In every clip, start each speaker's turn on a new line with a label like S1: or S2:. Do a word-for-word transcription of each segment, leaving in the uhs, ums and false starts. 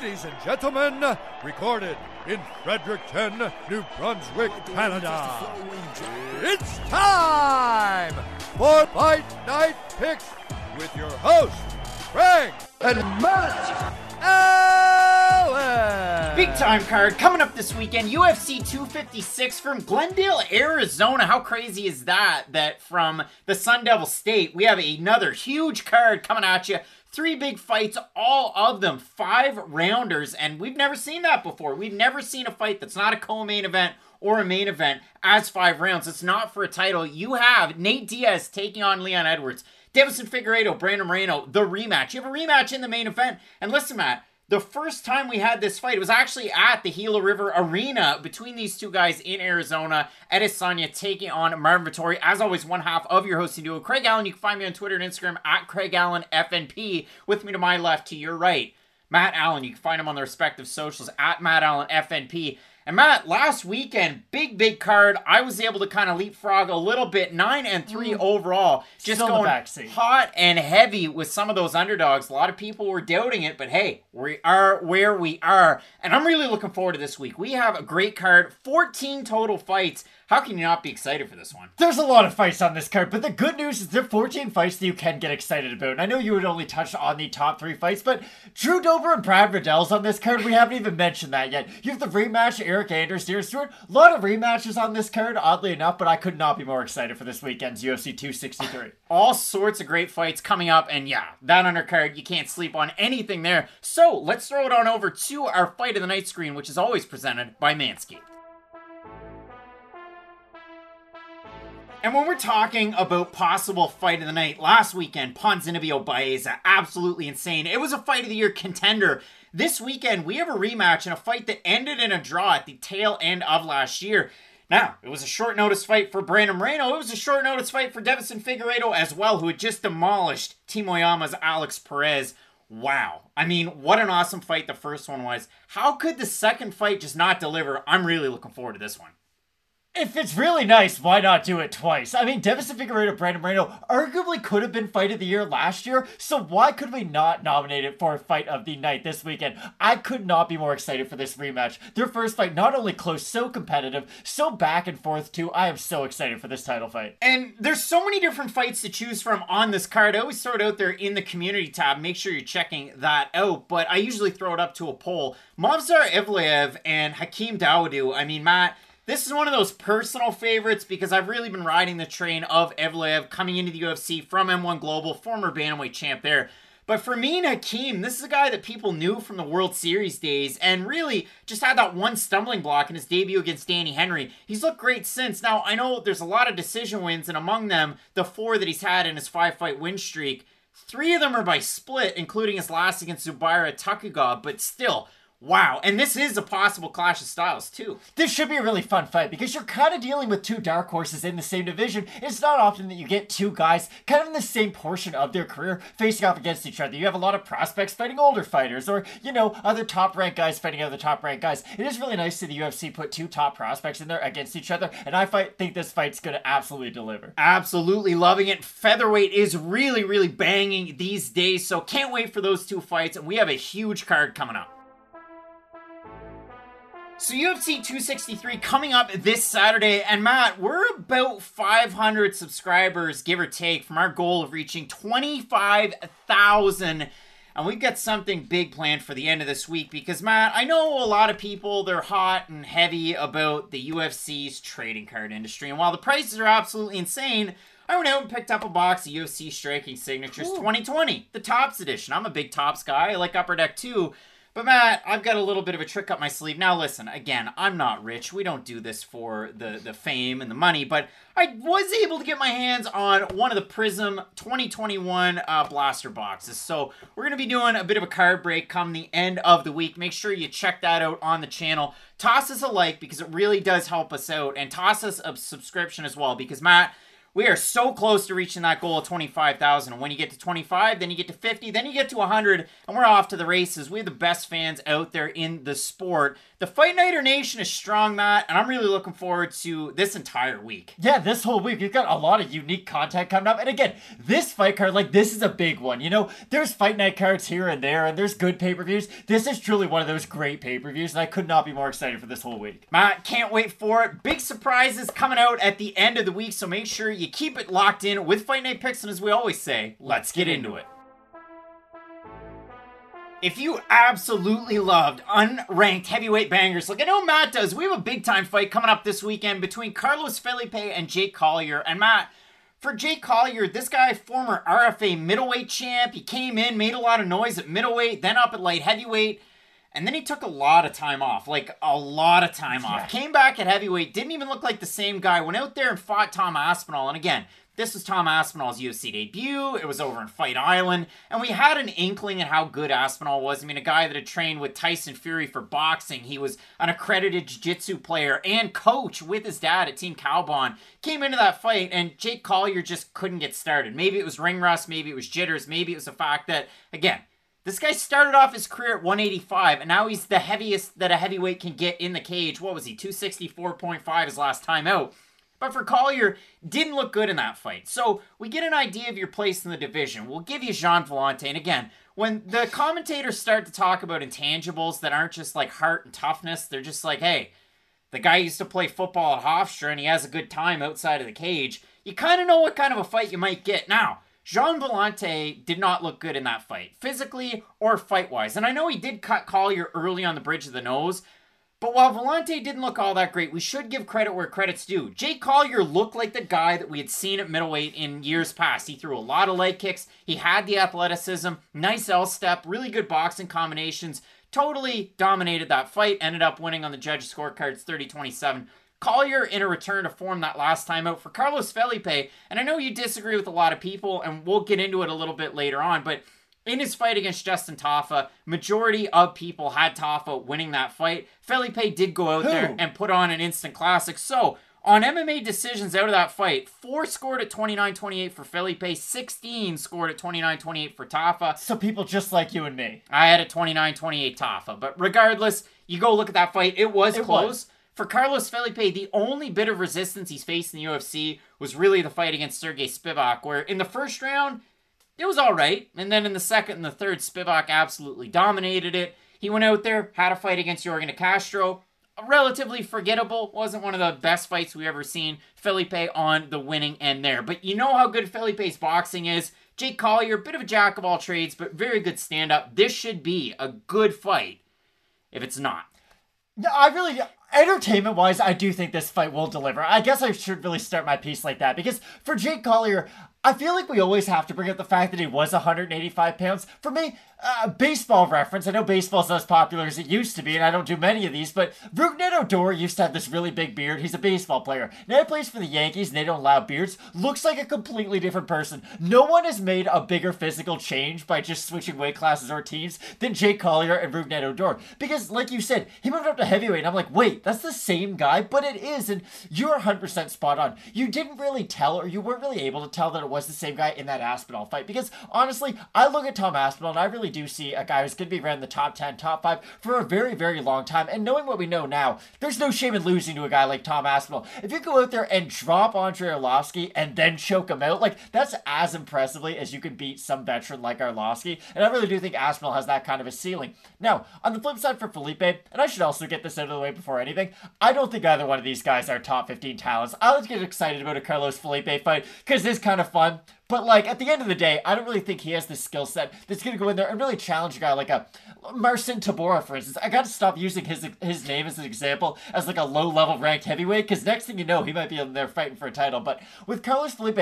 S1: Ladies and gentlemen, recorded in Fredericton, New Brunswick, Canada. It's time for Fight Night Picks with your hosts, Craig and Matt Allen.
S2: Big time card coming up this weekend. U F C two fifty-six from Glendale, Arizona. How crazy is that? That from the Sun Devil State, we have another huge card coming at you. Three big fights, all of them five rounders, and we've never seen that before. We've never seen a fight that's not a co-main event or a main event as five rounds. It's not for a title. You have Nate Diaz taking on Leon Edwards. Deiveson Figueiredo, Brandon Moreno, the rematch. You have a rematch in the main event. And listen, Matt, the first time we had this fight, it was actually at the Gila River Arena between these two guys in Arizona. Adesanya taking on Marvin Vettori. As always, one half of your hosting duo, Craig Allen. You can find me on Twitter and Instagram at Craig Allen F N P. With me to my left, to your right, Matt Allen. You can find him on the respective socials at Matt Allen F N P. And Matt, last weekend, big, big card. I was able to kind of leapfrog a little bit. Nine and three mm. overall. Just
S3: Still
S2: going hot and heavy with some of those underdogs. A lot of people were doubting it, but hey, we are where we are. And I'm really looking forward to this week. We have a great card. fourteen total fights. How can you not be excited for this one?
S3: There's a lot of fights on this card, but the good news is there are fourteen fights that you can get excited about. And I know you would only touch on the top three fights, but Drew Dober and Brad Riddell's on this card. We haven't even mentioned that yet. You have the rematch, Eric Anders, Darren Stewart. A lot of rematches on this card, oddly enough, but I could not be more excited for this weekend's U F C two sixty-three.
S2: All sorts of great fights coming up, and yeah, that undercard, you can't sleep on anything there. So let's throw it on over to our Fight of the Night screen, which is always presented by Manscaped. And when we're talking about possible fight of the night, last weekend, Ponzinibbio Baeza, absolutely insane. It was a fight of the year contender. This weekend, we have a rematch in a fight that ended in a draw at the tail end of last year. Now, it was a short notice fight for Brandon Moreno. It was a short notice fight for Deiveson Figueiredo as well, who had just demolished Team Oyama's Alex Perez. Wow. I mean, what an awesome fight the first one was. How could the second fight just not deliver? I'm really looking forward to this one.
S3: If it's really nice, why not do it twice? I mean, Deiveson Figueiredo, Brandon Moreno arguably could have been Fight of the Year last year, so why could we not nominate it for Fight of the Night this weekend? I could not be more excited for this rematch. Their first fight, not only close, so competitive, so back and forth too. I am so excited for this title fight.
S2: And there's so many different fights to choose from on this card. I always throw it out there in the community tab. Make sure you're checking that out, but I usually throw it up to a poll. Movsar Evloev and Hakeem Dawodu. I mean, Matt, this is one of those personal favorites because I've really been riding the train of Evloev coming into the U F C from M one Global, former bantamweight champ there. But for me and Hakeem, this is a guy that people knew from the World Series days and really just had that one stumbling block in his debut against Danny Henry. He's looked great since. Now, I know there's a lot of decision wins, and among them, the four that he's had in his five-fight win streak. Three of them are by split, including his last against Zubaira Tukhugov, but still, wow, and this is a possible clash of styles, too.
S3: This should be a really fun fight because you're kind of dealing with two dark horses in the same division. It's not often that you get two guys kind of in the same portion of their career facing off against each other. You have a lot of prospects fighting older fighters or, you know, other top-ranked guys fighting other top-ranked guys. It is really nice to see the U F C put two top prospects in there against each other, and I fight, think this fight's going to absolutely deliver.
S2: Absolutely loving it. Featherweight is really, really banging these days, so can't wait for those two fights, and we have a huge card coming up. So U F C two sixty-three coming up this Saturday, and Matt, we're about five hundred subscribers, give or take, from our goal of reaching twenty-five thousand, and we've got something big planned for the end of this week, because Matt, I know a lot of people, they're hot and heavy about the U F C's trading card industry, and while the prices are absolutely insane, I went out and picked up a box of U F C Striking Signatures Ooh. twenty twenty, the Topps edition. I'm a big Topps guy, I like Upper Deck too. But Matt, I've got a little bit of a trick up my sleeve. Now listen, again, I'm not rich. We don't do this for the, the fame and the money, but I was able to get my hands on one of the Prism twenty twenty-one uh, blaster boxes. So we're going to be doing a bit of a card break come the end of the week. Make sure you check that out on the channel. Toss us a like because it really does help us out. And toss us a subscription as well because Matt, We are so close to reaching that goal of twenty-five thousand. When you get to twenty-five, then you get to fifty, then you get to one hundred, and we're off to the races. We have the best fans out there in the sport. The Fight Nighter Nation is strong, Matt, and I'm really looking forward to this entire week.
S3: Yeah, this whole week, we've got a lot of unique content coming up. And again, this fight card, like, this is a big one. You know, there's fight night cards here and there, and there's good pay-per-views. This is truly one of those great pay-per-views, and I could not be more excited for this whole week.
S2: Matt, can't wait for it. Big surprises coming out at the end of the week, so make sure you keep it locked in with Fight Night Picks, and as we always say, let's get into it. If you absolutely loved unranked heavyweight bangers like I know Matt does, we have a big-time fight coming up this weekend between Carlos Felipe and Jake Collier. And Matt, for Jake Collier, this guy, former R F A middleweight champ, he came in, made a lot of noise at middleweight, then up at light heavyweight, and then he took a lot of time off, like a lot of time off.
S3: Yeah.
S2: Came back at heavyweight, didn't even look like the same guy, went out there and fought Tom Aspinall. And again, this was Tom Aspinall's U F C debut. It was over in Fight Island. And we had an inkling at how good Aspinall was. I mean, a guy that had trained with Tyson Fury for boxing. He was an accredited jiu-jitsu player and coach with his dad at Team Cowbon. Came into that fight, and Jake Collier just couldn't get started. Maybe it was ring rust. Maybe it was jitters. Maybe it was the fact that, again, this guy started off his career at one eighty-five, and now he's the heaviest that a heavyweight can get in the cage. What was he? two sixty-four point five his last time out. But for Collier, didn't look good in that fight. So we get an idea of your place in the division. We'll give you Jean Vellante. And again, when the commentators start to talk about intangibles that aren't just like heart and toughness, they're just like, hey, the guy used to play football at Hofstra and he has a good time outside of the cage. You kind of know what kind of a fight you might get. Now, Jean Vellante did not look good in that fight, physically or fight-wise. And I know he did cut Collier early on the bridge of the nose, but while Vellante didn't look all that great, we should give credit where credit's due. Jake Collier looked like the guy that we had seen at middleweight in years past. He threw a lot of leg kicks. He had the athleticism, nice L-step, really good boxing combinations. Totally dominated that fight. Ended up winning on the judges' scorecards thirty twenty-seven. Collier in a return to form that last time out for Carlos Felipe. And I know you disagree with a lot of people, and we'll get into it a little bit later on, but in his fight against Justin Tafa, majority of people had Tafa winning that fight. Felipe did go out
S3: Who?
S2: there and put on an instant classic. So, on M M A decisions out of that fight, four scored at twenty-nine twenty-eight for Felipe, sixteen scored at twenty-nine twenty-eight for Tafa.
S3: So people just like you and me.
S2: I had a twenty-nine twenty-eight Tafa. But regardless, you go look at that fight, it was
S3: It
S2: close.
S3: was.
S2: For Carlos Felipe, the only bit of resistance he's faced in the U F C was really the fight against Sergey Spivak, where in the first round, it was all right. And then in the second and the third, Spivak absolutely dominated it. He went out there, had a fight against Jorgen De Castro. Relatively forgettable. Wasn't one of the best fights we ever seen. Felipe on the winning end there. But you know how good Felipe's boxing is. Jake Collier, bit of a jack of all trades, but very good stand-up. This should be a good fight if it's not.
S3: No, I really, entertainment-wise, I do think this fight will deliver. I guess I should really start my piece like that, because for Jake Collier, I feel like we always have to bring up the fact that he was one hundred eighty-five pounds. For me, uh, baseball reference, I know baseball's not as popular as it used to be, and I don't do many of these, but Rougned Odor used to have this really big beard. He's a baseball player. Now he plays for the Yankees, and they don't allow beards. Looks like a completely different person. No one has made a bigger physical change by just switching weight classes or teams than Jake Collier and Rougned Odor. Because, like you said, he moved up to heavyweight, and I'm like, wait, that's the same guy? But it is, and you're one hundred percent spot on. You didn't really tell, or you weren't really able to tell that it was the same guy in that Aspinall fight, because honestly, I look at Tom Aspinall and I really do see a guy who's going to be around the top ten, top five for a very, very long time, and knowing what we know now, there's no shame in losing to a guy like Tom Aspinall. If you go out there and drop Andrei Arlovsky and then choke him out, like, that's as impressively as you can beat some veteran like Arlovsky, and I really do think Aspinall has that kind of a ceiling. Now, on the flip side for Felipe, and I should also get this out of the way before anything, I don't think either one of these guys are top fifteen talents. I let's get excited about a Carlos Felipe fight, because it's kind of fun. But, like, at the end of the day, I don't really think he has the skill set that's going to go in there and really challenge a guy like a Marcin Tabora, for instance. I got to stop using his his name as an example as, like, a low-level ranked heavyweight, because next thing you know, he might be in there fighting for a title. But with Carlos Felipe,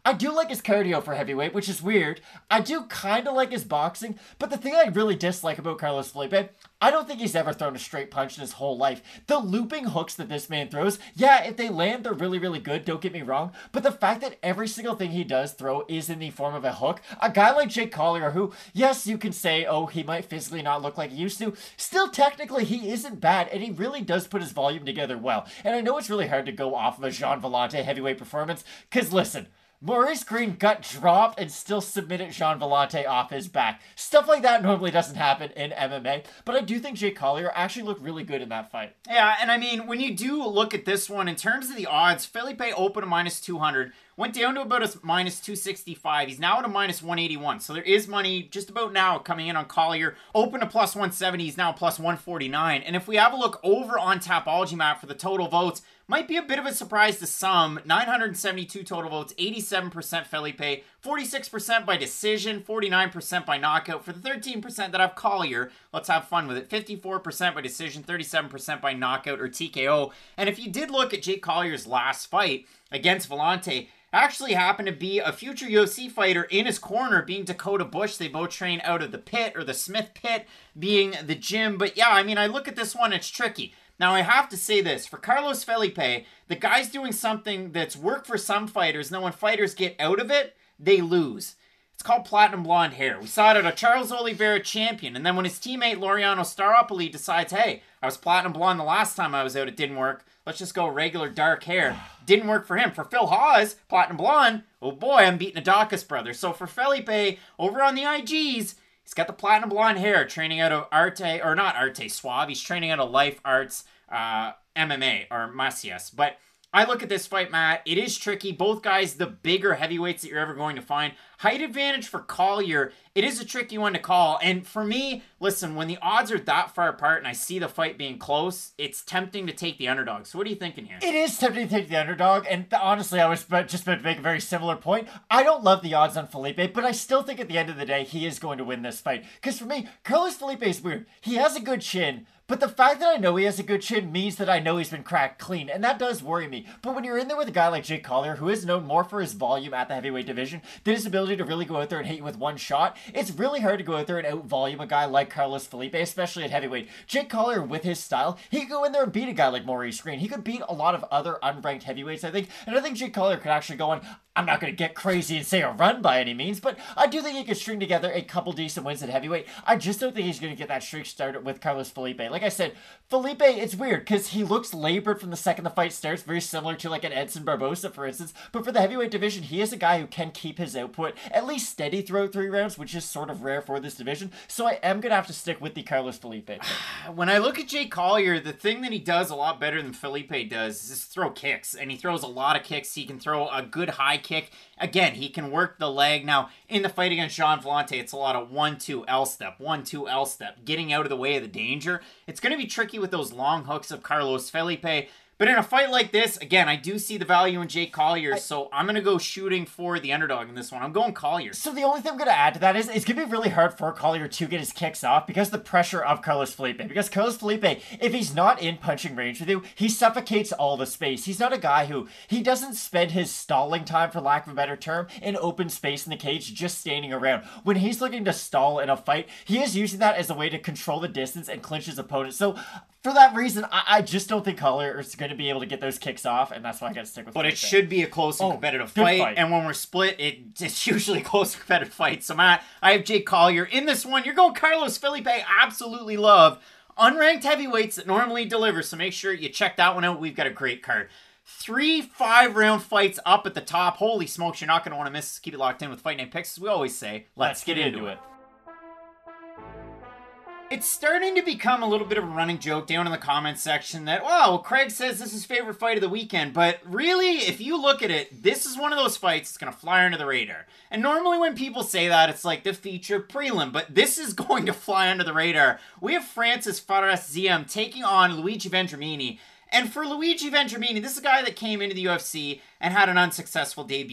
S3: I do like his cardio for heavyweight, which is weird. I do kind of like his boxing, but the thing I really dislike about Carlos Felipe, I don't think he's ever thrown a straight punch in his whole life. The looping hooks that this man throws, yeah, if they land, they're really, really good, don't get me wrong, but the fact that every single thing he does throw is in the form of a hook, a guy like Jake Collier, who, yes, you can say, oh, he might physically not look like he used to, still technically he isn't bad, and he really does put his volume together well. And I know it's really hard to go off of a Jean Vellante heavyweight performance, because listen, Maurice Green got dropped and still submitted Jean Vellante off his back. Stuff like that normally doesn't happen in M M A, but I do think Jake Collier actually looked really good in that fight.
S2: Yeah, and I mean, when you do look at this one, in terms of the odds, Felipe opened a minus two hundred, went down to about a minus two sixty-five. He's now at a minus one eighty-one, so there is money just about now coming in on Collier. Open to plus one seventy, he's now plus one forty-nine. And if we have a look over on Tapology Map for the total votes, might be a bit of a surprise to some. nine hundred seventy-two total votes, eighty-seven percent Felipe, forty-six percent by decision, forty-nine percent by knockout. For the thirteen percent that have Collier, let's have fun with it. fifty-four percent by decision, thirty-seven percent by knockout or T K O. And if you did look at Jake Collier's last fight against Vellante, actually happened to be a future U F C fighter in his corner, being Dakota Bush. They both train out of the pit, or the Smith pit being the gym. But yeah, I mean, I look at this one, it's tricky. Now, I have to say this. For Carlos Felipe, the guy's doing something that's worked for some fighters. Now, when fighters get out of it, they lose. It's called platinum blonde hair. We saw it at a Charles Oliveira champion. And then when his teammate Laureano Staropoli decides, hey, I was platinum blonde the last time I was out, it didn't work. Let's just go regular dark hair. Didn't work for him. For Phil Hawes, platinum blonde, oh boy, I'm beating a Dacus brother. So for Felipe, over on the I Gs, he's got the platinum blonde hair, training out of Arte, or not Arte Suave. He's training out of Life Arts uh, M M A, or Macias. But I look at this fight, Matt. It is tricky. Both guys, the bigger heavyweights that you're ever going to find. Height advantage for Collier. It is a tricky one to call. And for me, listen, when the odds are that far apart and I see the fight being close, it's tempting to take the underdog. So what are you thinking here?
S3: It is tempting to take the underdog. And honestly, I was just about to make a very similar point. I don't love the odds on Felipe, but I still think at the end of the day, he is going to win this fight. Because for me, Carlos Felipe is weird. He has a good chin, but the fact that I know he has a good chin means that I know he's been cracked clean, and that does worry me. But when you're in there with a guy like Jake Collier, who is known more for his volume at the heavyweight division than his ability to really go out there and hit you with one shot, it's really hard to go out there and out-volume a guy like Carlos Felipe, especially at heavyweight. Jake Collier, with his style, he could go in there and beat a guy like Maurice Green. He could beat a lot of other unranked heavyweights, I think, and I think Jake Collier could actually go on, I'm not going to get crazy and say a run by any means, but I do think he could string together a couple decent wins at heavyweight. I just don't think he's going to get that streak started with Carlos Felipe. Like I said, Felipe, it's weird because he looks labored from the second the fight starts, very similar to like an Edson Barbosa, for instance. But for the heavyweight division, he is a guy who can keep his output at least steady throughout three rounds, which is sort of rare for this division. So I am going to have to stick with the Carlos Felipe.
S2: When I look at Jake Collier, the thing that he does a lot better than Felipe does is just throw kicks. And he throws a lot of kicks. He can throw a good high kick. Again, he can work the leg. Now, in the fight against Jean Vellante, it's a lot of one two L step, one two L step, getting out of the way of the danger. It's going to be tricky with those long hooks of Carlos Felipe. But in a fight like this, again, I do see the value in Jake Collier, I, so I'm going to go shooting for the underdog in this one. I'm going Collier.
S3: So the only thing I'm going to add to that is it's going to be really hard for Collier to get his kicks off because the pressure of Carlos Felipe. Because Carlos Felipe, if he's not in punching range with you, he suffocates all the space. He's not a guy who, he doesn't spend his stalling time, for lack of a better term, in open space in the cage, just standing around. When he's looking to stall in a fight, he is using that as a way to control the distance and clinch his opponent. So for that reason, I, I just don't think Collier is going to be able to get those kicks off, and that's why I got to stick with
S2: But
S3: Felipe.
S2: It should be a close and
S3: oh,
S2: competitive fight,
S3: fight,
S2: and when we're split, it, it's usually a close and competitive fight. So, Matt, I have Jake Collier. In this one, you're going Carlos Felipe. Absolutely love unranked heavyweights that normally deliver, so make sure you check that one out. We've got a great card. Three five-round fights up at the top. Holy smokes, you're not going to want to miss. Keep it locked in with Fight Night Picks. As we always say, let's, let's get, get into, into it. it. It's starting to become a little bit of a running joke down in the comments section that, wow, Craig says this is his favorite fight of the weekend. But really, if you look at it, this is one of those fights that's going to fly under the radar. And normally when people say that, it's like the feature prelim. But this is going to fly under the radar. We have Francis Fares Ziam taking on Luigi Vendramini. And for Luigi Vendramini, this is a guy that came into the U F C and had an unsuccessful debut.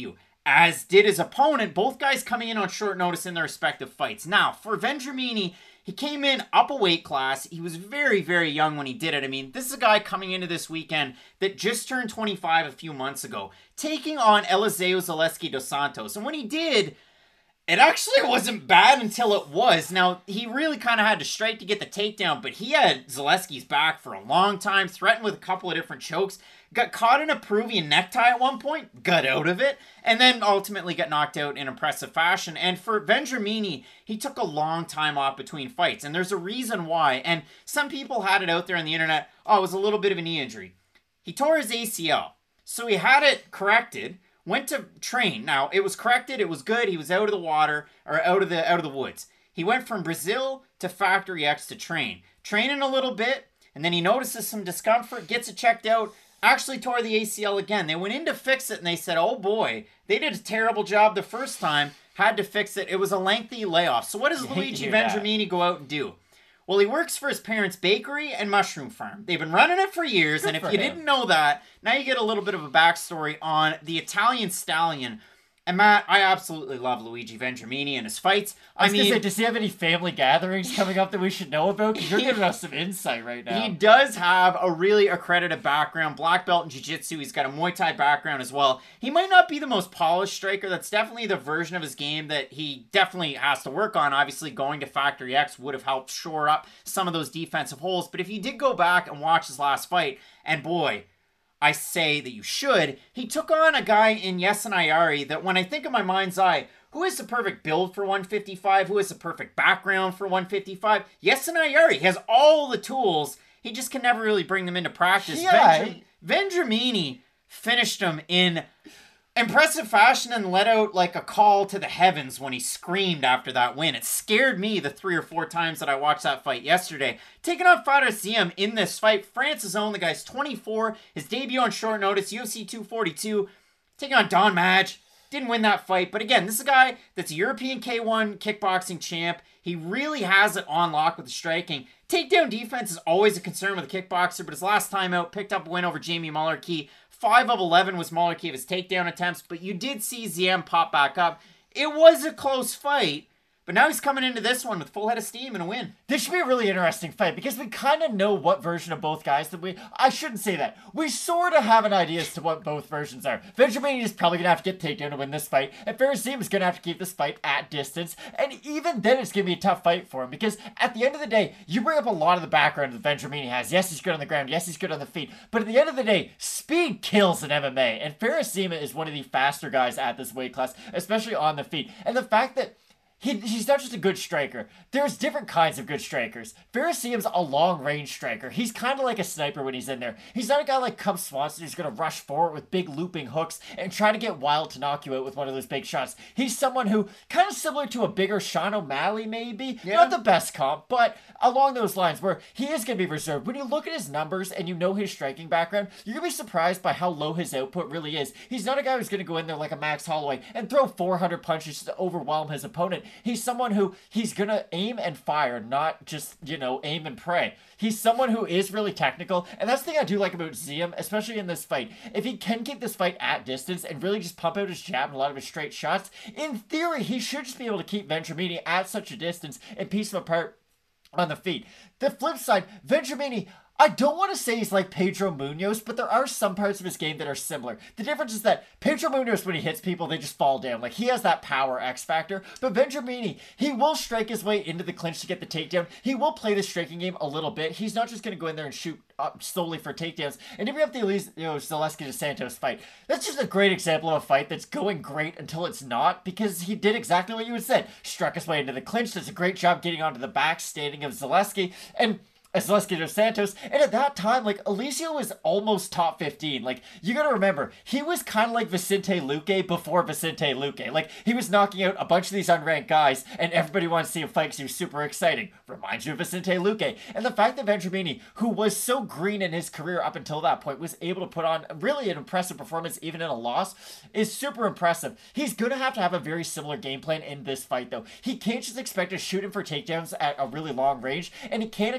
S2: as did his opponent, both guys coming in on short notice in their respective fights. Now, for Vendramini, he came in up a weight class. He was very, very young when he did it. I mean, this is a guy coming into this weekend that just turned twenty-five a few months ago, taking on Eliseo Zaleski dos Santos. And when he did, it actually wasn't bad until it was. Now, he really kind of had to strike to get the takedown, but he had Zaleski's back for a long time, threatened with a couple of different chokes, got caught in a Peruvian necktie at one point, got out of it, and then ultimately got knocked out in impressive fashion. And for Vendramini, he took a long time off between fights, and there's a reason why. And some people had it out there on the internet, oh, it was a little bit of a knee injury. He tore his A C L, so he had it corrected, went to train. Now, it was corrected, it was good, he was out of the water, or out of the out of the woods. He went from Brazil to Factory X to train. Training a little bit, and then he notices some discomfort, gets it checked out, actually tore the A C L again. They went in to fix it, and they said, oh boy, they did a terrible job the first time, had to fix it. It was a lengthy layoff. So what does Luigi Vendramini go out and do? Well, he works for his parents' bakery and mushroom farm. They've been running it for years, Good and if you him. didn't know that, now you get a little bit of a backstory on the Italian stallion. And Matt, I absolutely love Luigi Vendramini and his fights. I,
S3: I was
S2: mean,
S3: gonna say, does he have any family gatherings coming up that we should know about? Because you're giving us some insight right now.
S2: He does have a really accredited background, black belt in jiu-jitsu. He's got a Muay Thai background as well. He might not be the most polished striker. That's definitely the version of his game that he definitely has to work on. Obviously, going to Factory X would have helped shore up some of those defensive holes. But if you did go back and watch his last fight, and boy, I say that you should, he took on a guy in Yesin Ayari that when I think of my mind's eye, who has the perfect build for one fifty-five? Who has the perfect background for one fifty-five? Yesin Ayari has all the tools. He just can never really bring them into practice.
S3: Yeah.
S2: Vendra- Vendramini finished him in impressive fashion and let out like a call to the heavens when he screamed after that win. It scared me the three or four times that I watched that fight yesterday. Taking on Fares Ziam in this fight, France's own, the guy's twenty-four, his debut on short notice, U F C two forty-two, taking on Don Madge. Didn't win that fight, but again, this is a guy that's a European K one kickboxing champ. He really has it on lock with the striking. Takedown defense is always a concern with a kickboxer, but his last time out, picked up a win over Jamie Mullarkey. five of eleven was Mullarkey of his takedown attempts, but you did see Ziam pop back up. It was a close fight, but now he's coming into this one with full head of steam and a win.
S3: This should be a really interesting fight because we kind of know what version of both guys that we... I shouldn't say that. We sort of have an idea as to what both versions are. Vendramini is probably going to have to get takedown to win this fight, and Fares Ziam is going to have to keep this fight at distance, and even then it's going to be a tough fight for him because at the end of the day, you bring up a lot of the background that Vendramini has. Yes, he's good on the ground. Yes, he's good on the feet. But at the end of the day, speed kills in M M A, and Fares Ziam is one of the faster guys at this weight class, especially on the feet. And the fact that He, he's not just a good striker. There's different kinds of good strikers. Fares Ziam's a long-range striker. He's kind of like a sniper when he's in there. He's not a guy like Cub Swanson who's going to rush forward with big looping hooks and try to get wild to knock you out with one of those big shots. He's someone who, kind of similar to a bigger Sean O'Malley maybe, yeah. Not the best comp, but along those lines where he is going to be reserved. When you look at his numbers and you know his striking background, you're going to be surprised by how low his output really is. He's not a guy who's going to go in there like a Max Holloway and throw four hundred punches to overwhelm his opponent. He's someone who he's going to aim and fire, not just, you know, aim and pray. He's someone who is really technical, and that's the thing I do like about Ziam, especially in this fight. If he can keep this fight at distance and really just pump out his jab and a lot of his straight shots, in theory, he should just be able to keep Vendramini at such a distance and piece him apart on the feet. The flip side, Vendramini, I don't want to say he's like Pedro Munoz, but there are some parts of his game that are similar. The difference is that Pedro Munoz, when he hits people, they just fall down. Like, he has that power X factor. But Vendramini, he will strike his way into the clinch to get the takedown. He will play the striking game a little bit. He's not just going to go in there and shoot up solely for takedowns. And if you have the Elise, you know, Zaleski dos Santos fight, that's just a great example of a fight that's going great until it's not, because he did exactly what you had said. Struck his way into the clinch, does a great job getting onto the back standing of Zaleski, and Zaleski dos Santos, and at that time, like, Eliseo was almost top fifteen. Like, you gotta remember, he was kind of like Vicente Luque before Vicente Luque. Like, he was knocking out a bunch of these unranked guys, and everybody wanted to see him fight because he was super exciting. Reminds you of Vicente Luque. And the fact that Vendramini, who was so green in his career up until that point, was able to put on really an impressive performance even in a loss, is super impressive. He's gonna have to have a very similar game plan in this fight, though. He can't just expect to shoot him for takedowns at a really long range, and he can't expect to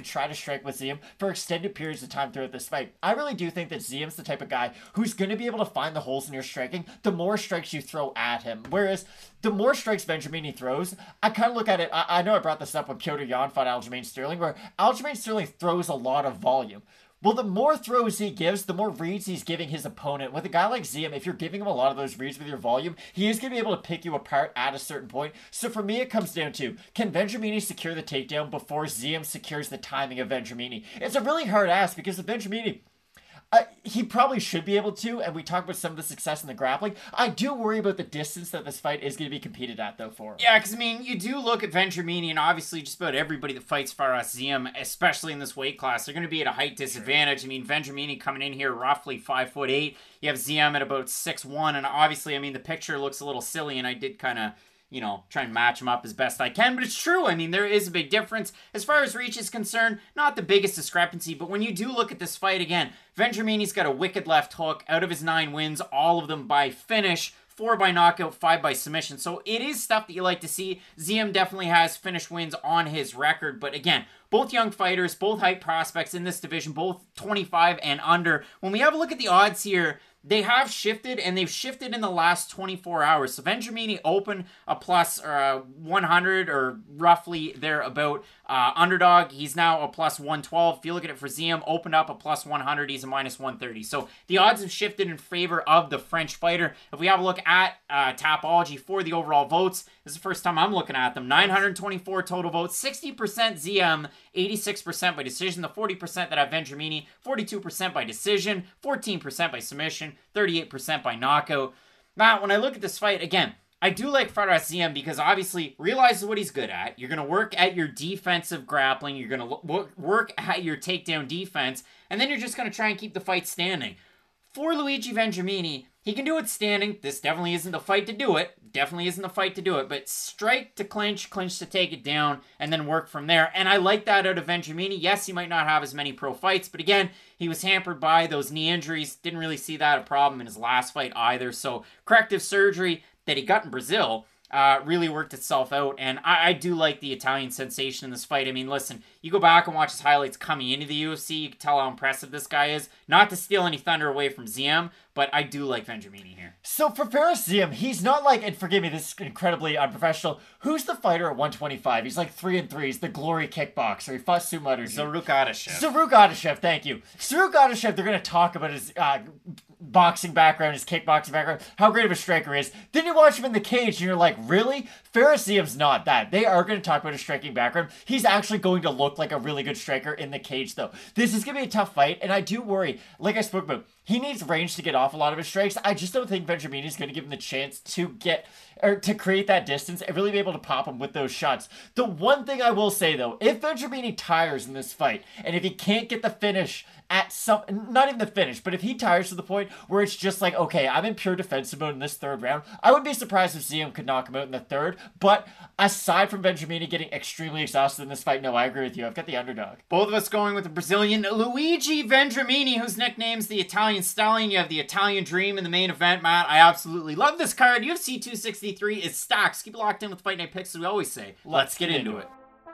S3: try to strike with Ziem for extended periods of time throughout this fight. I really do think that Ziem's the type of guy who's going to be able to find the holes in your striking the more strikes you throw at him. Whereas the more strikes Vendramini throws, I kind of look at it, I, I know I brought this up when Petr Yan fought Aljamain Sterling, where Aljamain Sterling throws a lot of volume. Well, the more throws he gives, the more reads he's giving his opponent. With a guy like Ziem, if you're giving him a lot of those reads with your volume, he is going to be able to pick you apart at a certain point. So for me, it comes down to, can Vendramini secure the takedown before Ziem secures the timing of Vendramini? It's a really hard ask because with Vendramini, Uh, he probably should be able to, and we talked about some of the success in the grappling. I do worry about the distance that this fight is going to be competed at, though, for him.
S2: Yeah, because, I mean, you do look at Vendramini, and obviously just about everybody that fights Fares Ziem, especially in this weight class, they're going to be at a height disadvantage. I mean, Vendramini coming in here roughly five foot eight. You have Ziem at about six one, and obviously, I mean, the picture looks a little silly, and I did kind of, you know, try and match him up as best I can, but it's true. I mean, there is a big difference. As far as reach is concerned, not the biggest discrepancy, but when you do look at this fight again, Vendramini's got a wicked left hook. Out of his nine wins, all of them by finish, four by knockout, five by submission. So it is stuff that you like to see. Ziem definitely has finished wins on his record, but again, both young fighters, both height prospects in this division, both twenty-five and under. When we have a look at the odds here, they have shifted, and they've shifted in the last twenty-four hours. So Vendramini opened a plus uh, one hundred, or roughly there about uh, underdog. He's now a plus one twelve. If you look at it for Ziem, opened up a plus one hundred. He's a minus one thirty. So the odds have shifted in favor of the French fighter. If we have a look at uh, Tapology for the overall votes, this is the first time I'm looking at them. nine hundred twenty-four total votes, sixty percent Ziem, eighty-six percent by decision. The forty percent that have Vendramini, forty-two percent by decision, fourteen percent by submission, thirty-eight percent by knockout. Now, when I look at this fight, again, I do like Fares Ziem because obviously realizes what he's good at. You're going to work at your defensive grappling. You're going to work at your takedown defense. And then you're just going to try and keep the fight standing. For Luigi Vendramini, he can do it standing. This definitely isn't the fight to do it. Definitely isn't the fight to do it. But strike to clinch, clinch to take it down, and then work from there. And I like that out of Vendramini. Yes, he might not have as many pro fights, but again, he was hampered by those knee injuries. Didn't really see that a problem in his last fight either. So corrective surgery that he got in Brazil uh, really worked itself out. And I, I do like the Italian sensation in this fight. I mean, listen, you go back and watch his highlights coming into the U F C, you can tell how impressive this guy is. Not to steal any thunder away from Ziem, but I do like Vendramini here.
S3: So for Fares Ziem, he's not like, and forgive me, this is incredibly unprofessional. Who's the fighter at one twenty-five? He's like three and three. He's the glory kickboxer. He fought Sumater.
S2: Zaruk Adashev.
S3: Zaruk Adashev, thank you. Zaruk Adashev, they're going to talk about his uh, boxing background, his kickboxing background, how great of a striker he is. Then you watch him in the cage and you're like, really? Fares Ziem's not that. They are going to talk about his striking background. He's actually going to look like a really good striker in the cage, though. This is going to be a tough fight, and I do worry, like I spoke about, he needs range to get off a lot of his strikes. I just don't think Vendramini is going to give him the chance to get, or to create that distance and really be able to pop him with those shots. The one thing I will say, though, if Vendramini tires in this fight, and if he can't get the finish at some, not even the finish, but if he tires to the point where it's just like, okay, I'm in pure defensive mode in this third round, I wouldn't be surprised if Ziem could knock him out in the third. But aside from Vendramini getting extremely exhausted in this fight, no, I agree with you. I've got the underdog.
S2: Both of us going with the Brazilian Luigi Vendramini, whose nickname's the Italian Stallion. You have the Italian Dream in the main event, Matt. I absolutely love this card. U F C two sixty-three is stacked. Keep it locked in with Fight Night Picks, as we always say. Let's, Let's get, get into it. it.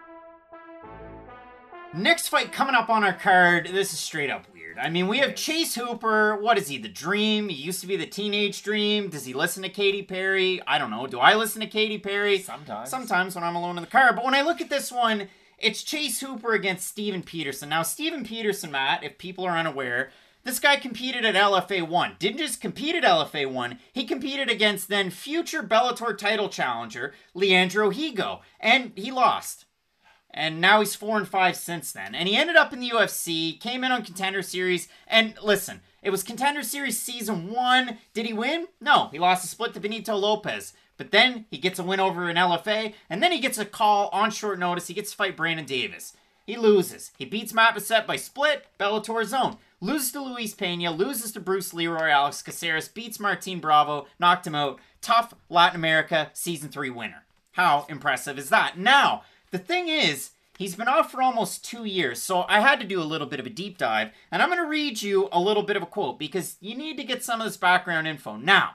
S2: Next fight coming up on our card, this is straight up weird. I mean, we have Chase Hooper. What is he, the Dream? He used to be the Teenage Dream. Does he listen to Katy Perry? I don't know. Do I listen to Katy Perry?
S3: Sometimes.
S2: Sometimes when I'm alone in the car. But when I look at this one, it's Chase Hooper against Steven Peterson. Now, Steven Peterson, Matt, if people are unaware, this guy competed at L F A one. Didn't just compete at L F A one. He competed against then future Bellator title challenger, Leandro Higo. And he lost. And now he's four and five since then. And he ended up in the U F C, came in on Contender Series. And listen, it was Contender Series Season one. Did he win? No. He lost a split to Benito Lopez. But then he gets a win over in L F A. And then he gets a call on short notice. He gets to fight Brandon Davis. He loses. He beats Matt Bessette by split, Bellator zone. Loses to Luis Pena, loses to Bruce Leroy, Alex Caceres, beats Martin Bravo, knocked him out. Tough Latin America Season three winner. How impressive is that? Now, the thing is, he's been off for almost two years, so I had to do a little bit of a deep dive, and I'm going to read you a little bit of a quote, because you need to get some of this background info. Now,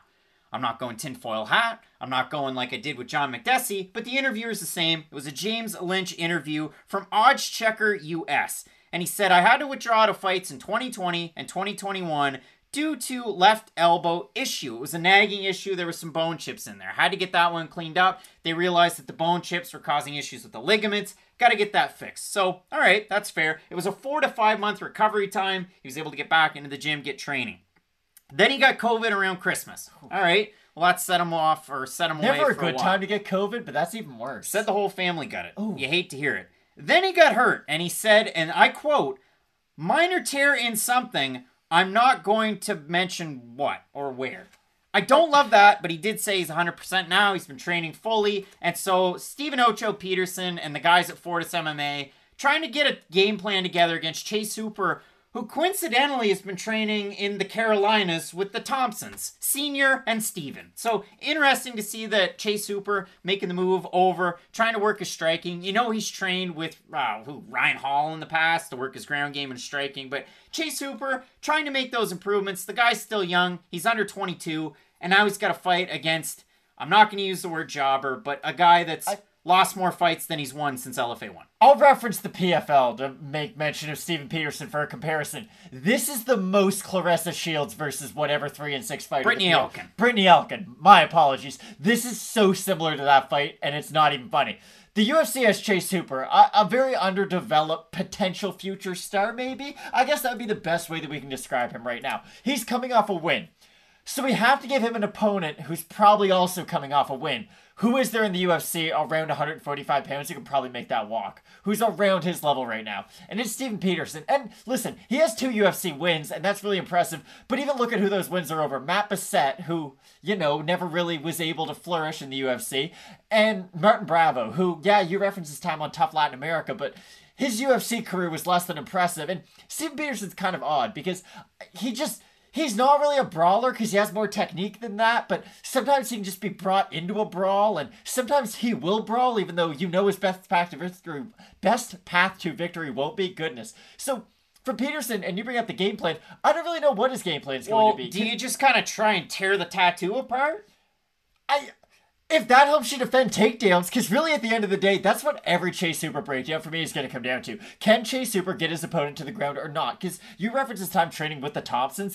S2: I'm not going tinfoil hat. I'm not going like I did with John McDessie, but the interviewer is the same. It was a James Lynch interview from Odds Checker U S. And he said, I had to withdraw out of fights in twenty twenty and twenty twenty-one due to left elbow issue. It was a nagging issue. There were some bone chips in there. Had to get that one cleaned up. They realized that the bone chips were causing issues with the ligaments. Got to get that fixed. So, all right, that's fair. It was a four to five month recovery time. He was able to get back into the gym, get training. Then he got COVID around Christmas. All right, well, that set him off or set him away for a while.
S3: Never a good time to get COVID, but that's even worse.
S2: Said the whole family got it.
S3: Ooh.
S2: You hate to hear it. Then he got hurt, and he said, and I quote, minor tear in something, I'm not going to mention what or where. I don't love that, but he did say he's one hundred percent now. He's been training fully. And so Stephen Ocho Peterson and the guys at Fortis M M A trying to get a game plan together against Chase Hooper, who coincidentally has been training in the Carolinas with the Thompsons, Senior and Steven. So interesting to see that Chase Hooper making the move over, trying to work his striking. You know he's trained with uh, who, Ryan Hall in the past to work his ground game and striking, but Chase Hooper trying to make those improvements. The guy's still young. He's under twenty-two, and now he's got to fight against, I'm not going to use the word jobber, but a guy that's I- lost more fights than he's won since L F A one.
S3: I'll reference the P F L to make mention of Steven Peterson for a comparison. This is the most Clarissa Shields versus whatever three and six fighter.
S2: Brittany Elkin.
S3: Brittany Elkin. My apologies. This is so similar to that fight, and it's not even funny. The U F C has Chase Hooper, a, a very underdeveloped potential future star, maybe. I guess that would be the best way that we can describe him right now. He's coming off a win. So we have to give him an opponent who's probably also coming off a win. Who is there in the U F C around one hundred forty-five pounds who can probably make that walk? Who's around his level right now? And it's Steven Peterson. And listen, he has two U F C wins, and that's really impressive. But even look at who those wins are over. Matt Bessette, who, you know, never really was able to flourish in the U F C. And Martin Bravo, who, yeah, you reference his time on Tough Latin America, but his U F C career was less than impressive. And Steven Peterson's kind of odd because he just... He's not really a brawler because he has more technique than that, but sometimes he can just be brought into a brawl, and sometimes he will brawl even though you know his best path to victory, best path to victory won't be. Goodness. So for Peterson, and you bring up the game plan, I don't really know what his game plan is
S2: well,
S3: going to be.
S2: Do you just kind of try and tear the tattoo apart?
S3: I... If that helps you defend takedowns, because really at the end of the day, that's what every Chase Hooper breakdown for me is going to come down to. Can Chase Hooper get his opponent to the ground or not? Because you reference his time training with the Thompsons.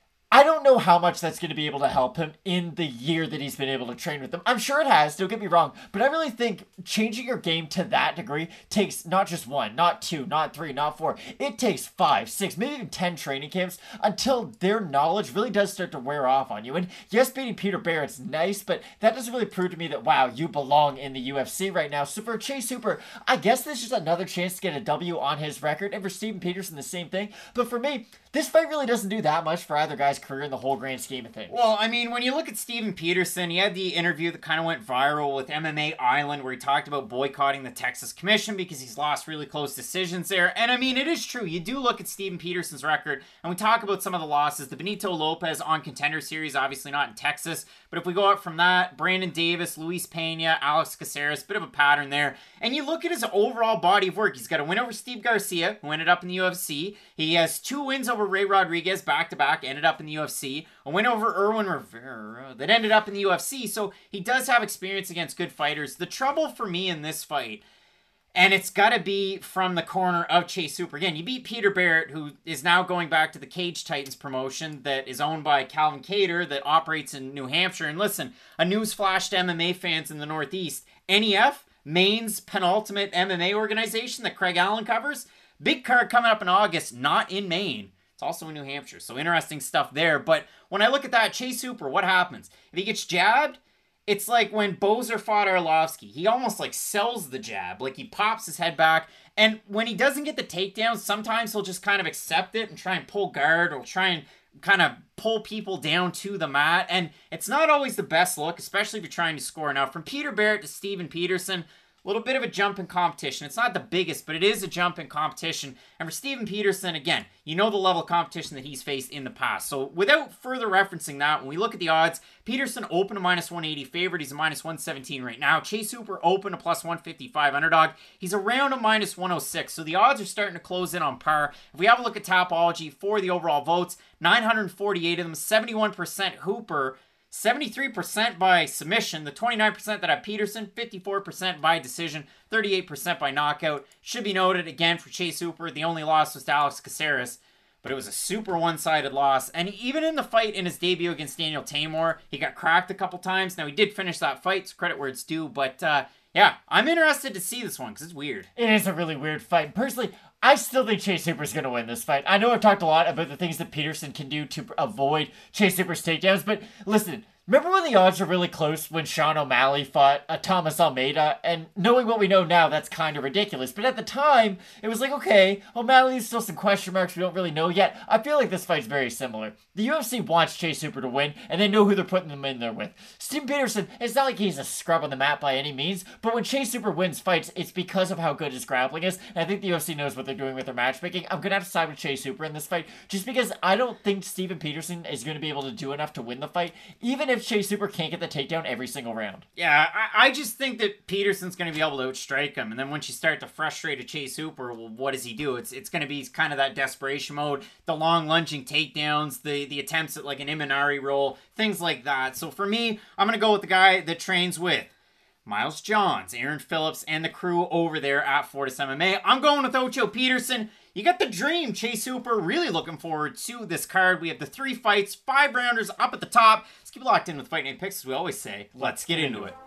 S3: I don't know how much that's going to be able to help him in the year that he's been able to train with them. I'm sure it has, don't get me wrong, but I really think changing your game to that degree takes not just one, not two, not three, not four. It takes five, six, maybe even ten training camps until their knowledge really does start to wear off on you. And yes, beating Peter Barrett's nice, but that doesn't really prove to me that, wow, you belong in the U F C right now. So for Chase Hooper, I guess this is another chance to get a W on his record, and for Steven Peterson, the same thing. But for me, this fight really doesn't do that much for either guy's career in the whole grand scheme of things.
S2: Well, I mean, when you look at Steven Peterson, he had the interview that kind of went viral with M M A Island where he talked about boycotting the Texas Commission because he's lost really close decisions there. And I mean, it is true. You do look at Steven Peterson's record, and we talk about some of the losses. The Benito Lopez on Contender Series, obviously not in Texas. But if we go up from that, Brandon Davis, Luis Pena, Alex Caceres, bit of a pattern there. And you look at his overall body of work. He's got a win over Steve Garcia, who ended up in the U F C. He has two wins over Ray Rodriguez back-to-back, ended up in the U F C. A win over Erwin Rivera that ended up in the U F C. So he does have experience against good fighters. The trouble for me in this fight, and it's got to be from the corner of Chase Hooper. Again, you beat Peter Barrett, who is now going back to the Cage Titans promotion that is owned by Calvin Cater that operates in New Hampshire. And listen, a newsflash to M M A fans in the Northeast, N E F, Maine's penultimate M M A organization that Craig Allen covers, big card coming up in August, not in Maine. It's also in New Hampshire, so interesting stuff there. But when I look at that, Chase Hooper, what happens? If he gets jabbed, it's like when Bozer fought Arlovsky. He almost like sells the jab. Like he pops his head back. And when he doesn't get the takedown, sometimes he'll just kind of accept it and try and pull guard or try and kind of pull people down to the mat. And it's not always the best look, especially if you're trying to score. Now, from Peter Barrett to Steven Peterson, a little bit of a jump in competition. It's not the biggest, but it is a jump in competition. And for Steven Peterson, again, you know the level of competition that he's faced in the past. So without further referencing that, when we look at the odds, Peterson open a minus one eighty favorite. He's a minus one seventeen right now. Chase Hooper open a plus one fifty-five underdog. He's around a minus one oh six. So the odds are starting to close in on par. If we have a look at Tapology for the overall votes, nine hundred forty-eight of them, seventy-one percent Hooper, seventy-three percent by submission, the twenty-nine percent that had Peterson, fifty-four percent by decision, thirty-eight percent by knockout. Should be noted, again, for Chase Hooper, the only loss was to Alex Caceres, but it was a super one-sided loss. And even in the fight in his debut against Daniel Tamor, he got cracked a couple times. Now, he did finish that fight, so credit where it's due, but uh, yeah, I'm interested to see this one, because it's weird.
S3: It is a really weird fight. Personally, I still think Chase Hooper's going to win this fight. I know I've talked a lot about the things that Peterson can do to avoid Chase Hooper's takedowns, but listen, remember when the odds were really close when Sean O'Malley fought uh, Thomas Almeida? And knowing what we know now, that's kind of ridiculous. But at the time, it was like, okay, O'Malley's still some question marks we don't really know yet. I feel like this fight's very similar. The U F C wants Chase Hooper to win, and they know who they're putting them in there with. Steven Peterson, it's not like he's a scrub on the mat by any means, but when Chase Hooper wins fights, it's because of how good his grappling is, and I think the U F C knows what they're doing with their matchmaking. I'm going to have to side with Chase Hooper in this fight, just because I don't think Steven Peterson is going to be able to do enough to win the fight, even if Chase Hooper can't get the takedown every single round.
S2: Yeah, I, I just think that Peterson's going to be able to outstrike him, and then once you start to frustrate a Chase Hooper, well, what does he do? It's it's going to be kind of that desperation mode, the long lunging takedowns, the, the attempts at like an Imanari roll, things like that. So for me, I'm going to go with the guy that trains with Miles Johns, Aaron Phillips, and the crew over there at Fortis M M A. I'm going with Ocho Peterson. You got the dream, Chase Hooper. Really looking forward to this card. We have the three fights, five rounders up at the top. Let's keep it locked in with Fight Night Picks, as we always say. Let's get into it.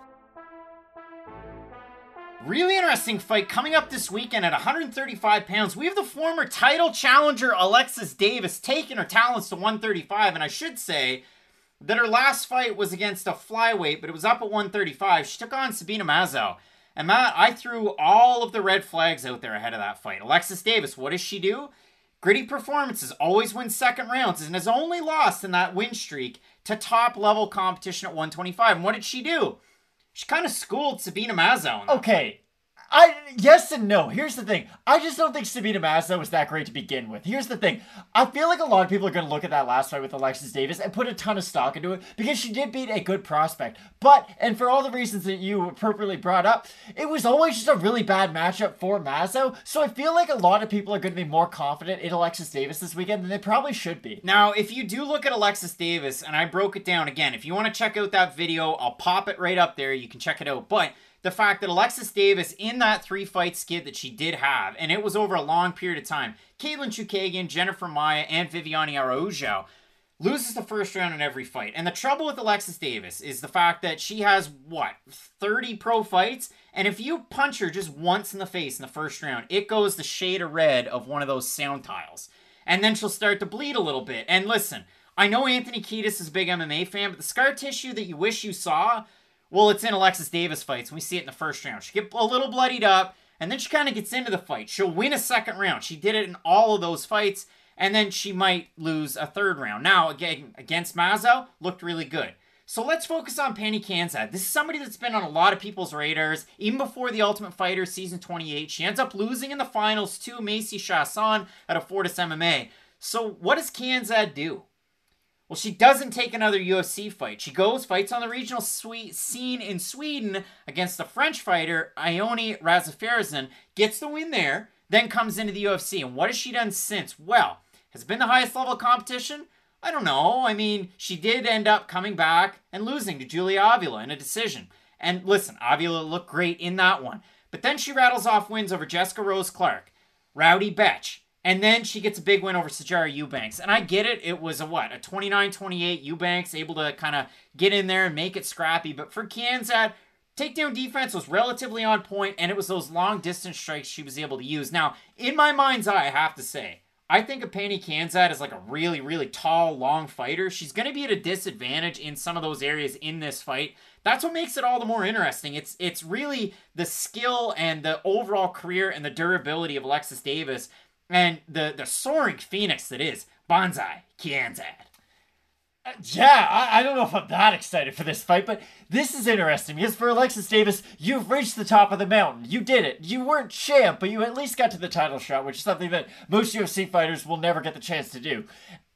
S2: Really interesting fight coming up this weekend at one hundred thirty-five pounds. We have the former title challenger Alexis Davis taking her talents to one thirty-five, and I should say that her last fight was against a flyweight, but it was up at one thirty-five. She took on Sabina Mazo. And Matt, I threw all of the red flags out there ahead of that fight. Alexis Davis, what does she do? Gritty performances, always wins second rounds, and has only lost in that win streak to top-level competition at one twenty-five. And what did she do? She kind of schooled Sabina Mazo.
S3: Okay. I yes and no. Here's the thing. I just don't think Sabina Mazo was that great to begin with. Here's the thing. I feel like a lot of people are going to look at that last fight with Alexis Davis and put a ton of stock into it because she did beat a good prospect. But, and for all the reasons that you appropriately brought up, it was always just a really bad matchup for Mazo. So I feel like a lot of people are going to be more confident in Alexis Davis this weekend than they probably should be.
S2: Now, if you do look at Alexis Davis, and I broke it down again, if you want to check out that video, I'll pop it right up there. You can check it out. But the fact that Alexis Davis, in that three-fight skid that she did have, and it was over a long period of time, Caitlin Chukagian, Jennifer Maia, and Viviane Araújo, loses the first round in every fight. And the trouble with Alexis Davis is the fact that she has, what, thirty pro fights? And if you punch her just once in the face in the first round, it goes the shade of red of one of those sound tiles. And then she'll start to bleed a little bit. And listen, I know Anthony Kiedis is a big M M A fan, but the scar tissue that you wish you saw, well, it's in Alexis Davis fights. We see it in the first round. She gets a little bloodied up, and then she kind of gets into the fight. She'll win a second round. She did it in all of those fights, and then she might lose a third round. Now, again, against Mazo, looked really good. So let's focus on Pannie Kianzad. This is somebody that's been on a lot of people's radars, even before The Ultimate Fighter Season twenty-eight. She ends up losing in the finals to Macy Chasson at a Fortis M M A. So what does Kianzad do? Well, she doesn't take another U F C fight. She goes, fights on the regional scene in Sweden against the French fighter Ioni Razafarzen, gets the win there, then comes into the U F C. And what has she done since? Well, has it been the highest level competition? I don't know. I mean, she did end up coming back and losing to Julia Avila in a decision. And listen, Avila looked great in that one. But then she rattles off wins over Jessica Rose Clark, Rowdy Betch, and then she gets a big win over Sijara Eubanks. And I get it. It was a what? A twenty-nine twenty-eight. Eubanks able to kind of get in there and make it scrappy. But for Kianzad, takedown defense was relatively on point, and it was those long distance strikes she was able to use. Now, in my mind's eye, I have to say, I think of Pannie Kianzad as like a really, really tall, long fighter. She's going to be at a disadvantage in some of those areas in this fight. That's what makes it all the more interesting. It's it's really the skill and the overall career and the durability of Alexis Davis and the, the soaring phoenix that is Banzai Kianzad.
S3: Uh, yeah, I, I don't know if I'm that excited for this fight, but this is interesting because for Alexis Davis, you've reached the top of the mountain. You did it. You weren't champ, but you at least got to the title shot, which is something that most U F C fighters will never get the chance to do.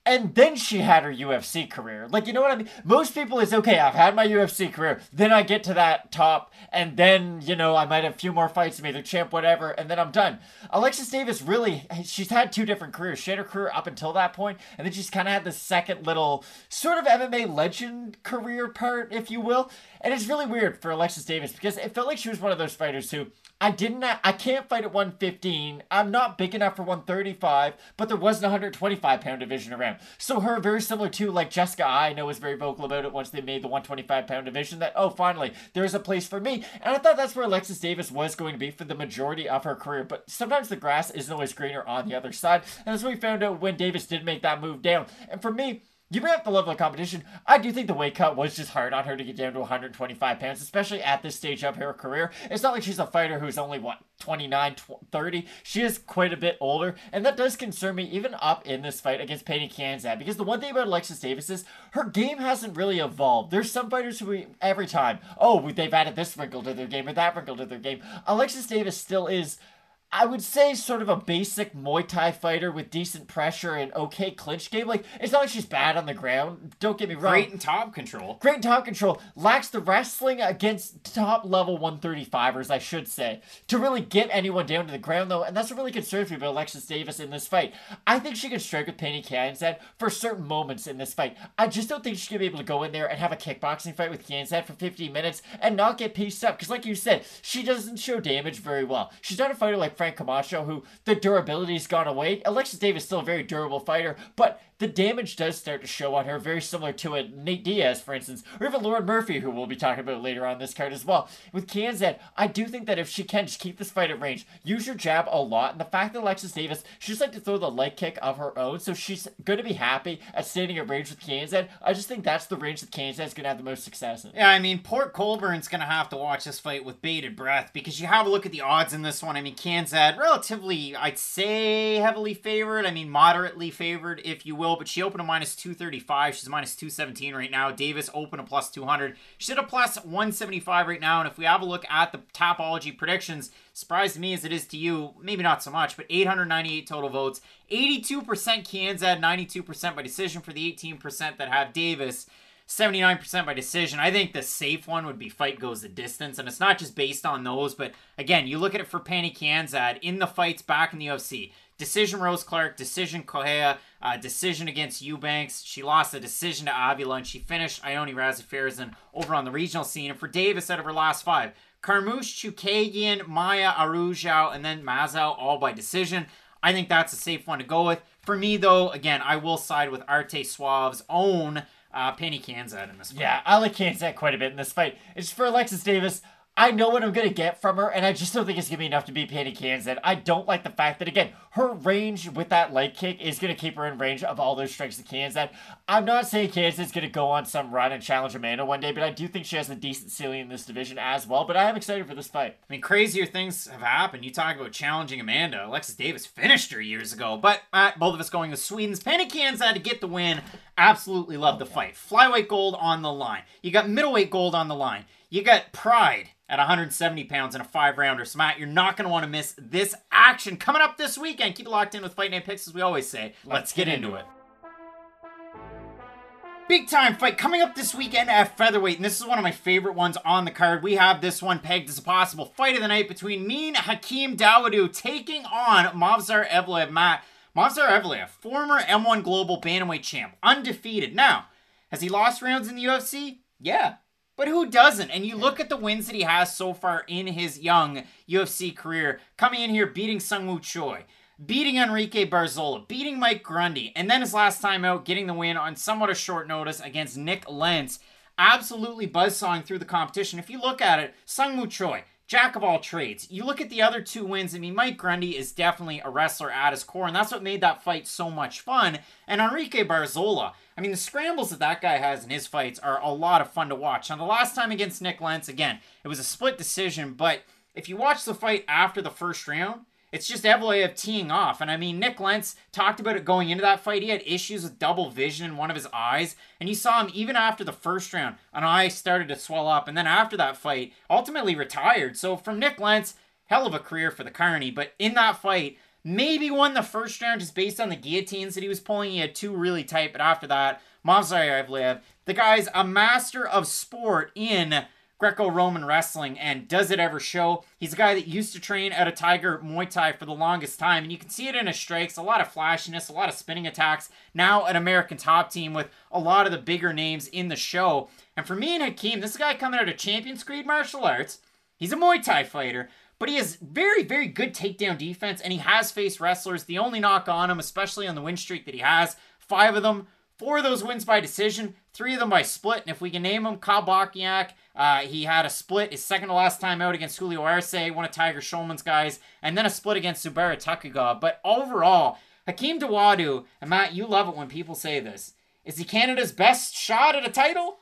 S3: and then she had her U F C career. Like, you know what I mean? Most people is, okay, I've had my U F C career, then I get to that top, and then, you know, I might have a few more fights, maybe champ, whatever, and then I'm done. Alexis Davis really, she's had two different careers. She had her career up until that point, and then she's kind of had this second little sort of M M A legend career part, if you will. And it's really weird for Alexis Davis because it felt like she was one of those fighters who, I didn't, I can't fight at one fifteen. I'm not big enough for one thirty-five, but there wasn't a one twenty-five pound division around. So her, very similar to like Jessica I know was very vocal about it once they made the one twenty-five pound division, that, oh, finally, there's a place for me. And I thought that's where Alexis Davis was going to be for the majority of her career. But sometimes the grass isn't always greener on the other side. And that's what we found out when Davis did make that move down. And for me, you bring up the level of competition. I do think the weight cut was just hard on her to get down to one twenty-five pounds, especially at this stage of her career. It's not like she's a fighter who's only, what, twenty-nine, thirty? She is quite a bit older, and that does concern me even up in this fight against Pannie Kianzad, because the one thing about Alexis Davis is her game hasn't really evolved. There's some fighters who, we, every time, oh, they've added this wrinkle to their game or that wrinkle to their game. Alexis Davis still is, I would say, sort of a basic Muay Thai fighter with decent pressure and okay clinch game. Like, it's not like she's bad on the ground. Don't get me wrong.
S2: Great in top control.
S3: Great in top control. Lacks the wrestling against top level one thirty-fivers, I should say, to really get anyone down to the ground, though. And that's what really concerns me about Alexis Davis in this fight. I think she can strike with Pannie Kianzad for certain moments in this fight. I just don't think she's going to be able to go in there and have a kickboxing fight with Kianzad for fifteen minutes and not get pieced up. Because like you said, she doesn't show damage very well. She's not a fighter like Frank Camacho, who the durability's gone away. Alexis Davis is still a very durable fighter, but the damage does start to show on her, very similar to a Nate Diaz, for instance, or even Lauren Murphy, who we'll be talking about later on this card as well. With Kianzad, I do think that if she can just keep this fight at range, use your jab a lot, and the fact that Alexis Davis, she just like to throw the leg kick of her own, so she's going to be happy at standing at range with Kianzad. I just think that's the range that Kianzad is going to have the most success in.
S2: Yeah, I mean, Port Colborne's going to have to watch this fight with bated breath, because you have a look at the odds in this one. I mean, Kianzad, relatively, I'd say, heavily favored. I mean, moderately favored, if you will, but she opened a minus two thirty-five. She's minus two seventeen right now. Davis opened a plus two hundred. She's at a plus one seventy-five right now, and if we have a look at the Tapology predictions, surprised to me as it is to you, maybe not so much, but eight hundred ninety-eight total votes. eighty-two percent Kianzad, ninety-two percent by decision for the eighteen percent that have Davis. seventy-nine percent by decision. I think the safe one would be fight goes the distance, and it's not just based on those, but again, you look at it for Pannie Kianzad in the fights back in the U F C. Decision Rose Clark, decision Correa, uh, decision against Eubanks. She lost a decision to Avila, and she finished Ione Razafarzin over on the regional scene. And for Davis, out of her last five, Carmouche, Chookagian, Maya, Arujau, and then Mazau, all by decision. I think that's a safe one to go with. For me, though, again, I will side with Arte Suave's own uh, Pannie Kianzad in this fight.
S3: Yeah, I like Kianzad quite a bit in this fight. It's for Alexis Davis. I know what I'm going to get from her, and I just don't think it's going to be enough to beat Pannie Kianzad. I don't like the fact that, again, her range with that leg kick is going to keep her in range of all those strikes of Kianzad. I'm not saying Kianzad's going to go on some run and challenge Amanda one day, but I do think she has a decent ceiling in this division as well, but I am excited for this fight.
S2: I mean, crazier things have happened. You talk about challenging Amanda. Alexis Davis finished her years ago, but uh, both of us going with Sweden's Pannie Kianzad to get the win. Absolutely love the fight. Flyweight gold on the line. You got middleweight gold on the line. You got Pride at one hundred seventy pounds in a five-rounder. So, Matt, you're not going to want to miss this action coming up this weekend. Keep it locked in with Fight Night Picks, as we always say. Let's, Let's get, get into it. it. Big time fight coming up this weekend at featherweight, and this is one of my favorite ones on the card. We have this one pegged as a possible fight of the night between Min Hakeem Dawodu taking on Movsar Evloev. Matt, Movsar Evloev, former M one Global Bantamweight champ, undefeated. Now, has he lost rounds in the U F C? Yeah. But who doesn't? And you look at the wins that he has so far in his young U F C career, coming in here beating Sungwoo Choi, beating Enrique Barzola, beating Mike Grundy, and then his last time out getting the win on somewhat a short notice against Nick Lentz. Absolutely buzzsawing through the competition. If you look at it, Sungwoo Choi, jack of all trades. You look at the other two wins, I mean, Mike Grundy is definitely a wrestler at his core, and that's what made that fight so much fun. And Enrique Barzola, I mean, the scrambles that that guy has in his fights are a lot of fun to watch. Now, the last time against Nick Lentz, again, it was a split decision, but if you watch the fight after the first round, it's just Evloev teeing off. And I mean, Nick Lentz talked about it going into that fight. He had issues with double vision in one of his eyes. And you saw him even after the first round, an eye started to swell up. And then after that fight, ultimately retired. So from Nick Lentz, hell of a career for the Carney. But in that fight, maybe won the first round just based on the guillotines that he was pulling. He had two really tight, but after that, Movsar Evloev, the guy's a master of sport in Greco-Roman wrestling, and does it ever show? He's a guy that used to train out of Tiger Muay Thai for the longest time, and you can see it in his strikes, a lot of flashiness, a lot of spinning attacks, now an American Top Team with a lot of the bigger names in the show. And for me and Hakeem, this guy coming out of Champions Creed Martial Arts, he's a Muay Thai fighter, but he has very, very good takedown defense, and he has faced wrestlers. The only knock on him, especially on the win streak that he has, five of them, four of those wins by decision, three of them by split. And if we can name them, Kyle Bokiak, uh, he had a split his second to last time out against Julio Arce, one of Tiger Schulman's guys, and then a split against Zubaira Tukhugov. But overall, Hakeem Dawodu, and Matt, you love it when people say this, is he Canada's best shot at a title?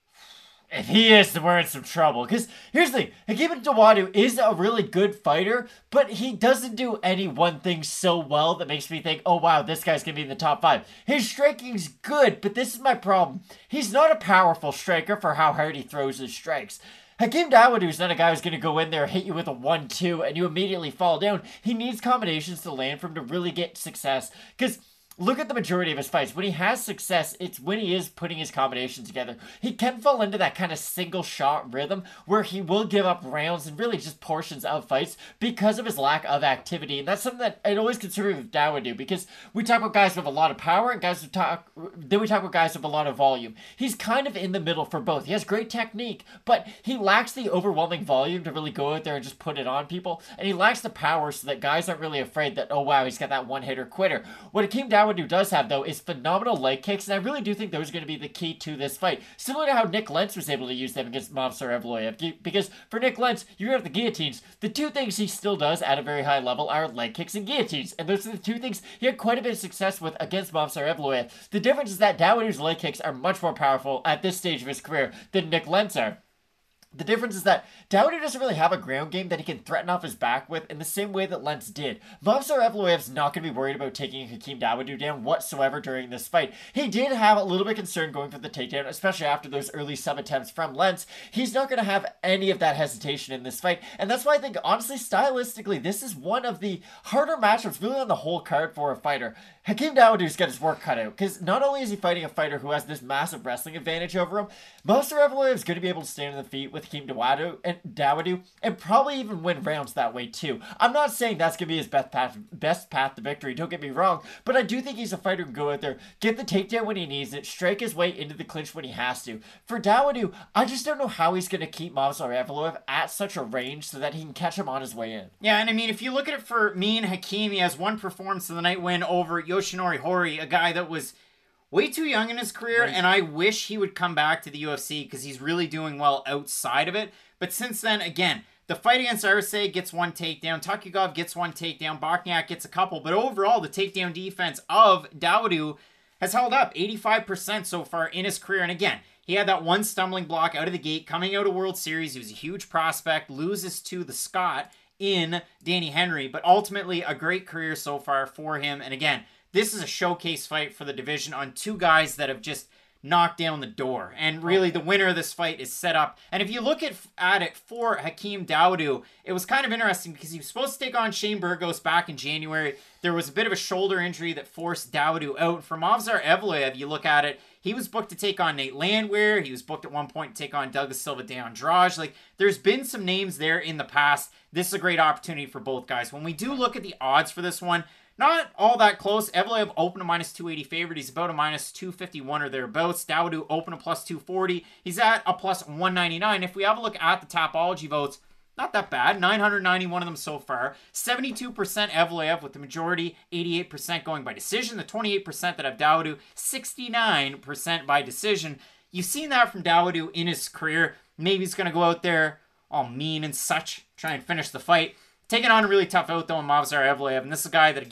S3: If he is, then we're in some trouble. Because here's the thing, Hakeem Dawodu is a really good fighter, but he doesn't do any one thing so well that makes me think, oh wow, this guy's going to be in the top five. His striking's good, but this is my problem. He's not a powerful striker for how hard he throws his strikes. Hakeem Dawodu is not a guy who's going to go in there, hit you with a one two, and you immediately fall down. He needs combinations to land for him to really get success. Because look at the majority of his fights. When he has success, it's when he is putting his combinations together. He can fall into that kind of single shot rhythm where he will give up rounds and really just portions of fights because of his lack of activity. And that's something that I'd always consider with Dawodu, because we talk about guys with a lot of power and guys who talk, then we talk about guys with a lot of volume. He's kind of in the middle for both. He has great technique, but he lacks the overwhelming volume to really go out there and just put it on people. And he lacks the power so that guys aren't really afraid that, oh wow, he's got that one hitter quitter. What Hakeem Dawodu does have, though, is phenomenal leg kicks, and I really do think those are going to be the key to this fight. Similar to how Nick Lentz was able to use them against Movsar Evloev. Because for Nick Lentz, you have the guillotines. The two things he still does at a very high level are leg kicks and guillotines, and those are the two things he had quite a bit of success with against Movsar Evloev. The difference is that Dawodu's leg kicks are much more powerful at this stage of his career than Nick Lentz are. The difference is that Dawodu doesn't really have a ground game that he can threaten off his back with in the same way that Lentz did. Movsar Evloev's not going to be worried about taking Hakeem Dawodu down whatsoever during this fight. He did have a little bit of concern going for the takedown, especially after those early sub attempts from Lentz. He's not going to have any of that hesitation in this fight, and that's why I think, honestly, stylistically, this is one of the harder matchups really on the whole card for a fighter. Hakeem Dawodu's got his work cut out, because not only is he fighting a fighter who has this massive wrestling advantage over him, Movsar Evloev is going to be able to stand on the feet with Hakeem Dawodu and Dawodu, and probably even win rounds that way too. I'm not saying that's going to be his best path, best path to victory, don't get me wrong, but I do think he's a fighter who can go out there, get the takedown when he needs it, strike his way into the clinch when he has to. For Dawodu, I just don't know how he's going to keep Movsar Evloev at such a range so that he can catch him on his way in.
S2: Yeah, and I mean, if you look at it for me and Hakeem, he has one performance of the night win over Yoshinori Hori, a guy that was way too young in his career, right. And I wish he would come back to the U F C because he's really doing well outside of it. But since then, again, the fight against Arce gets one takedown, Tukhugov gets one takedown, Bokiak gets a couple, but overall, the takedown defense of Dawodu has held up eighty-five percent so far in his career. And again, he had that one stumbling block out of the gate coming out of World Series. He was a huge prospect, loses to the Scot in Danny Henry, but ultimately a great career so far for him. And again, this is a showcase fight for the division on two guys that have just knocked down the door. And really, the winner of this fight is set up. And if you look at, at it for Hakeem Dawodu, it was kind of interesting because he was supposed to take on Shane Burgos back in January. There was a bit of a shoulder injury that forced Dawodu out. For Movsar Evloev, you look at it, he was booked to take on Nate Landwehr. He was booked at one point to take on Douglas Silva de Andrade. Like, there's been some names there in the past. This is a great opportunity for both guys. When we do look at the odds for this one, not all that close. Evloev open a minus two eighty favorite. He's about a minus two fifty-one or thereabouts. Dawodu open a plus two forty. He's at a plus one ninety-nine. If we have a look at the Tapology votes, not that bad. nine hundred ninety-one of them so far. seventy-two percent Evloev with the majority, eighty-eight percent going by decision. The twenty-eight percent that have Dawodu, sixty-nine percent by decision. You've seen that from Dawodu in his career. Maybe he's going to go out there all mean and such, try and finish the fight. Taking on a really tough out, though, in Movsar Evloev. And this is a guy that, again,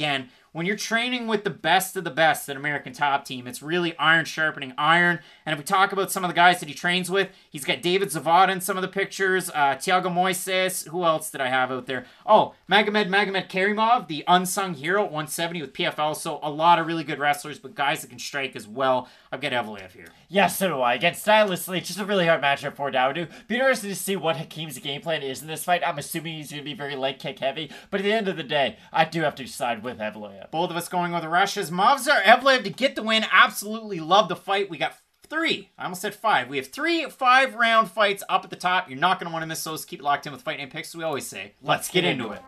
S2: when you're training with the best of the best at American Top Team, it's really iron sharpening iron. And if we talk about some of the guys that he trains with, he's got David Zavada in some of the pictures, uh, Thiago Moises. Who else did I have out there? Oh, Magomed Magomed Karimov, the unsung hero at one seventy with P F L. So a lot of really good wrestlers, but guys that can strike as well. I've got Evloev here.
S3: Yeah, so do I. Again, stylistically, it's just a really hard matchup for Dawodu. Be interested to see what Hakeem's game plan is in this fight. I'm assuming he's going to be very leg kick heavy, but at the end of the day, I do have to side with Evloev.
S2: Both of us going with Russia's Movsar Evloev to get the win. Absolutely love the fight. We got three. I almost said five. We have three five-round fights up at the top. You're not going to want to miss those. Keep it locked in with Fight Night Picks, as we always say. Let's, Let's get, get into, into it. it.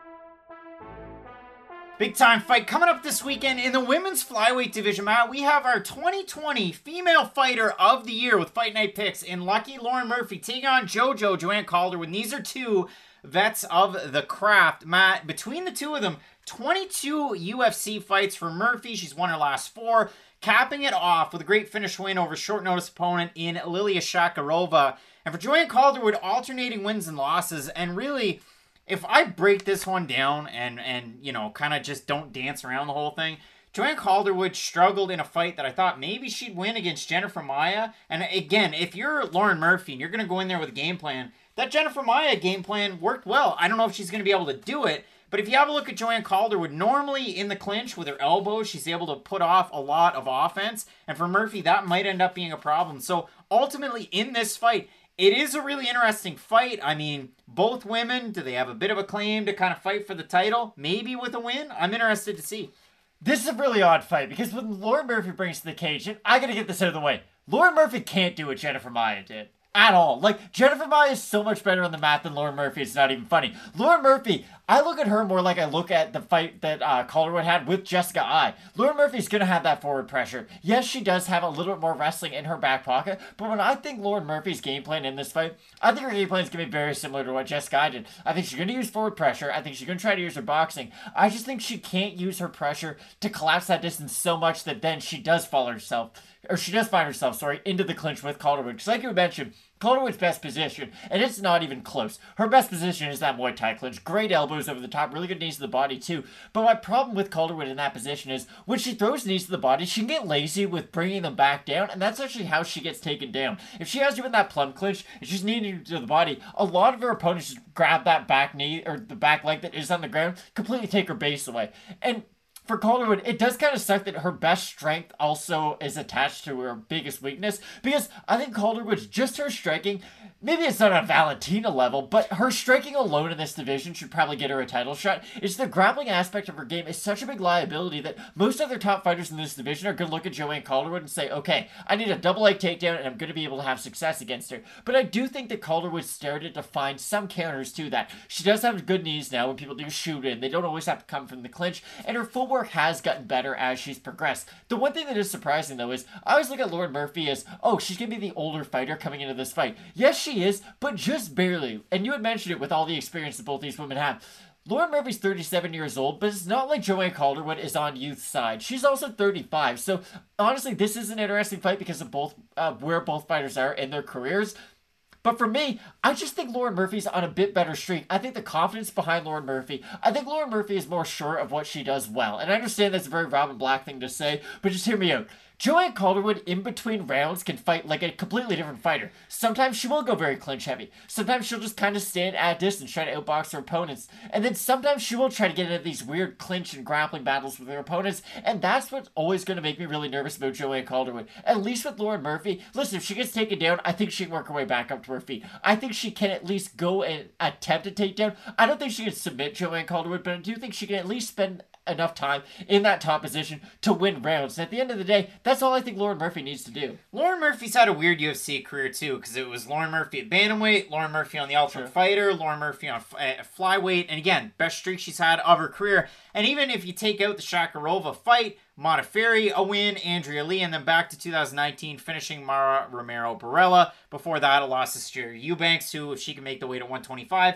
S2: Big time fight coming up this weekend in the women's flyweight division, Matt. We have our twenty twenty Female Fighter of the Year with Fight Night Picks in Lucky Lauren Murphy taking on JoJo Joanne Calderwood. These are two vets of the craft, Matt. Between the two of them, twenty-two U F C fights for Murphy. She's won her last four, capping it off with a great finish win over short notice opponent in Lilia Shakarova. And for Joanne Calderwood, alternating wins and losses, and really, if I break this one down and, and you know, kind of just don't dance around the whole thing, Joanne Calderwood struggled in a fight that I thought maybe she'd win against Jennifer Maia. And again, if you're Lauren Murphy and you're going to go in there with a game plan, that Jennifer Maia game plan worked well. I don't know if she's going to be able to do it, but if you have a look at Joanne Calderwood, normally in the clinch with her elbows, she's able to put off a lot of offense. And for Murphy, that might end up being a problem. So ultimately in this fight, it is a really interesting fight. I mean, both women, do they have a bit of a claim to kind of fight for the title? Maybe with a win? I'm interested to see.
S3: This is a really odd fight because when Lauren Murphy brings to the cage, and I gotta get this out of the way, Lauren Murphy can't do what Jennifer Maia did. At all. Like, Jennifer Maia is so much better on the mat than Lauren Murphy. It's not even funny. Lauren Murphy, I look at her more like I look at the fight that uh, Calderwood had with Jessica Eye. Lauren Murphy's going to have that forward pressure. Yes, she does have a little bit more wrestling in her back pocket, but when I think Lauren Murphy's game plan in this fight, I think her game plan is going to be very similar to what Jessica Eye did. I think she's going to use forward pressure. I think she's going to try to use her boxing. I just think she can't use her pressure to collapse that distance so much that then she does fall herself, or she does find herself, sorry, into the clinch with Calderwood. Because like you mentioned, Calderwood's best position, and it's not even close. Her best position is that Muay Thai clinch. Great elbows over the top, really good knees to the body too. But my problem with Calderwood in that position is when she throws knees to the body, she can get lazy with bringing them back down, and that's actually how she gets taken down. If she has you in that plum clinch, and she's kneeing to the body, a lot of her opponents just grab that back knee, or the back leg that is on the ground, completely take her base away. And for Calderwood, it does kind of suck that her best strength also is attached to her biggest weakness, because I think Calderwood's just her striking. Maybe it's not on a Valentina level, but her striking alone in this division should probably get her a title shot. It's the grappling aspect of her game is such a big liability that most other top fighters in this division are going to look at Joanne Calderwood and say, okay, I need a double leg takedown and I'm going to be able to have success against her. But I do think that Calderwood started to find some counters to that. She does have good knees now when people do shoot in. They don't always have to come from the clinch, and her footwork has gotten better as she's progressed. The one thing that is surprising, though, is I always look at Lauren Murphy as, oh, she's going to be the older fighter coming into this fight. Yes, she is, but just barely. And you had mentioned it with all the experience that both these women have. Lauren Murphy's thirty-seven years old, but it's not like Joanne Calderwood is on youth side. She's also thirty-five. So honestly, this is an interesting fight because of both uh, where both fighters are in their careers. But for me, I just think Lauren Murphy's on a bit better streak. I think the confidence behind Lauren Murphy, I think Lauren Murphy is more sure of what she does well. And I understand that's a very Robin Black thing to say, but just hear me out. Joanne Calderwood, in between rounds, can fight like a completely different fighter. Sometimes she will go very clinch heavy. Sometimes she'll just kind of stand at a distance, try to outbox her opponents. And then sometimes she will try to get into these weird clinch and grappling battles with her opponents. And that's what's always going to make me really nervous about Joanne Calderwood. At least with Lauren Murphy, listen, if she gets taken down, I think she can work her way back up to her feet. I think she can at least go and attempt a takedown. I don't think she can submit Joanne Calderwood, but I do think she can at least spend enough time in that top position to win rounds. And at the end of the day, that's all I think Lauren Murphy needs to do.
S2: Lauren Murphy's had a weird U F C career too, because it was Lauren Murphy at bantamweight, Lauren Murphy on the Ultimate sure. Fighter, Lauren Murphy on uh, flyweight, and again, best streak she's had of her career. And even if you take out the Shakarova fight, Modafferi a win, Andrea Lee, and then back to two thousand nineteen, finishing Mara Romero Barella. Before that, a loss to Jerry Eubanks, who, if she can make the weight at one twenty-five,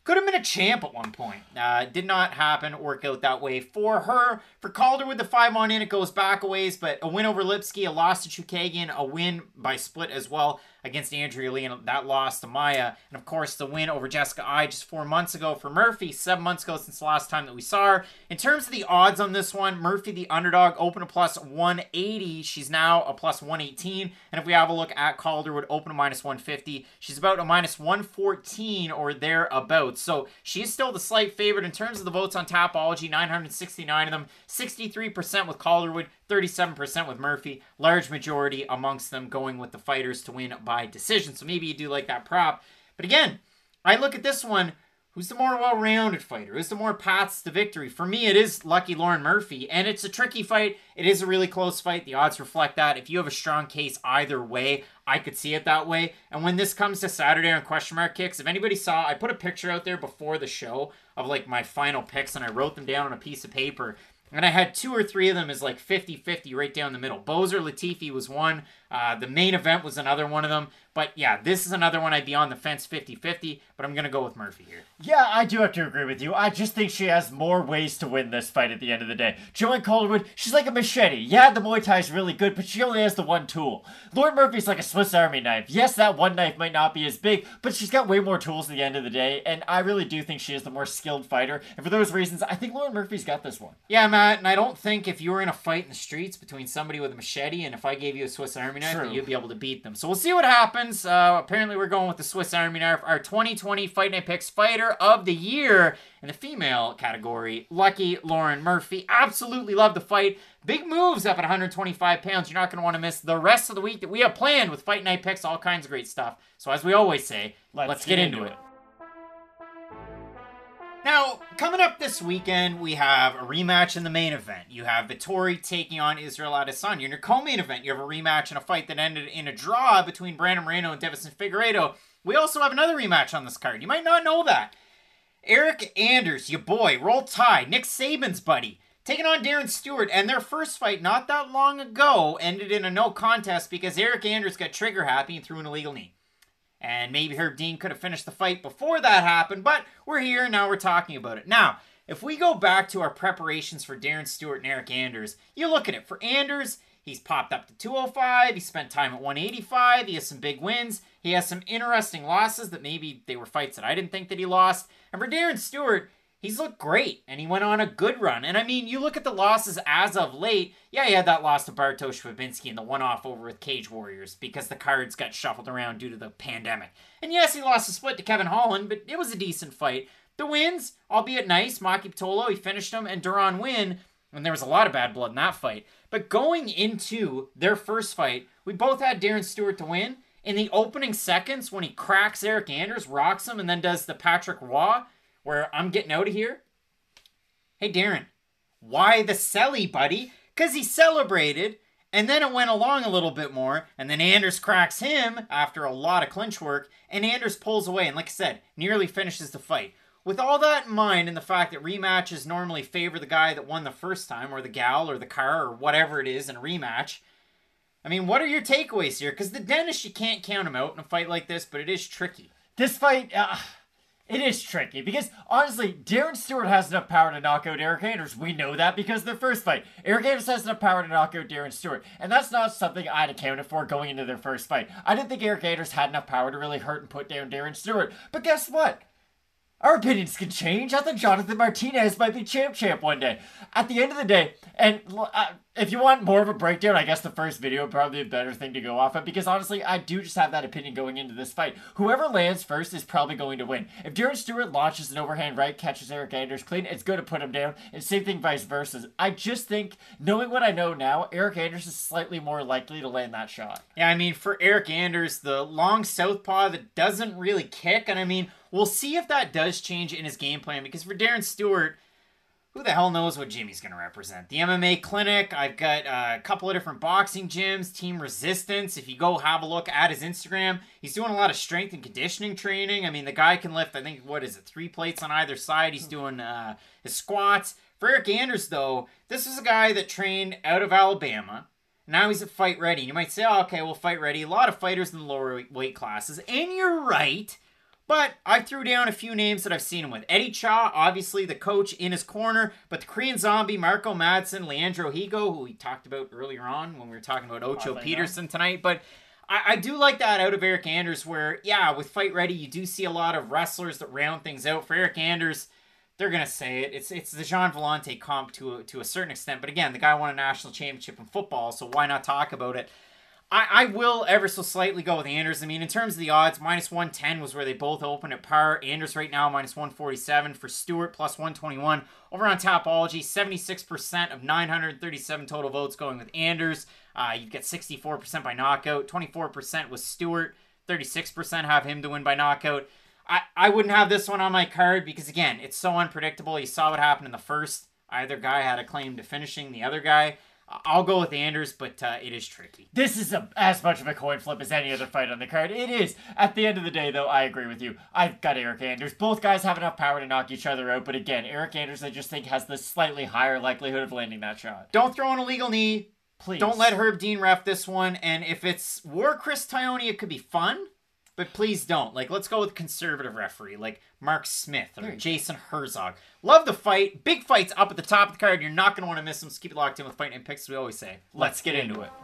S2: Could have been a champ at one point. Uh, did not happen, work out that way for her. For Calderwood, the five on in, it goes back a ways, but a win over Lipsky, a loss to Chukagian, a win by split as well against Andrea Lee, and that loss to Maya. And of course, the win over Jessica I just four months ago for Murphy, seven months ago since the last time that we saw her. In terms of the odds on this one, Murphy, the underdog, open a plus one eighty. She's now a plus one eighteen. And if we have a look at Calderwood, open a minus one fifty. She's about a minus one fourteen or thereabouts. So she's still the slight favorite in terms of the votes on Tapology, nine hundred sixty-nine of them, sixty-three percent with Calderwood, thirty-seven percent with Murphy. Large majority amongst them going with the fighters to win by decision. So maybe you do like that prop. But again, I look at this one, who's the more well-rounded fighter? Who's the more paths to victory? For me, it is Lucky Lauren Murphy, and it's a tricky fight. It is a really close fight. The odds reflect that. If you have a strong case either way, I could see it that way. And when this comes to Saturday on Question Mark Kicks, if anybody saw, I put a picture out there before the show of like my final picks, and I wrote them down on a piece of paper. And I had two or three of them as like fifty fifty right down the middle. Bozer Latifi was one. Uh, the main event was another one of them. But yeah, this is another one I'd be on the fence fifty fifty, but I'm going to go with Murphy here.
S3: Yeah, I do have to agree with you. I just think she has more ways to win this fight at the end of the day. Joanne Calderwood, she's like a machete. Yeah, the Muay Thai is really good, but she only has the one tool. Lauren Murphy's like a Swiss Army knife. Yes, that one knife might not be as big, but she's got way more tools at the end of the day, and I really do think she is the more skilled fighter. And for those reasons, I think Lauren Murphy's got this one.
S2: Yeah, Matt, and I don't think if you were in a fight in the streets between somebody with a machete and if I gave you a Swiss Army knife, that you'd be able to beat them. So we'll see what happens. Uh, apparently we're going with the Swiss Army knife. Our twenty twenty Fight Night Picks Fighter of the Year in the female category, Lucky Lauren Murphy. Absolutely love the fight. Big moves up at one hundred twenty-five pounds. You're not going to want to miss the rest of the week that we have planned with Fight Night Picks, all kinds of great stuff. So as we always say, let's, let's get, get into it. it. Now, coming up this weekend, we have a rematch in the main event. You have Vettori taking on Israel Adesanya. In your co-main event, you have a rematch in a fight that ended in a draw between Brandon Moreno and Davison Figueiredo. We also have another rematch on this card. You might not know that. Eric Anders, your boy, Roll Tide, Nick Saban's buddy, taking on Darren Stewart. And their first fight not that long ago ended in a no contest because Eric Anders got trigger happy and threw an illegal knee. And maybe Herb Dean could have finished the fight before that happened, but we're here and now we're talking about it. Now, if we go back to our preparations for Darren Stewart and Eric Anders, you look at it. For Anders, he's popped up to two oh five. He spent time at one eighty-five. He has some big wins. He has some interesting losses that maybe they were fights that I didn't think that he lost. And for Darren Stewart, he's looked great, and he went on a good run. And I mean, you look at the losses as of late. Yeah, he had that loss to Bartosz Fabinski in the one-off over with Cage Warriors because the cards got shuffled around due to the pandemic. And yes, he lost a split to Kevin Holland, but it was a decent fight. The wins, albeit nice, Maki Pitolo, he finished him, and Duran Win, and there was a lot of bad blood in that fight. But going into their first fight, we both had Darren Stewart to win. In the opening seconds, when he cracks Eric Anders, rocks him, and then does the Patrick Roy, where I'm getting out of here. Hey, Darren, why the celly, buddy? Because he celebrated, and then it went along a little bit more, and then Anders cracks him after a lot of clinch work, and Anders pulls away, and like I said, nearly finishes the fight. With all that in mind, and the fact that rematches normally favor the guy that won the first time, or the gal, or the car, or whatever it is in a rematch, I mean, what are your takeaways here? Because the Dennis, you can't count him out in a fight like this, but it is tricky.
S3: This fight, uh, it is tricky. Because, honestly, Darren Stewart has enough power to knock out Eric Anders. We know that because of their first fight. Eric Anders has enough power to knock out Darren Stewart. And that's not something I'd accounted for going into their first fight. I didn't think Eric Anders had enough power to really hurt and put down Darren Stewart. But guess what? Our opinions can change. I think Jonathan Martinez might be champ champ one day. At the end of the day, and uh, if you want more of a breakdown, I guess the first video would probably be a better thing to go off of, because honestly, I do just have that opinion going into this fight. Whoever lands first is probably going to win. If Darren Stewart launches an overhand right, catches Eric Anders clean, it's going to put him down, and same thing vice versa. I just think, knowing what I know now, Eric Anders is slightly more likely to land that shot.
S2: Yeah, I mean, for Eric Anders, the long southpaw that doesn't really kick, and I mean, we'll see if that does change in his game plan, because for Darren Stewart, who the hell knows what gym he's going to represent? The M M A clinic, I've got uh, a couple of different boxing gyms, Team Resistance. If you go have a look at his Instagram, he's doing a lot of strength and conditioning training. I mean, the guy can lift, I think, what is it, three plates on either side. He's doing uh, his squats. For Eric Anders, though, this is a guy that trained out of Alabama. Now he's at Fight Ready. You might say, oh, okay, well, Fight Ready. A lot of fighters in the lower weight classes. And you're right. But I threw down a few names that I've seen him with. Eddie Cha, obviously the coach in his corner, but the Korean Zombie, Marco Madsen, Leandro Higo, who we talked about earlier on when we were talking about Ocho oh, Peterson tonight. But I, I do like that out of Eric Anders where, yeah, with Fight Ready, you do see a lot of wrestlers that round things out. For Eric Anders, they're going to say it. It's it's the Jean Vellante comp to a, to a certain extent. But again, the guy won a national championship in football, so why not talk about it? I, I will ever so slightly go with Anders. I mean, in terms of the odds, minus one ten was where they both open at par. Anders right now, minus one forty-seven. For Stewart, plus one twenty-one. Over on Tapology, seventy-six percent of nine hundred thirty-seven total votes going with Anders. Uh, you get sixty-four percent by knockout. twenty-four percent with Stewart. thirty-six percent have him to win by knockout. I, I wouldn't have this one on my card because, again, it's so unpredictable. You saw what happened in the first. Either guy had a claim to finishing the other guy. I'll go with Anders, but uh, it is tricky.
S3: This is a, as much of a coin flip as any other fight on the card. It is. At the end of the day, though, I agree with you. I've got Eric Anders. Both guys have enough power to knock each other out, but again, Eric Anders, I just think, has the slightly higher likelihood of landing that shot.
S2: Don't throw an illegal knee.
S3: Please.
S2: Don't let Herb Dean ref this one, and if it's War Chris Tione, it could be fun. But please don't. Like, let's go with conservative referee, like Mark Smith or Jason Herzog. Love the fight. Big fights up at the top of the card. You're not going to want to miss them. So keep it locked in with Fight Night Picks, as we always say. Let's get into it.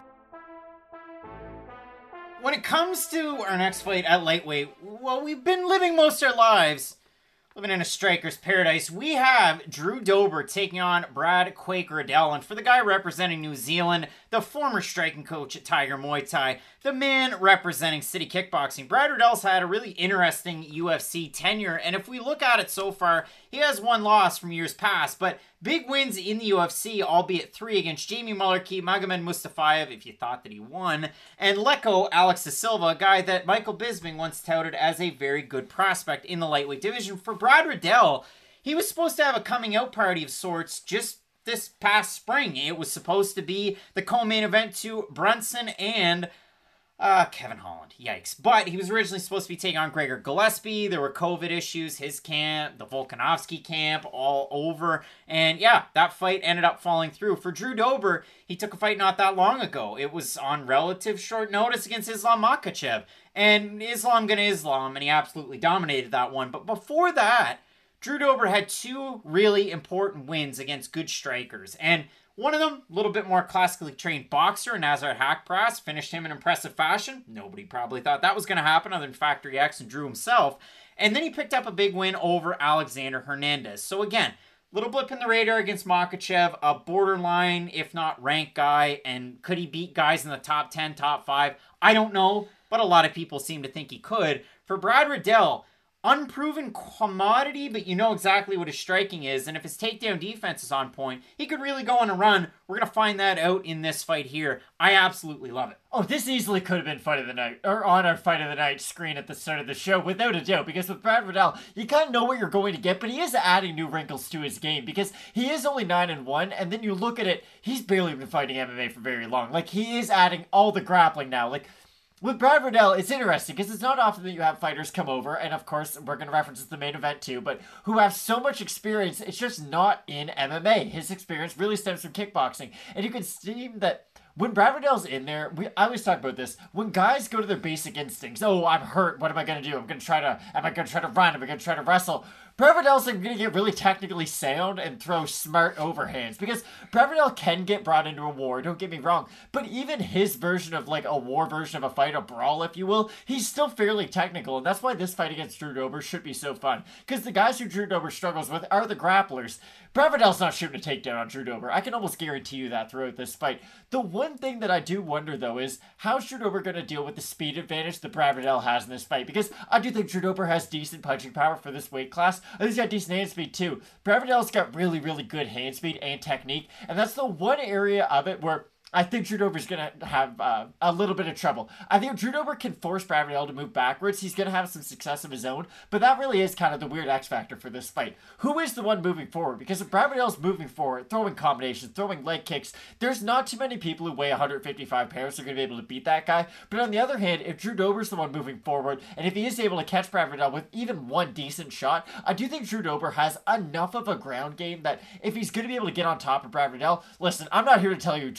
S2: When it comes to our next fight at lightweight, well, we've been living most of our lives living in a striker's paradise. We have Drew Dober taking on Brad Quaker Riddell. And for the guy representing New Zealand, the former striking coach at Tiger Muay Thai, the man representing City Kickboxing, Brad Riddell's had a really interesting U F C tenure. And if we look at it so far, he has one loss from years past, but big wins in the U F C, albeit three against Jamie Mullarkey, Magomed Mustafayev, if you thought that he won, and Lecco Alex da Silva, a guy that Michael Bisping once touted as a very good prospect in the lightweight division. For Brad Riddell, he was supposed to have a coming out party of sorts just this past spring. It was supposed to be the co-main event to Brunson and Uh, Kevin Holland. Yikes. But he was originally supposed to be taking on Gregor Gillespie. There were COVID issues, his camp, the Volkanovski camp, all over. And yeah, that fight ended up falling through. For Drew Dober, he took a fight not that long ago. It was on relative short notice against Islam Makhachev. And Islam gonna Islam, and he absolutely dominated that one. But before that, Drew Dober had two really important wins against good strikers. And one of them, a little bit more classically trained boxer, Nazar Hakparas, finished him in impressive fashion. Nobody probably thought that was going to happen other than Factory X and Drew himself. And then he picked up a big win over Alexander Hernandez. So again, little blip in the radar against Makhachev, a borderline, if not ranked guy. And could he beat guys in the top ten, top five? I don't know, but a lot of people seem to think he could. For Brad Riddell, unproven commodity, but you know exactly what his striking is, and if his takedown defense is on point, he could really go on a run. We're going to find that out in this fight here. I absolutely love it.
S3: Oh, this easily could have been Fight of the Night, or on our Fight of the Night screen at the start of the show, without a doubt, because with Brad Riddell, you kind of know what you're going to get, but he is adding new wrinkles to his game, because he is only nine and one, and then you look at it, he's barely been fighting M M A for very long. Like, he is adding all the grappling now. Like, with Brad Riddell, it's interesting because it's not often that you have fighters come over, and of course, we're going to reference the main event too, but who have so much experience, it's just not in M M A. His experience really stems from kickboxing, and you can see that when Brad Riddell's in there, we I always talk about this, when guys go to their basic instincts, oh, I'm hurt, what am I going to do? I'm going to try to, am I going to try to run? Am I going to try to wrestle? Brad Riddell's like, going to get really technically sound and throw smart overhands, because Brad Riddell can get brought into a war, don't get me wrong, but even his version of like a war version of a fight, a brawl if you will, he's still fairly technical, and that's why this fight against Drew Dober should be so fun, because the guys who Drew Dober struggles with are the grapplers. Brad Riddell's not shooting a takedown on Drew Dober. I can almost guarantee you that throughout this fight. The one thing that I do wonder, though, is how's Drew Dober going to deal with the speed advantage that Brad Riddell has in this fight? Because I do think Drew Dober has decent punching power for this weight class. I think he's got decent hand speed, too. Brad Riddell's got really, really good hand speed and technique, and that's the one area of it where I think Drew Dober's going to have uh, a little bit of trouble. I think if Drew Dober can force Brad Riddell to move backwards, he's going to have some success of his own, but that really is kind of the weird X factor for this fight. Who is the one moving forward? Because if Brad Riddell's moving forward, throwing combinations, throwing leg kicks, there's not too many people who weigh one hundred fifty-five pounds who are going to be able to beat that guy. But on the other hand, if Drew Dober's the one moving forward, and if he is able to catch Brad Riddell with even one decent shot, I do think Drew Dober has enough of a ground game that if he's going to be able to get on top of Brad Riddell, listen, I'm not here to tell you Drew Dober's going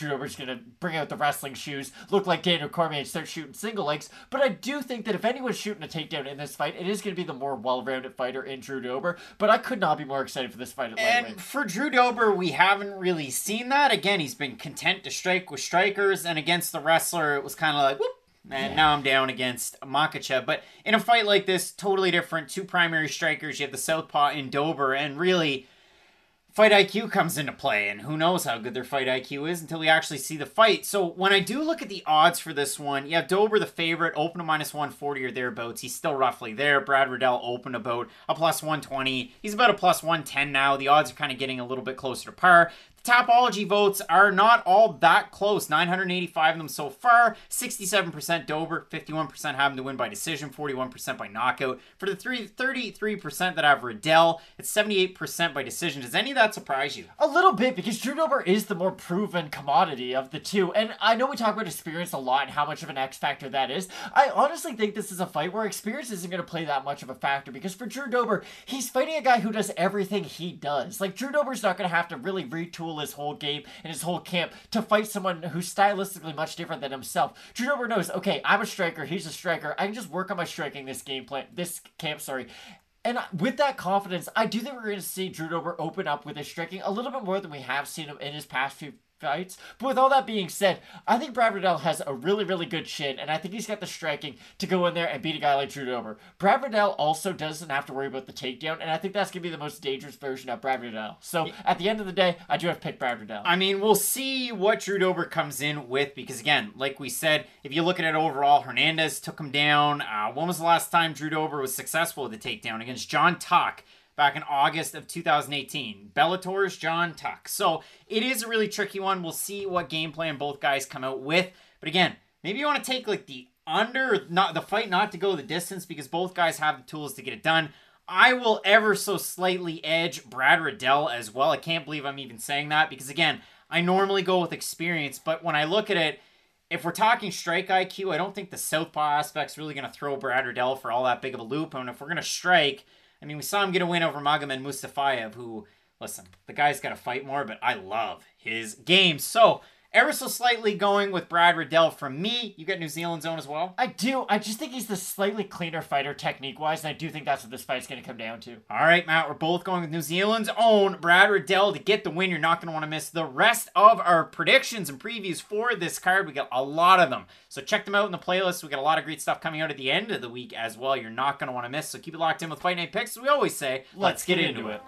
S3: going to bring out the wrestling shoes, look like Daniel Cormier, and start shooting single legs. But I do think that if anyone's shooting a takedown in this fight, it is going to be the more well-rounded fighter in Drew Dober. But I could not be more excited for this fight at lightweight.
S2: And for Drew Dober, we haven't really seen that. Again, he's been content to strike with strikers, and against the wrestler, it was kind of like, whoop. And yeah. Now I'm down against Makhachev. But in a fight like this, totally different. Two primary strikers. You have the southpaw in Dober. And really, fight I Q comes into play. And who knows how good their fight I Q is until we actually see the fight. So when I do look at the odds for this one, you have Dober the favorite, open to minus one forty or thereabouts. He's still roughly there. Brad Riddell open about a plus one twenty. He's about a plus one ten now. The odds are kind of getting a little bit closer to par. Tapology votes are not all that close. nine hundred eighty-five of them so far. sixty-seven percent Dober, fifty-one percent have him to win by decision, forty-one percent by knockout. For the three, thirty-three percent that have Riddell, it's seventy-eight percent by decision. Does any of that surprise you?
S3: A little bit, because Drew Dober is the more proven commodity of the two. And I know we talk about experience a lot and how much of an X factor that is. I honestly think this is a fight where experience isn't going to play that much of a factor, because for Drew Dober, he's fighting a guy who does everything he does. Like, Drew Dober's not going to have to really retool his whole game and his whole camp to fight someone who's stylistically much different than himself. Drew Dober knows, okay, I'm a striker, he's a striker, I can just work on my striking this game plan, this camp, sorry. And with that confidence, I do think we're going to see Drew Dober open up with his striking a little bit more than we have seen him in his past few fights. But with all that being said, I think Brad Riddell has a really, really good chin, and I think he's got the striking to go in there and beat a guy like Drew Dober. Brad Riddell also doesn't have to worry about the takedown, and I think that's going to be the most dangerous version of Brad Riddell. So at the end of the day, I do have to pick Brad Riddell.
S2: I mean, we'll see what Drew Dober comes in with, because again, like we said, if you look at it overall, Hernandez took him down. Uh, when was the last time Drew Dober was successful with the takedown? Against John Tuck. Back in August of two thousand eighteen. Bellator's John Tuck. So it is a really tricky one. We'll see what game plan both guys come out with. But again, maybe you want to take like the under, not the fight not to go the distance, because both guys have the tools to get it done. I will ever so slightly edge Brad Riddell as well. I can't believe I'm even saying that, because again, I normally go with experience, but when I look at it, if we're talking strike I Q, I don't think the southpaw aspect's really going to throw Brad Riddell for all that big of a loop. And if we're going to strike, I mean, we saw him get a win over Magomed Mustafayev, who, listen, the guy's got to fight more, but I love his game. So, ever so slightly going with Brad Riddell from me. You got New Zealand's own as well?
S3: I do. I just think he's the slightly cleaner fighter technique-wise, and I do think that's what this fight's going to come down to.
S2: All right, Matt, we're both going with New Zealand's own Brad Riddell to get the win. You're not going to want to miss the rest of our predictions and previews for this card. We got a lot of them. So check them out in the playlist. We got a lot of great stuff coming out at the end of the week as well. You're not going to want to miss. So keep it locked in with Fight Night Picks. As we always say, let's, let's get, get into, into it. it.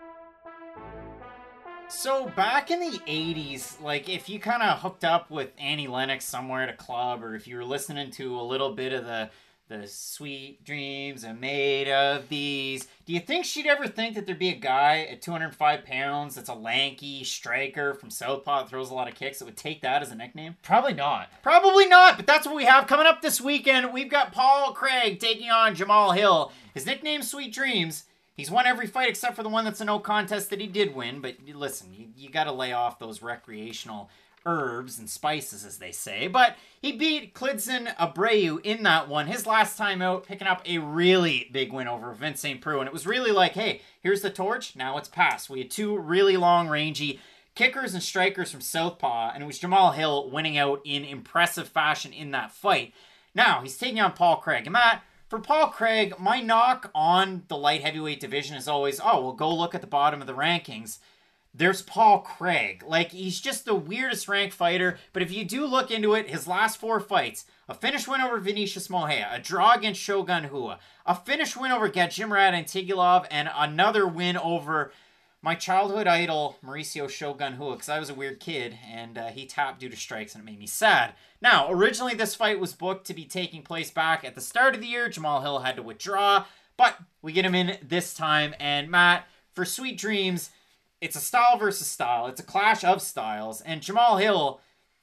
S2: So back in the eighties, like if you kind of hooked up with Annie Lennox somewhere at a club, or if you were listening to a little bit of the the sweet dreams are made of these, do you think she'd ever think that there'd be a guy at two hundred five pounds that's a lanky striker from Southpaw that throws a lot of kicks that would take that as a nickname?
S3: Probably not.
S2: Probably not, but that's what we have coming up this weekend. We've got Paul Craig taking on Jamal Hill. His nickname's Sweet Dreams. He's won every fight except for the one that's a no contest that he did win. But listen, you, you got to lay off those recreational herbs and spices, as they say. But he beat Klidson Abreu in that one. His last time out, picking up a really big win over Vince Saint Preux. And it was really like, hey, here's the torch. Now it's passed. We had two really long, rangy kickers and strikers from Southpaw. And it was Jamal Hill winning out in impressive fashion in that fight. Now, he's taking on Paul Craig. And Matt, for Paul Craig, my knock on the light heavyweight division is always, oh, well, go look at the bottom of the rankings. There's Paul Craig. Like, he's just the weirdest ranked fighter. But if you do look into it, his last four fights, a finish win over Vinicius Morea, a draw against Shogun Hua, a finish win over Gadzhimurad Antigulov, and another win over my childhood idol, Mauricio Shogun Hua, because I was a weird kid, and uh, he tapped due to strikes, and it made me sad. Now, originally this fight was booked to be taking place back at the start of the year. Jamal Hill had to withdraw, but we get him in this time. And Matt, for Sweet Dreams, it's a style versus style. It's a clash of styles. And Jamal Hill,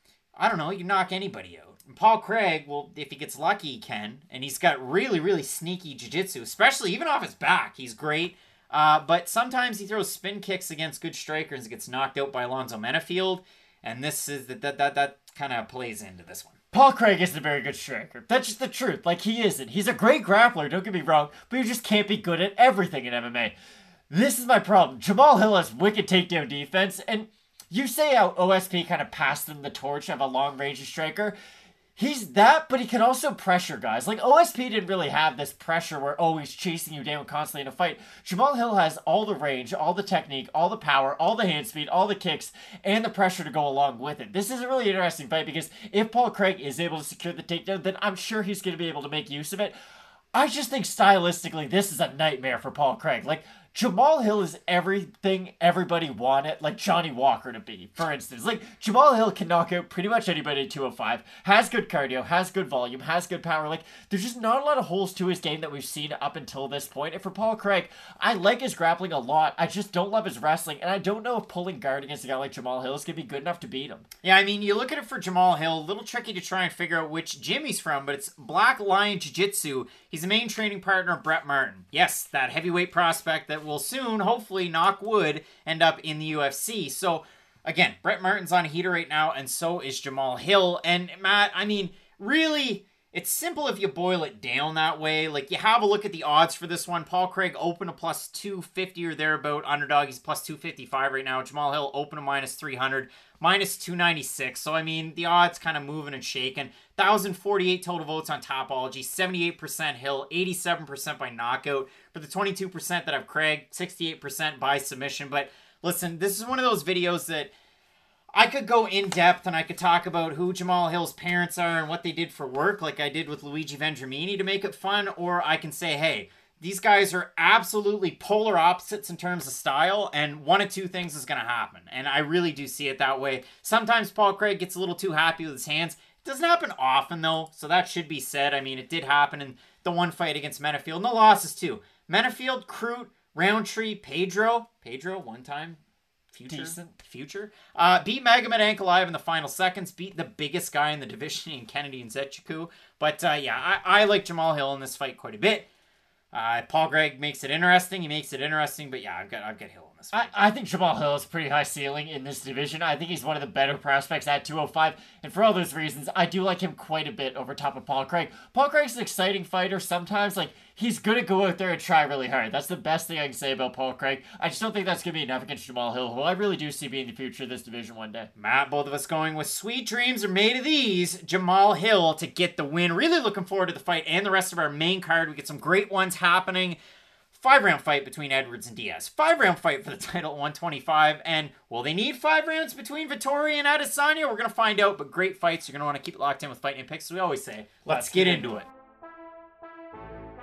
S2: I don't know, you knock anybody out. And Paul Craig, well, if he gets lucky, he can. And he's got really, really sneaky jiu-jitsu, especially even off his back. He's great. Uh, but sometimes he throws spin kicks against good strikers and gets knocked out by Alonzo Menafield. And this is that that that, that kind of plays into this one.
S3: Paul Craig isn't a very good striker. That's just the truth. Like, he isn't. He's a great grappler, don't get me wrong, but you just can't be good at everything in M M A. This is my problem. Jamal Hill has wicked takedown defense, and You say how O S P kind of passed them the torch of a long-range striker. He's that, but he can also pressure guys. Like, O S P didn't really have this pressure where, oh, he's chasing you down constantly in a fight. Jamal Hill has all the range, all the technique, all the power, all the hand speed, all the kicks, and the pressure to go along with it. This is a really interesting fight because if Paul Craig is able to secure the takedown, then I'm sure he's going to be able to make use of it. I just think stylistically, this is a nightmare for Paul Craig. Like, Jamal Hill is everything everybody wanted, like Johnny Walker to be, for instance. Like, Jamal Hill can knock out pretty much anybody at two oh five, has good cardio, has good volume, has good power. Like, there's just not a lot of holes to his game that we've seen up until this point. And for Paul Craig, I like his grappling a lot. I just don't love his wrestling, and I don't know if pulling guard against a guy like Jamal Hill is going to be good enough to beat him.
S2: Yeah, I mean, you look at it for Jamal Hill, a little tricky to try and figure out which gym he's from, but it's Black Lion Jiu-Jitsu. He's the main training partner of Brett Martin. Yes, that heavyweight prospect that will soon, hopefully, knock wood, end up in the U F C. So, again, Brett Martin's on a heater right now, and so is Jamal Hill. And, Matt, I mean, really, it's simple if you boil it down that way. Like, you have a look at the odds for this one. Paul Craig open a plus two fifty or thereabout. Underdog, he's plus two fifty-five right now. Jamal Hill open a minus three hundred. Minus two ninety-six. So, I mean, the odds kind of moving and shaking. one thousand forty-eight total votes on Topology. seventy-eight percent Hill. eighty-seven percent by knockout. For the twenty-two percent that have Craig. sixty-eight percent by submission. But, listen, this is one of those videos that I could go in depth and I could talk about who Jamal Hill's parents are and what they did for work, like I did with Luigi Vendramini to make it fun. Or I can say, hey, these guys are absolutely polar opposites in terms of style, and one of two things is going to happen. And I really do see it that way. Sometimes Paul Craig gets a little too happy with his hands. It doesn't happen often, though, so that should be said. I mean, it did happen in the one fight against Menafield. And the losses, too. Menafield, Crute, Roundtree, Pedro. Pedro, one time. Future.
S3: Decent.
S2: Future. Uh, beat Magomed Ankalaev in the final seconds. Beat the biggest guy in the division in Kennedy and Nzechukwu. But, uh, yeah, I, I like Jamal Hill in this fight quite a bit. Uh, Paul Craig makes it interesting. He makes it interesting, but yeah, I've got I've got Hill in this
S3: I,
S2: fight.
S3: I think Jamal Hill is pretty high ceiling in this division. I think he's one of the better prospects at two oh five, and for all those reasons, I do like him quite a bit over top of Paul Craig. Paul Craig's an exciting fighter sometimes. Like, he's going to go out there and try really hard. That's the best thing I can say about Paul Craig. I just don't think that's going to be enough against Jamal Hill, who I really do see being the future of this division one day.
S2: Matt, both of us going with sweet dreams are made of these. Jamal Hill to get the win. Really looking forward to the fight and the rest of our main card. We get some great ones happening. Five-round fight between Edwards and Diaz. Five-round fight for the title at one twenty-five. And will they need five rounds between Vettori and Adesanya? We're going to find out, but great fights. You're going to want to keep it locked in with Fight Night Picks, as we always say. Let's, Let's get, get into it. it.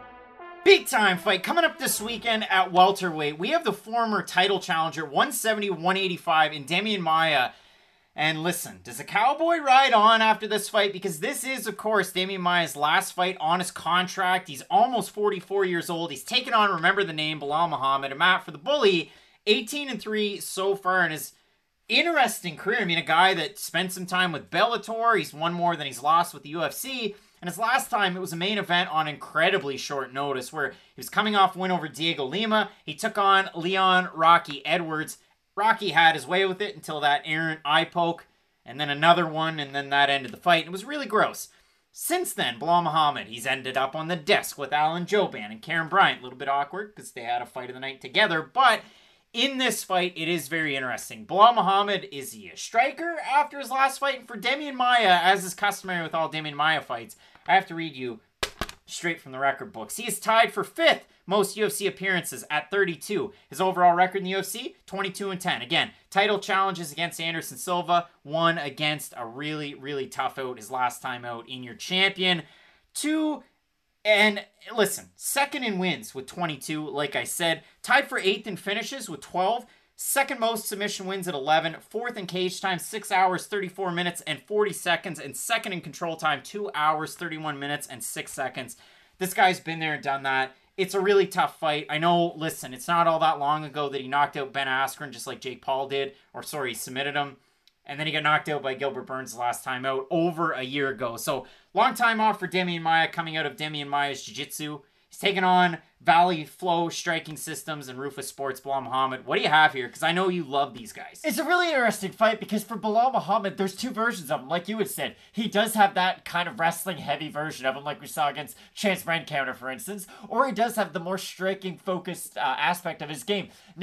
S2: Big time fight coming up this weekend at welterweight. We have the former title challenger, one seventy one eighty-five, in Demian Maia. And listen, does a cowboy ride on after this fight? Because this is, of course, Demian Maia's last fight on his contract. He's almost forty-four years old. He's taken on, remember the name, Bilal Muhammad. And Matt, for the Bully, eighteen and three so far in his interesting career. I mean, a guy that spent some time with Bellator. He's won more than he's lost with the U F C. And his last time, it was a main event on incredibly short notice where he was coming off a win over Diego Lima. He took on Leon Rocky Edwards. Rocky had his way with it until that errant eye poke, and then another one, and then that ended the fight. It was really gross. Since then, Bilal Muhammad, he's ended up on the desk with Alan Jouban and Karen Bryant. A little bit awkward because they had a fight of the night together, but in this fight, it is very interesting. Bilal Muhammad, is he a striker after his last fight? And for Demian Maia, as is customary with all Demian Maia fights, I have to read you straight from the record books. He is tied for fifth most U F C appearances at thirty-two. His overall record in the U F C, twenty-two and ten. Again, title challenges against Anderson Silva, one against a really, really tough out his last time out in your champion. Two, and listen, second in wins with twenty-two, like I said. Tied for eighth in finishes with twelve. Second most submission wins at eleven. Fourth in cage time, six hours, thirty-four minutes, and forty seconds. And second in control time, two hours, thirty-one minutes, and six seconds. This guy's been there and done that. It's a really tough fight. I know, listen, it's not all that long ago that he knocked out Ben Askren just like Jake Paul did. Or, sorry, he submitted him. And then he got knocked out by Gilbert Burns the last time out over a year ago. So, long time off for Demian Maia coming out of Demian Maia's Jiu-Jitsu. He's taken on Valley Flow Striking Systems and Rufus Sports, Bilal Muhammad. What do you have here? Because I know you love these guys.
S3: It's a really interesting fight because for Bilal Muhammad, there's two versions of him. Like you had said, he does have that kind of wrestling-heavy version of him, like we saw against Chance Rencounter, for instance. Or he does have the more striking, focused uh, aspect of his game. Now,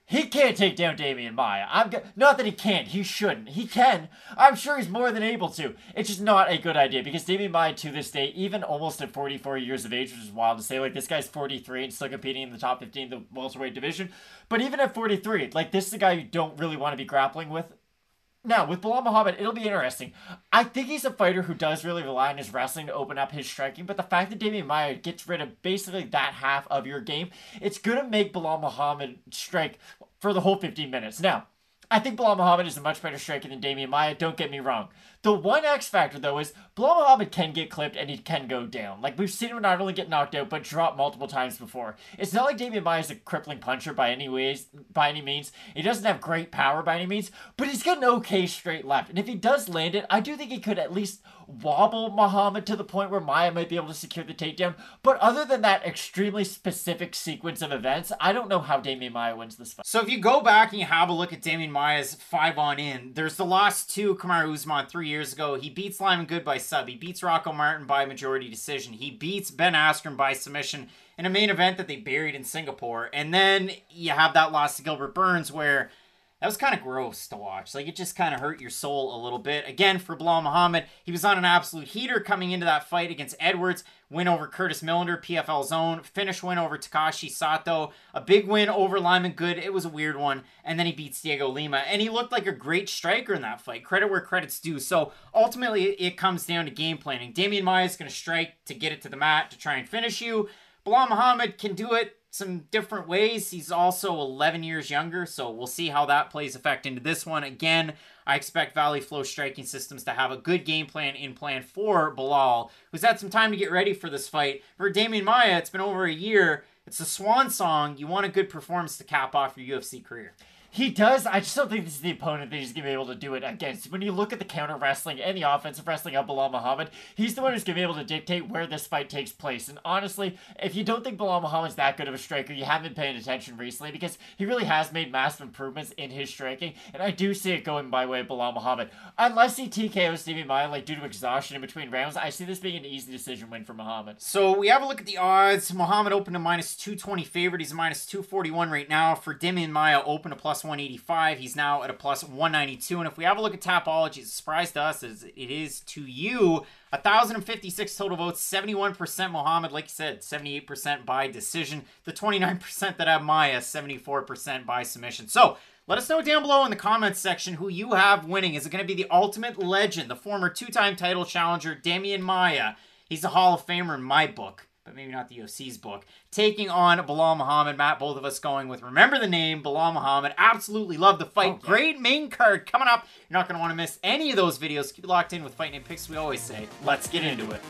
S3: He can't take down Damian Maia. I'm go- not that he can't. He shouldn't. He can. I'm sure he's more than able to. It's just not a good idea because Damian Maia to this day, even almost at forty-four years of age, which is wild to say, like this guy's forty-three and still competing in the top fifteen of the welterweight division. But even at forty-three, like this is a guy you don't really want to be grappling with. Now, with Belal Muhammad, it'll be interesting. I think he's a fighter who does really rely on his wrestling to open up his striking, but the fact that Damian Maia gets rid of basically that half of your game, it's going to make Belal Muhammad strike for the whole fifteen minutes. Now, I think Belal Muhammad is a much better striker than Damian Maia, don't get me wrong. The one X factor, though, is Belal Muhammad can get clipped and he can go down. Like, we've seen him not only get knocked out, but drop multiple times before. It's not like Damian Maia is a crippling puncher by any ways, by any means. He doesn't have great power by any means, but he's got an okay straight left. And if he does land it, I do think he could at least wobble Muhammad to the point where Maia might be able to secure the takedown. But other than that extremely specific sequence of events, I don't know how Damian Maia wins this fight.
S2: So if you go back and you have a look at Damian Maia's five on in, there's the loss to Kamaru Usman three years ago. He beats Lyman Good by sub. He beats Rocco Martin by majority decision. He beats Ben Askren by submission in a main event that they buried in Singapore. And then you have that loss to Gilbert Burns where that was kind of gross to watch. Like, it just kind of hurt your soul a little bit. Again, for Belal Muhammad, he was on an absolute heater coming into that fight against Edwards. Win over Curtis Millender, P F L zone. Finish win over Takashi Sato. A big win over Lyman Good. It was a weird one. And then he beats Diego Lima. And he looked like a great striker in that fight. Credit where credit's due. So, ultimately, it comes down to game planning. Damian Maia is going to strike to get it to the mat to try and finish you. Belal Muhammad can do it some different ways. He's also eleven years younger, so we'll see how that plays effect into this one. Again, I expect Valley Flow Striking Systems to have a good game plan in plan for Belal, who's had some time to get ready for this fight. For Damian Maia, it's been over a year. It's a swan song. You want a good performance to cap off your U F C career.
S3: He does. I just don't think this is the opponent that he's going to be able to do it against. When you look at the counter wrestling and the offensive wrestling of Belal Muhammad, he's the one who's going to be able to dictate where this fight takes place. And honestly, if you don't think Belal Muhammad's that good of a striker, you haven't been paying attention recently because he really has made massive improvements in his striking. And I do see it going by way of Belal Muhammad. Unless he T K Os Damian Maia like due to exhaustion in between rounds, I see this being an easy decision win for Muhammad.
S2: So we have a look at the odds. Muhammad opened a minus two twenty favorite. He's a minus two forty-one right now. For Damian Maia, open a plus one eighty-five. He's now at a plus one ninety-two. And if we have a look at Tapology, it's a surprise to us as it is to you. one thousand fifty-six total votes, seventy-one percent Muhammad, like you said, seventy-eight percent by decision. The twenty-nine percent that have Maia, seventy-four percent by submission. So let us know down below in the comments section who you have winning. Is it going to be the ultimate legend, the former two-time title challenger, Damian Maia? He's a Hall of Famer in my book, but maybe not the U F C's book, taking on Belal Muhammad. Matt, both of us going with, remember the name, Belal Muhammad. Absolutely love the fight. Okay. Great main card coming up. You're not going to want to miss any of those videos. Keep it locked in with Fight Night Picks, we always say. Let's get into it.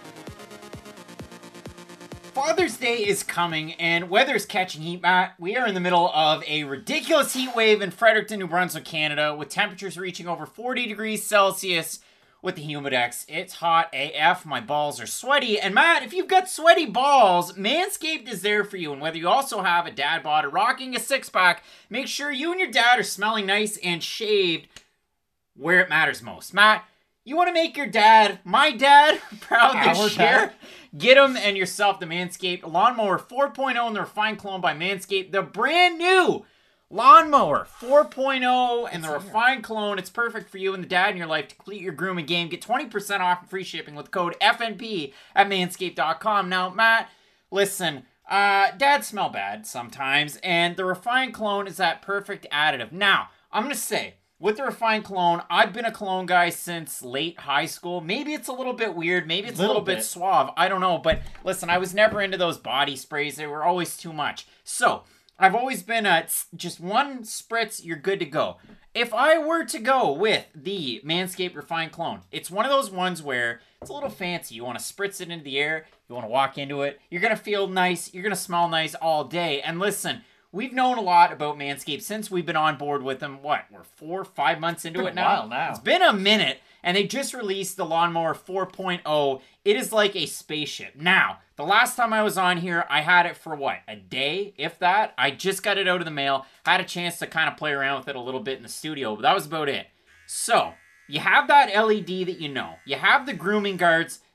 S2: Father's Day is coming, and weather's catching heat, Matt. We are in the middle of a ridiculous heat wave in Fredericton, New Brunswick, Canada, with temperatures reaching over forty degrees Celsius. With the Humidex, it's hot A F. My balls are sweaty. And Matt, if you've got sweaty balls, Manscaped is there for you. And whether you also have a dad bod or rocking a six-pack, make sure you and your dad are smelling nice and shaved where it matters most. Matt, you want to make your dad, my dad, proud this year? Get him and yourself the Manscaped Lawnmower four point oh and the Refined Cologne by Manscaped. The brand new Lawnmower four point oh and the Refined Cologne. It's perfect for you and the dad in your life to complete your grooming game. Get twenty percent off and free shipping with code F N P at manscaped dot com. Now, Matt, listen, uh, dads smell bad sometimes, and the Refined Cologne is that perfect additive. Now, I'm going to say, with the Refined Cologne, I've been a cologne guy since late high school. Maybe it's a little bit weird. Maybe it's a little, little bit suave. I don't know. But listen, I was never into those body sprays. They were always too much. So I've always been a just one spritz, you're good to go. If I were to go with the Manscaped Refined Cologne, it's one of those ones where it's a little fancy. You want to spritz it into the air. You want to walk into it. You're going to feel nice. You're going to smell nice all day. And listen, we've known a lot about Manscaped since we've been on board with them. What? We're four, five months into it now?
S3: now.
S2: It's been a minute. And they just released the Lawnmower four point oh. It is like a spaceship. Now, the last time I was on here, I had it for what? A day, if that? I just got it out of the mail. Had a chance to kind of play around with it a little bit in the studio, but that was about it. So, you have that L E D that you know. You have the grooming guards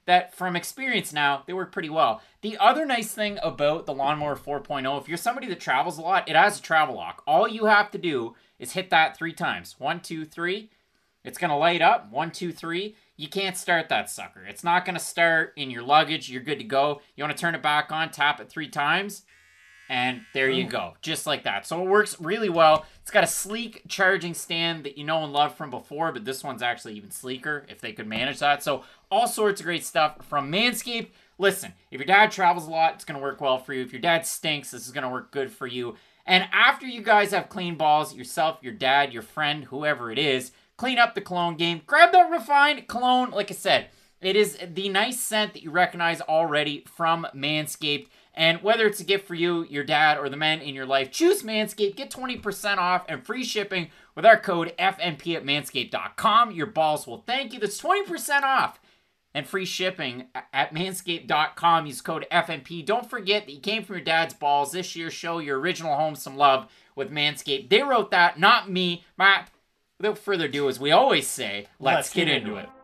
S2: that from experience now, they work pretty well. The other nice thing about the Lawnmower four point oh, if you're somebody that travels a lot, it has a travel lock. All you have to do is hit that three times. One, two, three. It's going to light up. One, two, three. You can't start that sucker. It's not going to start in your luggage. You're good to go. You want to turn it back on, tap it three times, and there you go. Just like that. So it works really well. It's got a sleek charging stand that you know and love from before, but this one's actually even sleeker if they could manage that. So all sorts of great stuff from Manscaped. Listen, if your dad travels a lot, it's going to work well for you. If your dad stinks, this is going to work good for you. And after you guys have clean balls, yourself, your dad, your friend, whoever it is, clean up the cologne game. Grab that refined cologne. Like I said, it is the nice scent that you recognize already from Manscaped. And whether it's a gift for you, your dad, or the men in your life, choose Manscaped. Get twenty percent off and free shipping with our code F N P at manscaped dot com. Your balls will thank you. That's twenty percent off and free shipping at manscaped dot com. Use code F N P. Don't forget that you came from your dad's balls. This year, show your original home some love with Manscaped. They wrote that, not me. Matt, without further ado, as we always say, let's, let's get, get into it. it.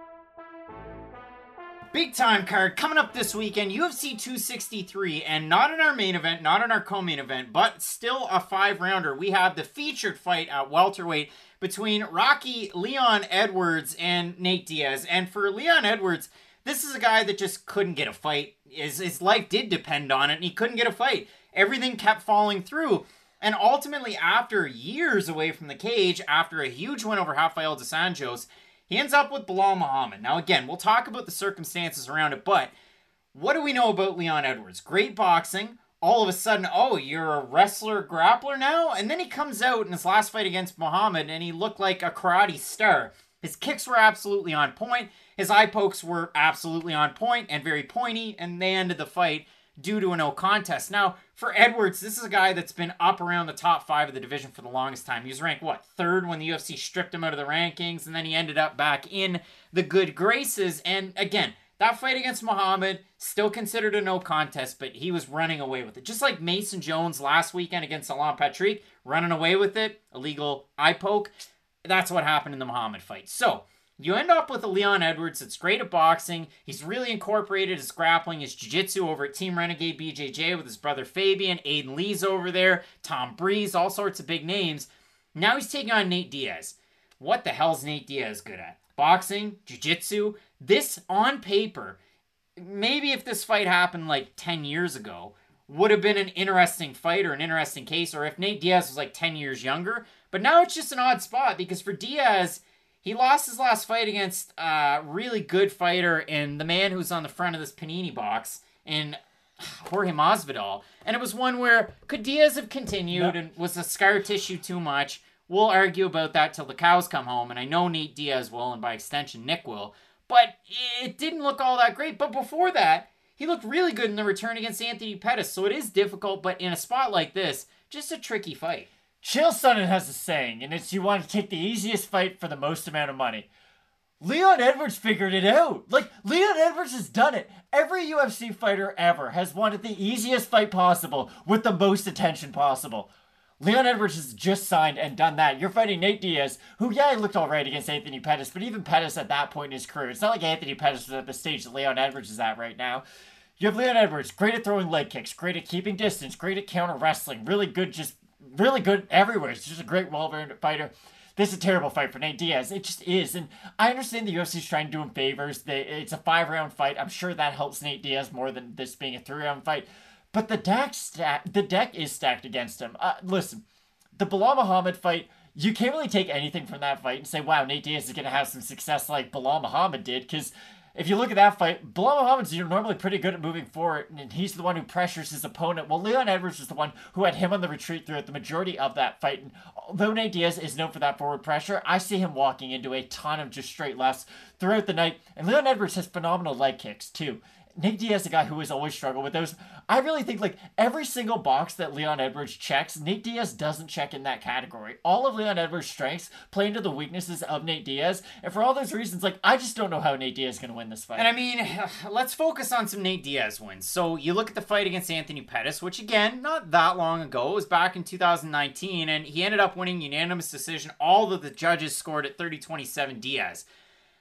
S2: Big time card coming up this weekend, U F C two sixty-three, and not in our main event, not in our co-main event, but still a five-rounder. We have the featured fight at welterweight between Rocky Leon Edwards and Nate Diaz. And for Leon Edwards, this is a guy that just couldn't get a fight. His, his life did depend on it, and he couldn't get a fight. Everything kept falling through. And ultimately, after years away from the cage, after a huge win over Rafael dos Anjos, he ends up with Belal Muhammad. Now, again, we'll talk about the circumstances around it, but what do we know about Leon Edwards? Great boxing. All of a sudden, oh, you're a wrestler grappler now? And then he comes out in his last fight against Muhammad, and he looked like a karate star. His kicks were absolutely on point. His eye pokes were absolutely on point and very pointy, and they ended the fight due to a no contest. Now, for Edwards, this is a guy that's been up around the top five of the division for the longest time. He was ranked, what, third when the U F C stripped him out of the rankings, and then he ended up back in the good graces. And again, that fight against Muhammad, still considered a no contest, but he was running away with it. Just like Mason Jones last weekend against Alan Patrick, running away with it, illegal eye poke. That's what happened in the Muhammad fight. So, you end up with a Leon Edwards that's great at boxing. He's really incorporated his grappling, his jiu-jitsu over at Team Renegade B J J with his brother Fabian. Aiden Lee's over there. Tom Breeze, all sorts of big names. Now he's taking on Nate Diaz. What the hell's Nate Diaz good at? Boxing, jiu-jitsu. This, on paper, maybe if this fight happened like ten years ago, would have been an interesting fight or an interesting case, or if Nate Diaz was like ten years younger. But now it's just an odd spot because for Diaz, he lost his last fight against a really good fighter and the man who's on the front of this Panini box in Jorge Masvidal. And it was one where, could Diaz have continued no. and was the scar tissue too much? We'll argue about that till the cows come home, and I know Nate Diaz will, and by extension Nick will. But it didn't look all that great. But before that, he looked really good in the return against Anthony Pettis. So it is difficult, but in a spot like this, just a tricky fight.
S3: Chael Sonnen has a saying, and it's you want to take the easiest fight for the most amount of money. Leon Edwards figured it out. Like, Leon Edwards has done it. Every U F C fighter ever has wanted the easiest fight possible with the most attention possible. Leon Edwards has just signed and done that. You're fighting Nate Diaz, who, yeah, he looked all right against Anthony Pettis, but even Pettis at that point in his career, it's not like Anthony Pettis was at the stage that Leon Edwards is at right now. You have Leon Edwards, great at throwing leg kicks, great at keeping distance, great at counter wrestling, really good, just really good everywhere. He's just a great, well-rounded fighter. This is a terrible fight for Nate Diaz. It just is. And I understand the U F C's trying to do him favors. They, it's a five-round fight. I'm sure that helps Nate Diaz more than this being a three-round fight. But the deck, sta- the deck is stacked against him. Uh, listen, the Belal Muhammad fight, you can't really take anything from that fight and say, wow, Nate Diaz is going to have some success like Belal Muhammad did, because if you look at that fight, Belal Muhammad's normally pretty good at moving forward, and he's the one who pressures his opponent. Well, Leon Edwards is the one who had him on the retreat throughout the majority of that fight. And although Nate Diaz is known for that forward pressure, I see him walking into a ton of just straight lefts throughout the night. And Leon Edwards has phenomenal leg kicks, too. Nate Diaz is a guy who has always struggled with those. I really think, like, every single box that Leon Edwards checks, Nate Diaz doesn't check in that category. All of Leon Edwards' strengths play into the weaknesses of Nate Diaz. And for all those reasons, like, I just don't know how Nate Diaz is going to win this fight.
S2: And I mean, let's focus on some Nate Diaz wins. So you look at the fight against Anthony Pettis, which, again, not that long ago. It was back in two thousand nineteen, and he ended up winning unanimous decision. All of the judges scored at thirty twenty-seven Diaz.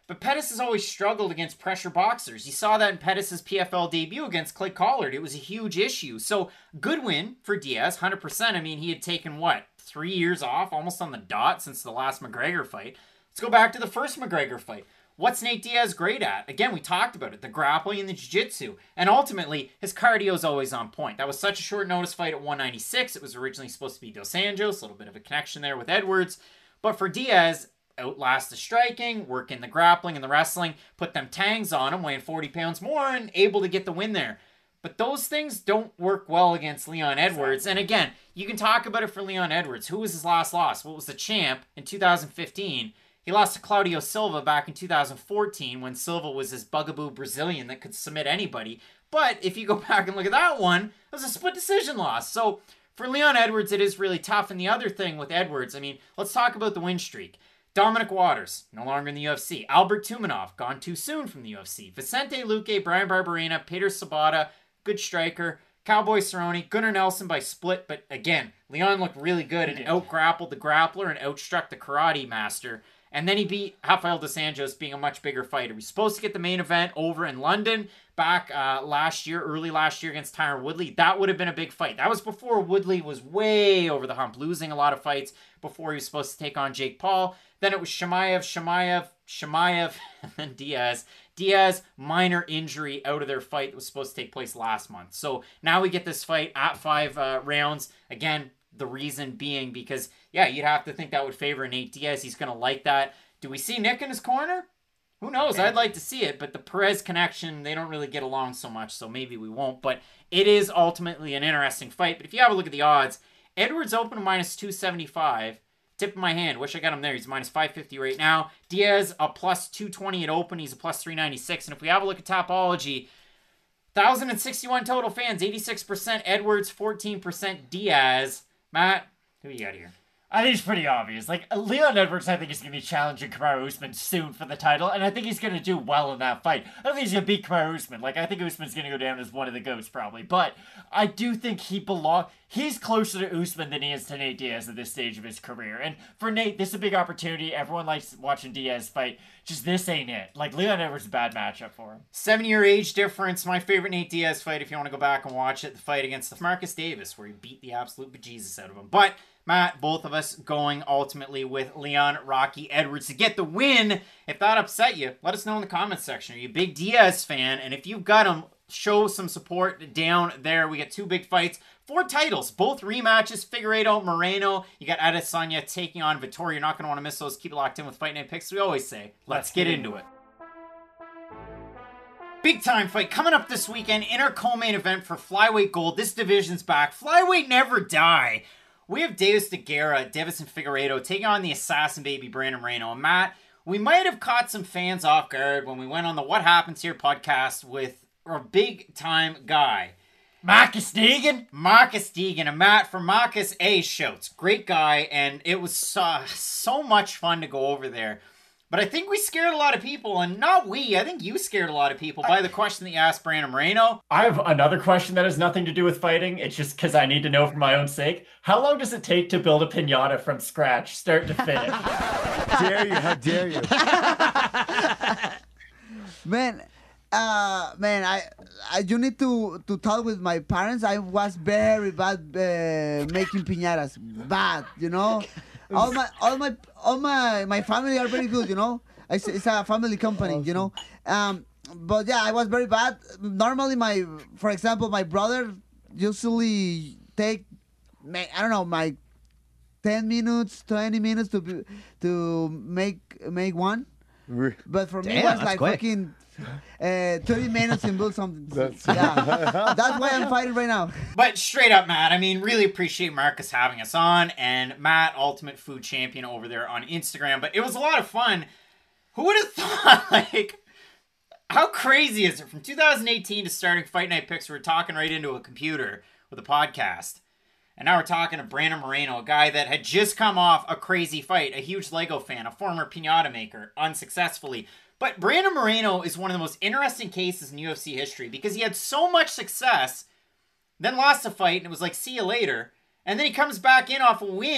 S2: But Pettis has always struggled against pressure boxers. You saw that in Pettis' P F L debut against Clay Collard. It was a huge issue. So, good win for Diaz, one hundred percent. I mean, he had taken, what, three years off, almost on the dot since the last McGregor fight. Let's go back to the first McGregor fight. What's Nate Diaz great at? Again, we talked about it, the grappling and the jiu-jitsu. And ultimately, his cardio is always on point. That was such a short notice fight at one ninety-six. It was originally supposed to be Dos Anjos, a little bit of a connection there with Edwards. But for Diaz, outlast the striking, work in the grappling and the wrestling, put them tangs on him, weighing forty pounds more, and able to get the win there. But those things don't work well against Leon Edwards. And again, you can talk about it for Leon Edwards. Who was his last loss? What was the champ in two thousand fifteen? He lost to Claudio Silva back in two thousand fourteen when Silva was this bugaboo Brazilian that could submit anybody. But if you go back and look at that one, it was a split decision loss. So for Leon Edwards, it is really tough. And the other thing with Edwards, I mean, let's talk about the win streak. Dominic Waters, no longer in the U F C. Albert Tumanov, gone too soon from the U F C. Vicente Luque, Brian Barberena, Peter Sabata, good striker. Cowboy Cerrone, Gunnar Nelson by split. But again, Leon looked really good and out-grappled the grappler and outstruck the karate master. And then he beat Rafael Dos Anjos, being a much bigger fighter. He was supposed to get the main event over in London back uh, last year, early last year against Tyron Woodley. That would have been a big fight. That was before Woodley was way over the hump, losing a lot of fights before he was supposed to take on Jake Paul. Then it was Chimaev, Chimaev, Chimaev, and then Diaz. Diaz, minor injury out of their fight that was supposed to take place last month. So now we get this fight at five uh, rounds. Again, the reason being because, yeah, you'd have to think that would favor Nate Diaz. He's going to like that. Do we see Nick in his corner? Who knows? I'd like to see it, but the Perez connection, they don't really get along so much, so maybe we won't. But it is ultimately an interesting fight. But if you have a look at the odds, Edwards open minus two seventy-five. Tip of my hand. Wish I got him there. He's minus five fifty right now. Diaz, a plus two twenty at open. He's a plus three ninety-six. And if we have a look at Topology, one thousand sixty-one total fans, eighty-six percent Edwards, fourteen percent Diaz. Matt, who you got here?
S3: I think it's pretty obvious. Like, Leon Edwards, I think, is going to be challenging Kamaru Usman soon for the title, and I think he's going to do well in that fight. I don't think he's going to beat Kamaru Usman. Like, I think Usman's going to go down as one of the GOATs, probably. But I do think he belong. He's closer to Usman than he is to Nate Diaz at this stage of his career. And for Nate, this is a big opportunity. Everyone likes watching Diaz fight. Just this ain't it. Like, Leon Edwards is a bad matchup for him.
S2: Seven-year age difference. My favorite Nate Diaz fight, if you want to go back and watch it, the fight against Marcus Davis, where he beat the absolute bejesus out of him. But Matt, both of us going ultimately with Leon Rocky Edwards to get the win. If that upset you, let us know in the comments section. Are you a big Diaz fan? And if you've got him, show some support down there. We got two big fights. Four titles, both rematches. Figueiredo, Moreno. You got Adesanya taking on Vittori. You're not going to want to miss those. Keep it locked in with Fight Night Picks. We always say, let's, let's get into it. Big time fight coming up this weekend in our co-main event for Flyweight Gold. This division's back. Flyweight never die. We have Deus de Guerra, Deiveson Figueiredo taking on the assassin baby Brandon Moreno. And Matt, we might have caught some fans off guard when we went on the What Happens Here podcast with our big time guy,
S3: Marcus Deegan.
S2: Marcus Deegan, and Matt from Marcus A Shouts. Great guy, and it was so, so much fun to go over there. But I think we scared a lot of people, and not we, I think you scared a lot of people by the question that you asked Brandon Moreno.
S3: I have another question that has nothing to do with fighting. It's just because I need to know for my own sake. How long does it take to build a piñata from scratch, start to finish?
S4: How dare you, how dare you. Man, uh, man, I, I, you need to, to talk with my parents. I was very bad uh, making piñatas. Bad, you know? all my all my all my my family are very good, you know. It's, it's a family company, awesome. You know. Um, but yeah, I was very bad. Normally, my for example, my brother usually take, I don't know, my ten minutes, twenty minutes to be, to make make one. But for Damn, me, it was like quick. fucking uh, thirty minutes and build something. That's, yeah. That's why I'm fighting right now.
S2: But straight up, Matt, I mean, really appreciate Marcus having us on. And Matt, Ultimate Food Champion over there on Instagram. But it was a lot of fun. Who would have thought, like, how crazy is it? From two thousand eighteen to starting Fight Night Picks, we're talking right into a computer with a podcast. And now we're talking to Brandon Moreno, a guy that had just come off a crazy fight, a huge Lego fan, a former piñata maker, unsuccessfully. But Brandon Moreno is one of the most interesting cases in U F C history because he had so much success, then lost a fight, and it was like, see you later. And then he comes back in off a win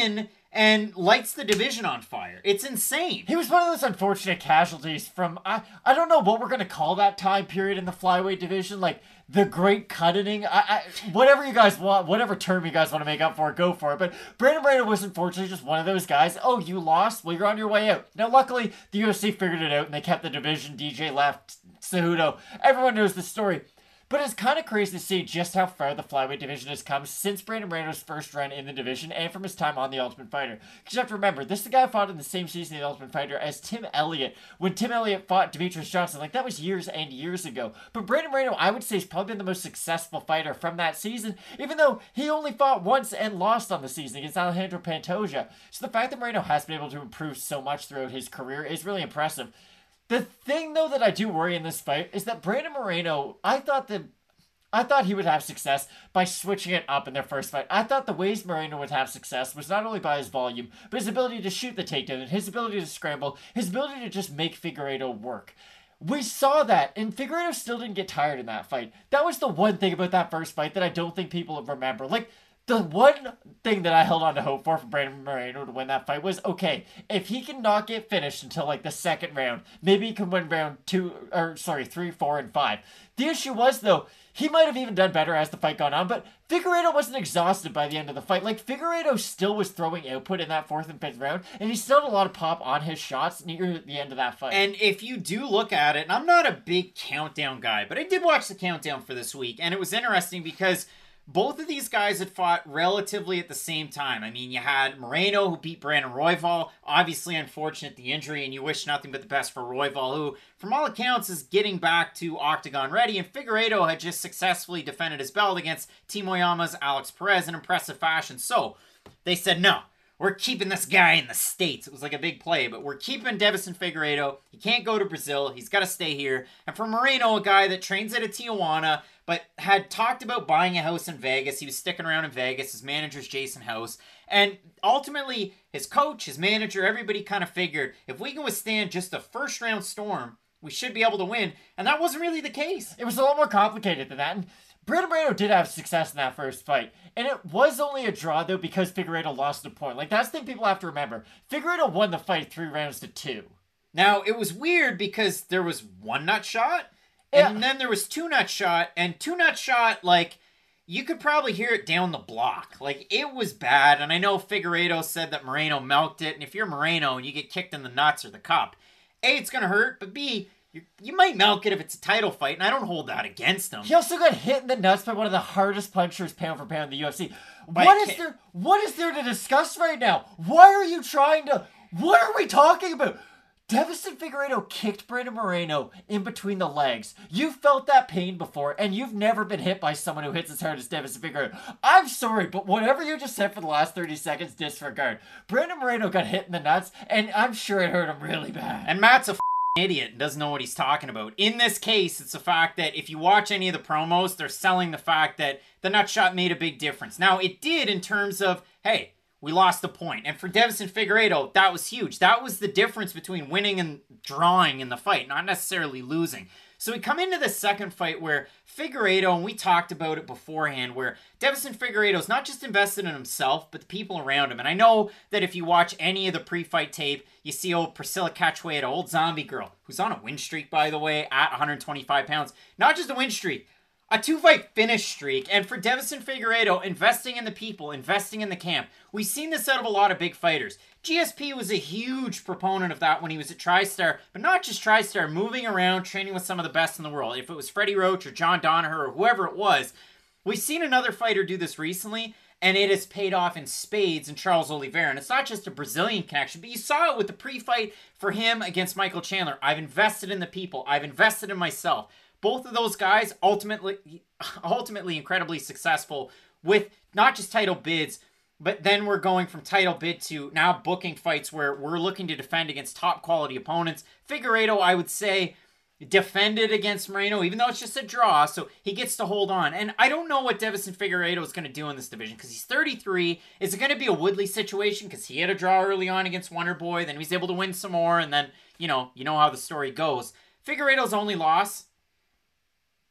S2: and lights the division on fire. It's insane.
S3: He was one of those unfortunate casualties from, I, I don't know what we're going to call that time period in the flyweight division, like the great cutting. I, I, whatever you guys want, whatever term you guys want to make up for it, go for it. But Brandon Moreno was unfortunately just one of those guys. Oh, you lost? Well, you're on your way out. Now, luckily, the U F C figured it out and they kept the division. D J left, Cejudo. Everyone knows the story. But it's kind of crazy to see just how far the flyweight division has come since Brandon Moreno's first run in the division and from his time on The Ultimate Fighter. Because you have to remember, this is the guy who fought in the same season of The Ultimate Fighter as Tim Elliott. When Tim Elliott fought Demetrius Johnson, like that was years and years ago. But Brandon Moreno, I would say, has probably been the most successful fighter from that season, even though he only fought once and lost on the season against Alejandro Pantoja. So the fact that Moreno has been able to improve so much throughout his career is really impressive. The thing, though, that I do worry in this fight is that Brandon Moreno, I thought that I thought he would have success by switching it up in their first fight. I thought the ways Moreno would have success was not only by his volume, but his ability to shoot the takedown, and his ability to scramble, his ability to just make Figueiredo work. We saw that, and Figueiredo still didn't get tired in that fight. That was the one thing about that first fight that I don't think people remember. Like, the one thing that I held on to hope for for Brandon Moreno to win that fight was, okay, if he can not get finished until like the second round, maybe he can win round two, or sorry, three, four, and five. The issue was, though, he might have even done better as the fight gone on, but Figueiredo wasn't exhausted by the end of the fight. Like, Figueiredo still was throwing output in that fourth and fifth round, and he still had a lot of pop on his shots near the end of that fight.
S2: And if you do look at it, and I'm not a big countdown guy, but I did watch the countdown for this week, and it was interesting because both of these guys had fought relatively at the same time. I mean, you had Moreno, who beat Brandon Royval. Obviously unfortunate the injury, and you wish nothing but the best for Royval, who, from all accounts, is getting back to octagon ready. And Figueiredo had just successfully defended his belt against Timoyama's Alex Perez in impressive fashion. So they said, no, we're keeping this guy in the States. It was like a big play, but we're keeping Deiveson Figueiredo. He can't go to Brazil. He's got to stay here. And for Moreno, a guy that trains at a Tijuana, but had talked about buying a house in Vegas. He was sticking around in Vegas. His manager's Jason House. And ultimately, his coach, his manager, everybody kind of figured, if we can withstand just a first-round storm, we should be able to win. And that wasn't really the case.
S3: It was a lot more complicated than that. And Brandon Moreno did have success in that first fight. And it was only a draw, though, because Figueiredo lost a point. Like, that's the thing people have to remember. Figueiredo won the fight three rounds to two.
S2: Now, it was weird because there was one nut shot, and yeah. then there was two nut shot, and two nut shot, like, you could probably hear it down the block. Like, it was bad, and I know Figueiredo said that Moreno milked it, and if you're Moreno and you get kicked in the nuts or the cup, A, it's going to hurt, but B, you, you might milk it if it's a title fight, and I don't hold that against him.
S3: He also got hit in the nuts by one of the hardest punchers pound for pound in the U F C.
S2: By
S3: what is there? What is there to discuss right now? Why are you trying to... What are we talking about? Deiveson Figueiredo kicked Brandon Moreno in between the legs. You felt that pain before, and you've never been hit by someone who hits as hard as Deiveson Figueiredo. I'm sorry, but whatever you just said for the last thirty seconds, disregard. Brandon Moreno got hit in the nuts, and I'm sure it hurt him really bad.
S2: And Matt's a idiot and doesn't know what he's talking about. In this case, it's the fact that if you watch any of the promos, they're selling the fact that the nut shot made a big difference. Now, it did in terms of, hey, we lost a point. And for Deiveson Figueiredo, that was huge. That was the difference between winning and drawing in the fight, not necessarily losing. So we come into the second fight where Figueiredo, and we talked about it beforehand, where Deiveson Figueiredo's not just invested in himself, but the people around him. And I know that if you watch any of the pre-fight tape, you see old Priscilla Cachoeira, old zombie girl, who's on a win streak, by the way, at one hundred twenty-five pounds. Not just a win streak, a two-fight finish streak. And for Deiveson Figueiredo, investing in the people, investing in the camp. We've seen this out of a lot of big fighters. G S P was a huge proponent of that when he was at TriStar, but not just TriStar, moving around, training with some of the best in the world. If it was Freddie Roach or John Danaher or whoever it was, we've seen another fighter do this recently, and it has paid off in spades in Charles Oliveira. And it's not just a Brazilian connection, but you saw it with the pre-fight for him against Michael Chandler. I've invested in the people. I've invested in myself. Both of those guys ultimately, ultimately incredibly successful with not just title bids, but then we're going from title bid to now booking fights where we're looking to defend against top quality opponents. Figueiredo, I would say, defended against Moreno, even though it's just a draw, so he gets to hold on. And I don't know what Deiveson Figueiredo is going to do in this division, because he's thirty-three. Is it going to be a Woodley situation, because he had a draw early on against Wonder Boy, then he was able to win some more, and then, you know, you know how the story goes. Figueiredo's only loss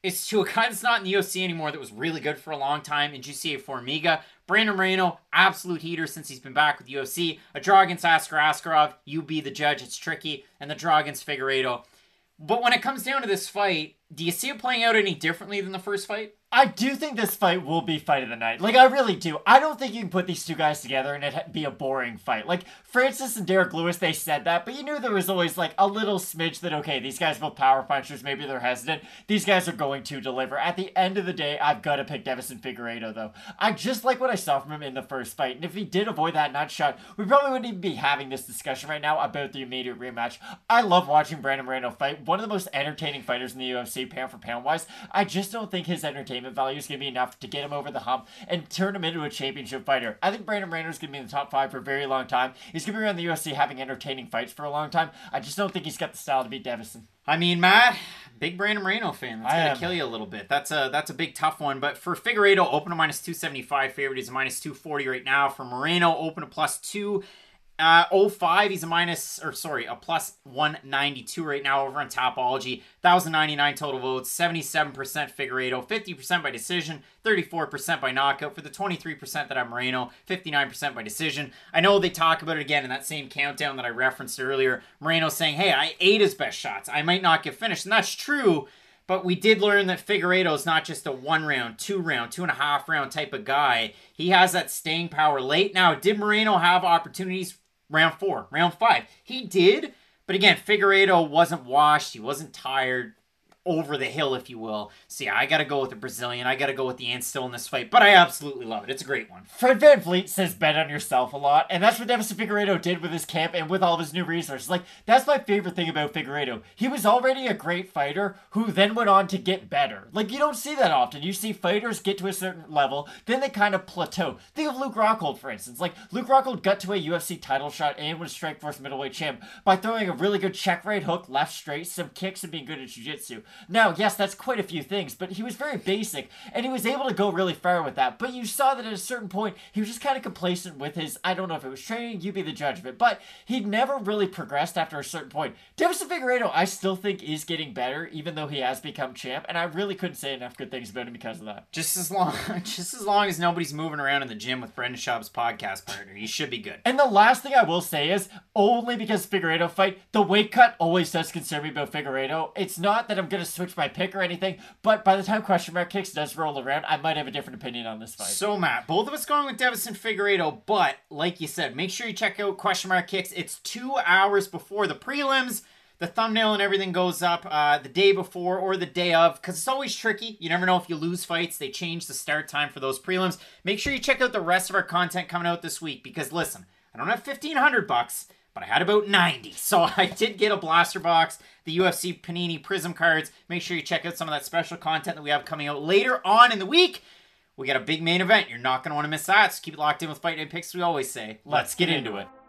S2: is to a guy that's not in the U F C anymore that was really good for a long time in Jussier Formiga. Brandon Moreno, absolute heater since he's been back with the U F C. A draw against Askar Askarov, you be the judge, it's tricky. And the draw against Figueiredo. But when it comes down to this fight, do you see it playing out any differently than the first fight?
S3: I do think this fight will be fight of the night. Like, I really do. I don't think you can put these two guys together and it be a boring fight. Like, Francis and Derek Lewis, they said that, but you knew there was always, like, a little smidge that, okay, these guys are both power punchers, maybe they're hesitant. These guys are going to deliver. At the end of the day, I've got to pick Deiveson Figueiredo, though. I just like what I saw from him in the first fight, and if he did avoid that nut shot, we probably wouldn't even be having this discussion right now about the immediate rematch. I love watching Brandon Moreno fight. One of the most entertaining fighters in the U F C, pound for pound wise. I just don't think his entertainment value is going to be enough to get him over the hump and turn him into a championship fighter. I think Brandon Moreno is going to be in the top five for a very long time. He's going to be around the U F C having entertaining fights for a long time. I just don't think he's got the style to beat Deiveson.
S2: I mean, Matt, big Brandon Moreno fan. That's
S3: I
S2: going
S3: am.
S2: to kill you a little bit. That's a that's a big tough one. But for Figueiredo, open to minus two seventy-five favorite. He's a minus two forty right now. For Moreno, open to plus two. Uh, oh five, he's a minus, or sorry, a plus one ninety-two right now over on Topology. one thousand ninety-nine total votes, seventy-seven percent Figueiredo, fifty percent by decision, thirty-four percent by knockout. For the twenty-three percent that I'm Moreno, fifty-nine percent by decision. I know they talk about it again in that same countdown that I referenced earlier. Moreno saying, hey, I ate his best shots. I might not get finished. And that's true. But we did learn that Figueiredo is not just a one round, two round, two and a half round type of guy. He has that staying power late. Now, did Moreno have opportunities round four, round five? He did. But again, Figueiredo wasn't washed. He wasn't tired. Over the hill, if you will. So yeah, I gotta go with the Brazilian. I gotta go with the Ant still in this fight. But I absolutely love it. It's a great one.
S3: Fred Van Vliet says bet on yourself a lot, and that's what Deiveson Figueiredo did with his camp and with all of his new resources. Like, that's my favorite thing about Figueiredo. He was already a great fighter who then went on to get better. Like, you don't see that often. You see fighters get to a certain level, then they kind of plateau. Think of Luke Rockhold, for instance. Like, Luke Rockhold got to a U F C title shot and was Strikeforce middleweight champ by throwing a really good check right hook, left straight, some kicks, and being good at jiu-jitsu. Now, yes, that's quite a few things, but he was very basic, and he was able to go really far with that. But you saw that at a certain point, he was just kind of complacent with his, I don't know if it was training, you be the judge of it, but he never really progressed after a certain point. Deiveson Figueiredo, I still think is getting better, even though he has become champ, and I really couldn't say enough good things about him because of that.
S2: Just as long, just as long as nobody's moving around in the gym with Brendan Schaub's podcast partner, he should be good.
S3: And the last thing I will say is, only because Figueiredo fight, the weight cut always does concern me about Figueiredo. It's not that I'm going to switch my pick or anything, but by the time question mark kicks does roll around, I might have a different opinion on this fight.
S2: So, Matt, both of us going with Deiveson Figueiredo, but like you said, make sure you check out question mark kicks. It's two hours before the prelims. The thumbnail and everything goes up uh, the day before or the day of, because it's always tricky. You never know if you lose fights. They change the start time for those prelims. Make sure you check out the rest of our content coming out this week, because listen, I don't have fifteen hundred bucks, but I had about ninety. So I did get a blaster box, the U F C Panini Prism cards. Make sure you check out some of that special content that we have coming out later on in the week. We got a big main event. You're not going to want to miss that. So keep it locked in with Fight Night Picks, we always say. Let's get into it.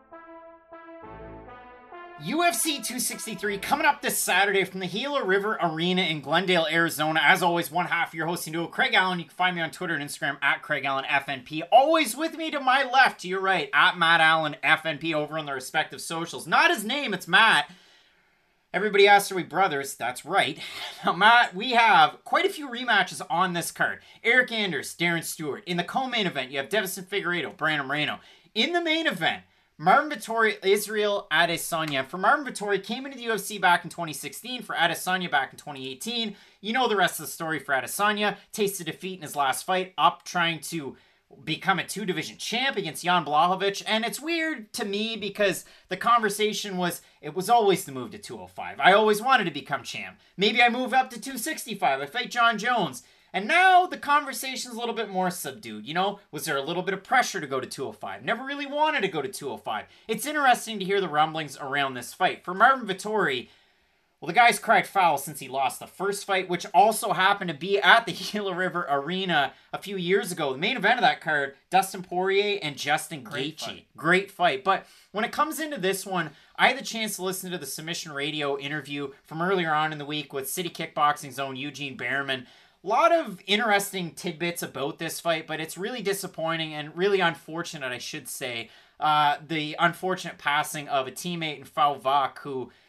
S2: U F C two sixty-three coming up this Saturday from the Gila River Arena in Glendale, Arizona. As always, one half of your hosting duo, Craig Allen. You can find me on Twitter and Instagram at Craig Allen F N P. Always with me to my left, to your right, at Matt Allen F N P over on the respective socials. Not his name, it's Matt. Everybody asks, are we brothers? That's right. Now, Matt, we have quite a few rematches on this card. Eric Anders, Darren Stewart. In the co-main event, you have Deiveson Figueiredo, Brandon Moreno. In the main event, Marvin Vettori, Israel Adesanya. For Marvin Vettori, came into the U F C back in twenty sixteen. For Adesanya, back in twenty eighteen. You know the rest of the story for Adesanya. Tasted defeat in his last fight. Up trying to become a two-division champ against Jan Blachowicz. And it's weird to me because the conversation was, it was always the move to two oh five. I always wanted to become champ. Maybe I move up to two sixty-five. I fight John Jones. And now the conversation's a little bit more subdued. You know, was there a little bit of pressure to go to two oh five? Never really wanted to go to two oh five. It's interesting to hear the rumblings around this fight. For Marvin Vettori, well, the guy's cried foul since he lost the first fight, which also happened to be at the Gila River Arena a few years ago. The main event of that card, Dustin Poirier and Justin
S3: Great
S2: Gaethje.
S3: fight.
S2: Great fight. But when it comes into this one, I had the chance to listen to the Submission Radio interview from earlier on in the week with City Kickboxing's own Eugene Behrman. A lot of interesting tidbits about this fight, but it's really disappointing and really unfortunate, I should say. Uh, the unfortunate passing of a teammate in Fauvac, who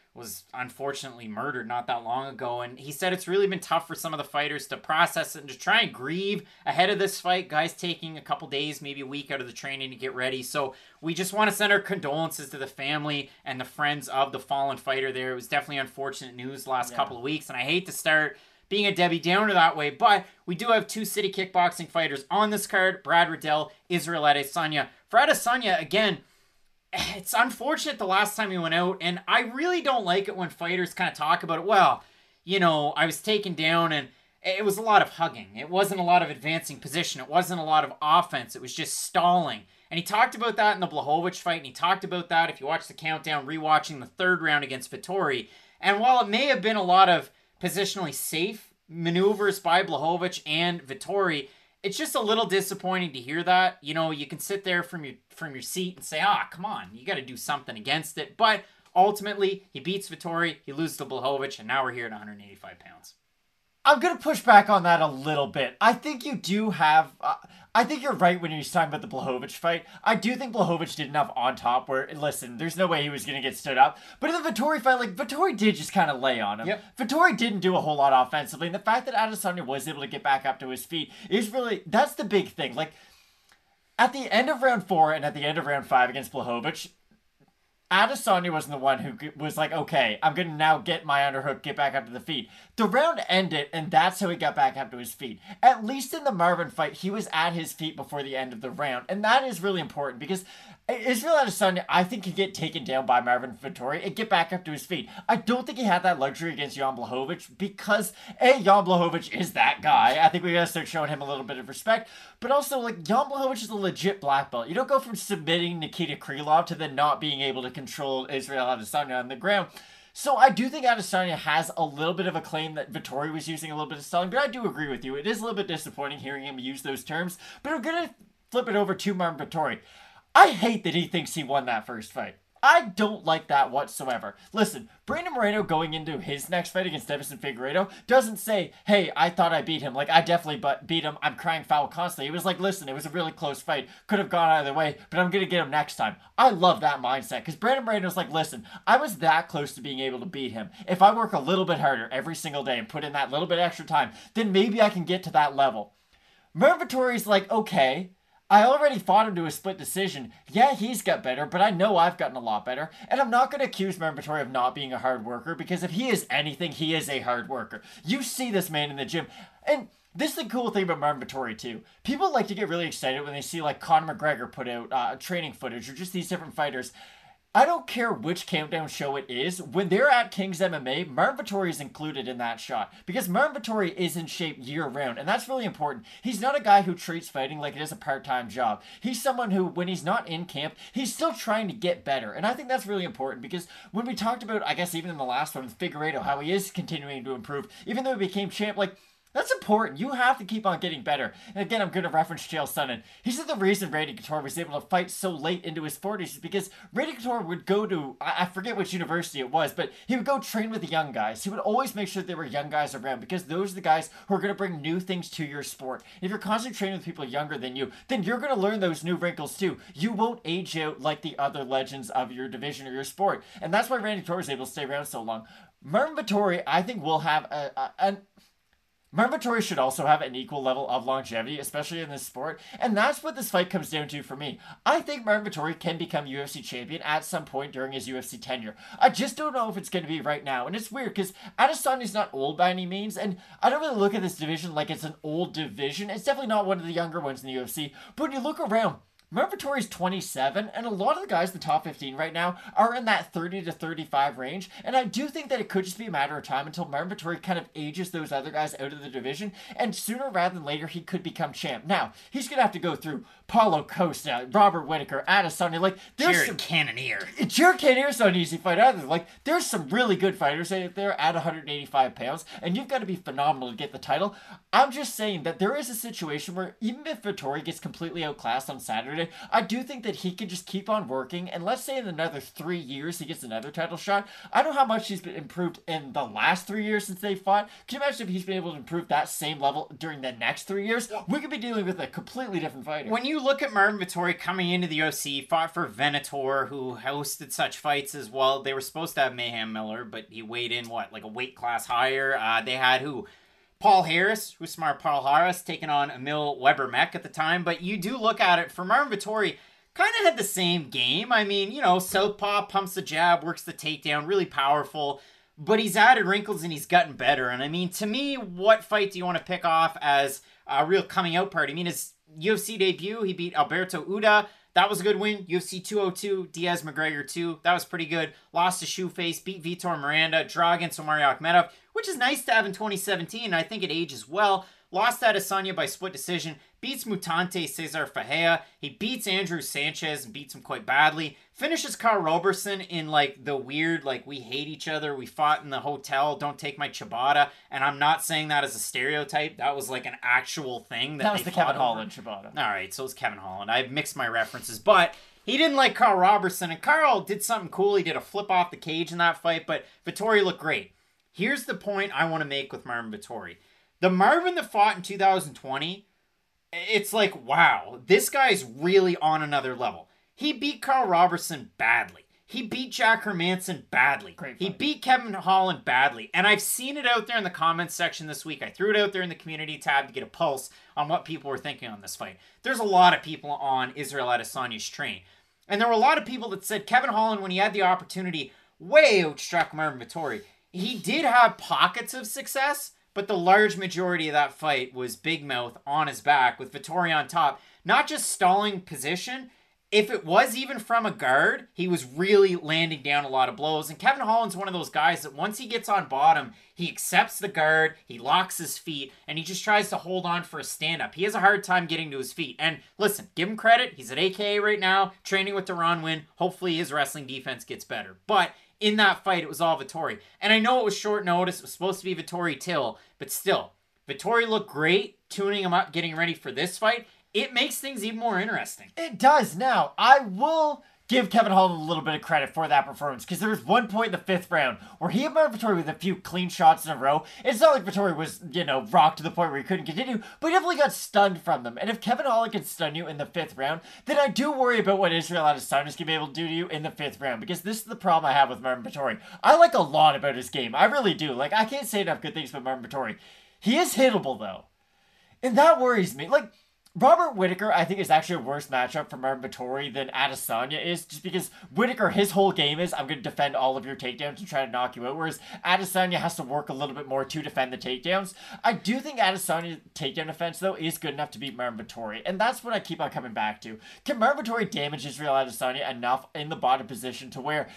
S2: was unfortunately murdered not that long ago. And he said it's really been tough for some of the fighters to process it and to try and grieve ahead of this fight. Guys taking a couple days, maybe a week out of the training to get ready. So we just want to send our condolences to the family and the friends of the fallen fighter there. It was definitely unfortunate news last yeah. couple of weeks. And I hate to start being a Debbie Downer that way, but we do have two City Kickboxing fighters on this card, Brad Riddell, Israel Adesanya. For Adesanya, again, it's unfortunate the last time he went out, and I really don't like it when fighters kind of talk about it. Well, you know, I was taken down, and it was a lot of hugging. It wasn't a lot of advancing position. It wasn't a lot of offense. It was just stalling. And he talked about that in the Blachowicz fight, and he talked about that, if you watch the countdown, rewatching the third round against Vettori. And while it may have been a lot of positionally safe maneuvers by Blachowicz and Vettori, it's just a little disappointing to hear that. You know, you can sit there from your from your seat and say, ah, come on, you got to do something against it. But ultimately, he beats Vettori, he loses to Blachowicz, and now we're here at one hundred eighty-five pounds.
S3: I'm going to push back on that a little bit. I think you do have... Uh, I think you're right when you're talking about the Blachowicz fight. I do think Blachowicz did enough on top where, listen, there's no way he was going to get stood up. But in the Vettori fight, like, Vettori did just kind of lay on him. Yep. Vettori didn't do a whole lot offensively. And the fact that Adesanya was able to get back up to his feet is really... That's the big thing. Like, at the end of round four and at the end of round five against Blachowicz, Adesanya wasn't the one who was like, okay, I'm going to now get my underhook, get back up to the feet. The round ended, and that's how he got back up to his feet. At least in the Marvin fight, he was at his feet before the end of the round. And that is really important because Israel Adesanya, I think, could get taken down by Marvin Vettori and get back up to his feet. I don't think he had that luxury against Jan Blachowicz because, A, Jan Blachowicz is that guy. I think we got to start showing him a little bit of respect. But also, like, Jan Blachowicz is a legit black belt. You don't go from submitting Nikita Krylov to then not being able to control Israel Adesanya on the ground. So I do think Adesanya has a little bit of a claim that Vettori was using a little bit of stalling, but I do agree with you. It is a little bit disappointing hearing him use those terms, but I'm going to flip it over to Marvin Vettori. I hate that he thinks he won that first fight. I don't like that whatsoever. Listen, Brandon Moreno going into his next fight against Deiveson Figueiredo doesn't say, hey, I thought I beat him. Like, I definitely but beat him. I'm crying foul constantly. He was like, listen, it was a really close fight. Could have gone either way, but I'm going to get him next time. I love that mindset because Brandon Moreno's like, listen, I was that close to being able to beat him. If I work a little bit harder every single day and put in that little bit extra time, then maybe I can get to that level. Marvin Vettori's like, okay, I already fought him to a split decision. Yeah, he's got better, but I know I've gotten a lot better. And I'm not going to accuse Marvin Vettori of not being a hard worker, because if he is anything, he is a hard worker. You see this man in the gym. And this is the cool thing about Marvin Vettori, too. People like to get really excited when they see, like, Conor McGregor put out uh, training footage, or just these different fighters. I don't care which countdown show it is. When they're at King's M M A, Marvin Vettori is included in that shot. Because Marvin Vettori is in shape year-round, and that's really important. He's not a guy who treats fighting like it is a part-time job. He's someone who, when he's not in camp, he's still trying to get better. And I think that's really important, because when we talked about, I guess even in the last one, with Figueiredo, how he is continuing to improve, even though he became champ, like, that's important. You have to keep on getting better. And again, I'm going to reference Chael Sonnen. He said the reason Randy Couture was able to fight so late into his forties is because Randy Couture would go to, I forget which university it was, but he would go train with the young guys. He would always make sure there were young guys around, because those are the guys who are going to bring new things to your sport. If you're constantly training with people younger than you, then you're going to learn those new wrinkles too. You won't age out like the other legends of your division or your sport. And that's why Randy Couture was able to stay around so long. Marvin Vettori, I think, will have a, a, an Marvin Vettori should also have an equal level of longevity, especially in this sport, and that's what this fight comes down to for me. I think Marvin Vettori can become U F C champion at some point during his U F C tenure. I just don't know if it's going to be right now, and it's weird because Adesanya's not old by any means, and I don't really look at this division like it's an old division. It's definitely not one of the younger ones in the U F C, but when you look around, Marvin Vettori's twenty-seven, and a lot of the guys in the top fifteen right now are in that thirty to thirty-five range, and I do think that it could just be a matter of time until Marvin Vettori kind of ages those other guys out of the division, and sooner rather than later, he could become champ. Now, he's going to have to go through Paulo Costa, Robert Whittaker, Adesanya, like, there's
S2: Jared
S3: some...
S2: Cannonier.
S3: Jared Cannonier's not an easy fight either. Like, there's some really good fighters out there at one hundred eighty-five pounds, and you've got to be phenomenal to get the title. I'm just saying that there is a situation where even if Vettori gets completely outclassed on Saturday, Saturday. I do think that he can just keep on working, and let's say in another three years he gets another title shot. I don't know how much he's been improved in the last three years since they fought. Can you imagine if he's been able to improve that same level during the next three years? We could be dealing with a completely different fighter.
S2: When you look at Marvin Vettori coming into the U F C, fought for Venator, who hosted such fights as well. They were supposed to have Mayhem Miller, but he weighed in, what, like a weight class higher. Uh, they had who? Paul Harris, who's smart Paul Harris, taking on Emil Weber-Mech at the time. But you do look at it, for Marvin Vettori, kind of had the same game. I mean, you know, southpaw, pumps the jab, works the takedown, really powerful. But he's added wrinkles and he's gotten better. And I mean, to me, what fight do you want to pick off as a real coming out party? I mean, his U F C debut, he beat Alberto Uda. That was a good win. U F C two oh two, Diaz McGregor two. That was pretty good. Lost to Shoeface, beat Vitor Miranda, draw against Omari Akhmedov, which is nice to have in twenty seventeen, and I think it ages well. Lost at Adesanya by split decision. Beats Mutante Cesar Fajea. He beats Andrew Sanchez and beats him quite badly. Finishes Carl Roberson in like the weird, like we hate each other. We fought in the hotel. Don't take my ciabatta. And I'm not saying that as a stereotype. That was like an actual thing. That,
S3: that was
S2: they
S3: the Kevin
S2: over.
S3: Holland ciabatta.
S2: All right, so it was Kevin Holland. I've mixed my references, but he didn't like Carl Roberson. And Carl did something cool. He did a flip off the cage in that fight, but Vettori looked great. Here's the point I want to make with Marvin Vettori. The Marvin that fought in two thousand twenty, it's like, wow, this guy's really on another level. He beat Carl Roberson badly. He beat Jack Hermanson badly. He beat Kevin Holland badly. And I've seen it out there in the comments section this week. I threw it out there in the community tab to get a pulse on what people were thinking on this fight. There's a lot of people on Israel Adesanya's train. And there were a lot of people that said Kevin Holland, when he had the opportunity, way outstruck Marvin Vettori. He did have pockets of success, but the large majority of that fight was big mouth on his back with Vettori on top. Not just stalling position. If it was even from a guard, he was really landing down a lot of blows. And Kevin Holland's one of those guys that once he gets on bottom, he accepts the guard, he locks his feet, and he just tries to hold on for a stand-up. He has a hard time getting to his feet. And listen, give him credit. He's at A K A right now, training with Deron Winn. Hopefully his wrestling defense gets better. But in that fight, it was all Vettori. And I know it was short notice. It was supposed to be Vettori Till. But still, Vettori looked great, tuning him up, getting ready for this fight. It makes things even more interesting.
S3: It does. Now, I will give Kevin Holland a little bit of credit for that performance, because there was one point in the fifth round where he had Marvin Vettori with a few clean shots in a row. It's not like Vettori was, you know, rocked to the point where he couldn't continue, but he definitely got stunned from them. And if Kevin Holland can stun you in the fifth round, then I do worry about what Israel Adesanya is going to be able to do to you in the fifth round, because this is the problem I have with Marvin Vettori. I like a lot about his game. I really do. Like, I can't say enough good things about Marvin Vettori. He is hittable, though. And that worries me. Like, Robert Whittaker, I think, is actually a worse matchup for Marvin Vettori than Adesanya is, just because Whittaker, his whole game is, I'm going to defend all of your takedowns and try to knock you out, whereas Adesanya has to work a little bit more to defend the takedowns. I do think Adesanya's takedown defense, though, is good enough to beat Marvin Vettori, and that's what I keep on coming back to. Can Marvin Vettori damage Israel Adesanya enough in the bottom position to where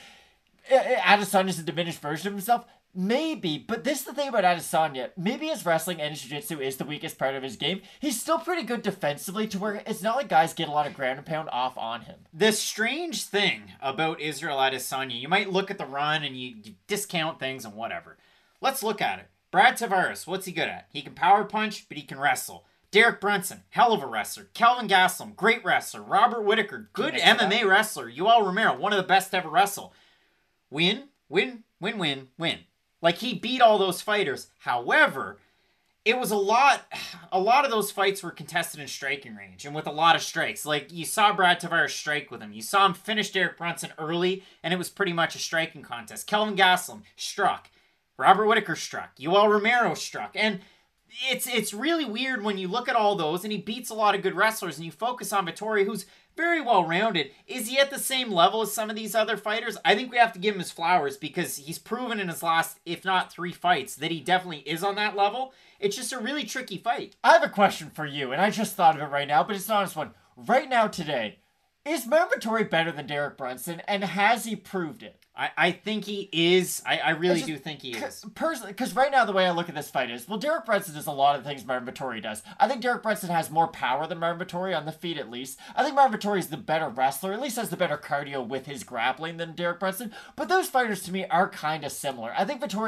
S3: Adesanya's a diminished version of himself? Maybe, but this is the thing about Adesanya. Maybe his wrestling and his jiu-jitsu is the weakest part of his game. He's still pretty good defensively to where it's not like guys get a lot of ground and pound off on him.
S2: The strange thing about Israel Adesanya, you might look at the run and you, you discount things and whatever. Let's look at it. Brad Tavares, what's he good at? He can power punch, but he can wrestle. Derek Brunson, hell of a wrestler. Kelvin Gastelum, great wrestler. Robert Whittaker, good M M A wrestler. Yoel Romero, one of the best to ever wrestle. Win, win, win, win, win. Like, he beat all those fighters. However, it was a lot, a lot of those fights were contested in striking range and with a lot of strikes. Like, you saw Brad Tavares strike with him. You saw him finish Derek Brunson early, and it was pretty much a striking contest. Kelvin Gastelum struck. Robert Whittaker struck. Yoel Romero struck. And it's it's really weird when you look at all those, and he beats a lot of good wrestlers, and you focus on Vettori, who's very well-rounded. Is he at the same level as some of these other fighters? I think we have to give him his flowers, because he's proven in his last, if not three fights, that he definitely is on that level. It's just a really tricky fight.
S3: I have a question for you, and I just thought of it right now, but it's an honest one. Right now, today, is Marvin Vettori better than Derek Brunson, and has he proved it?
S2: I, I think he is. I, I really
S3: just,
S2: do think he is.
S3: Personally, because right now the way I look at this fight is, well, Derek Brunson does a lot of the things Marvin Vettori does. I think Derek Brunson has more power than Marvin Vettori on the feet, at least. I think Marvin Vettori is the better wrestler, at least has the better cardio with his grappling than Derek Brunson. But those fighters, to me, are kind of similar. I think Vettori's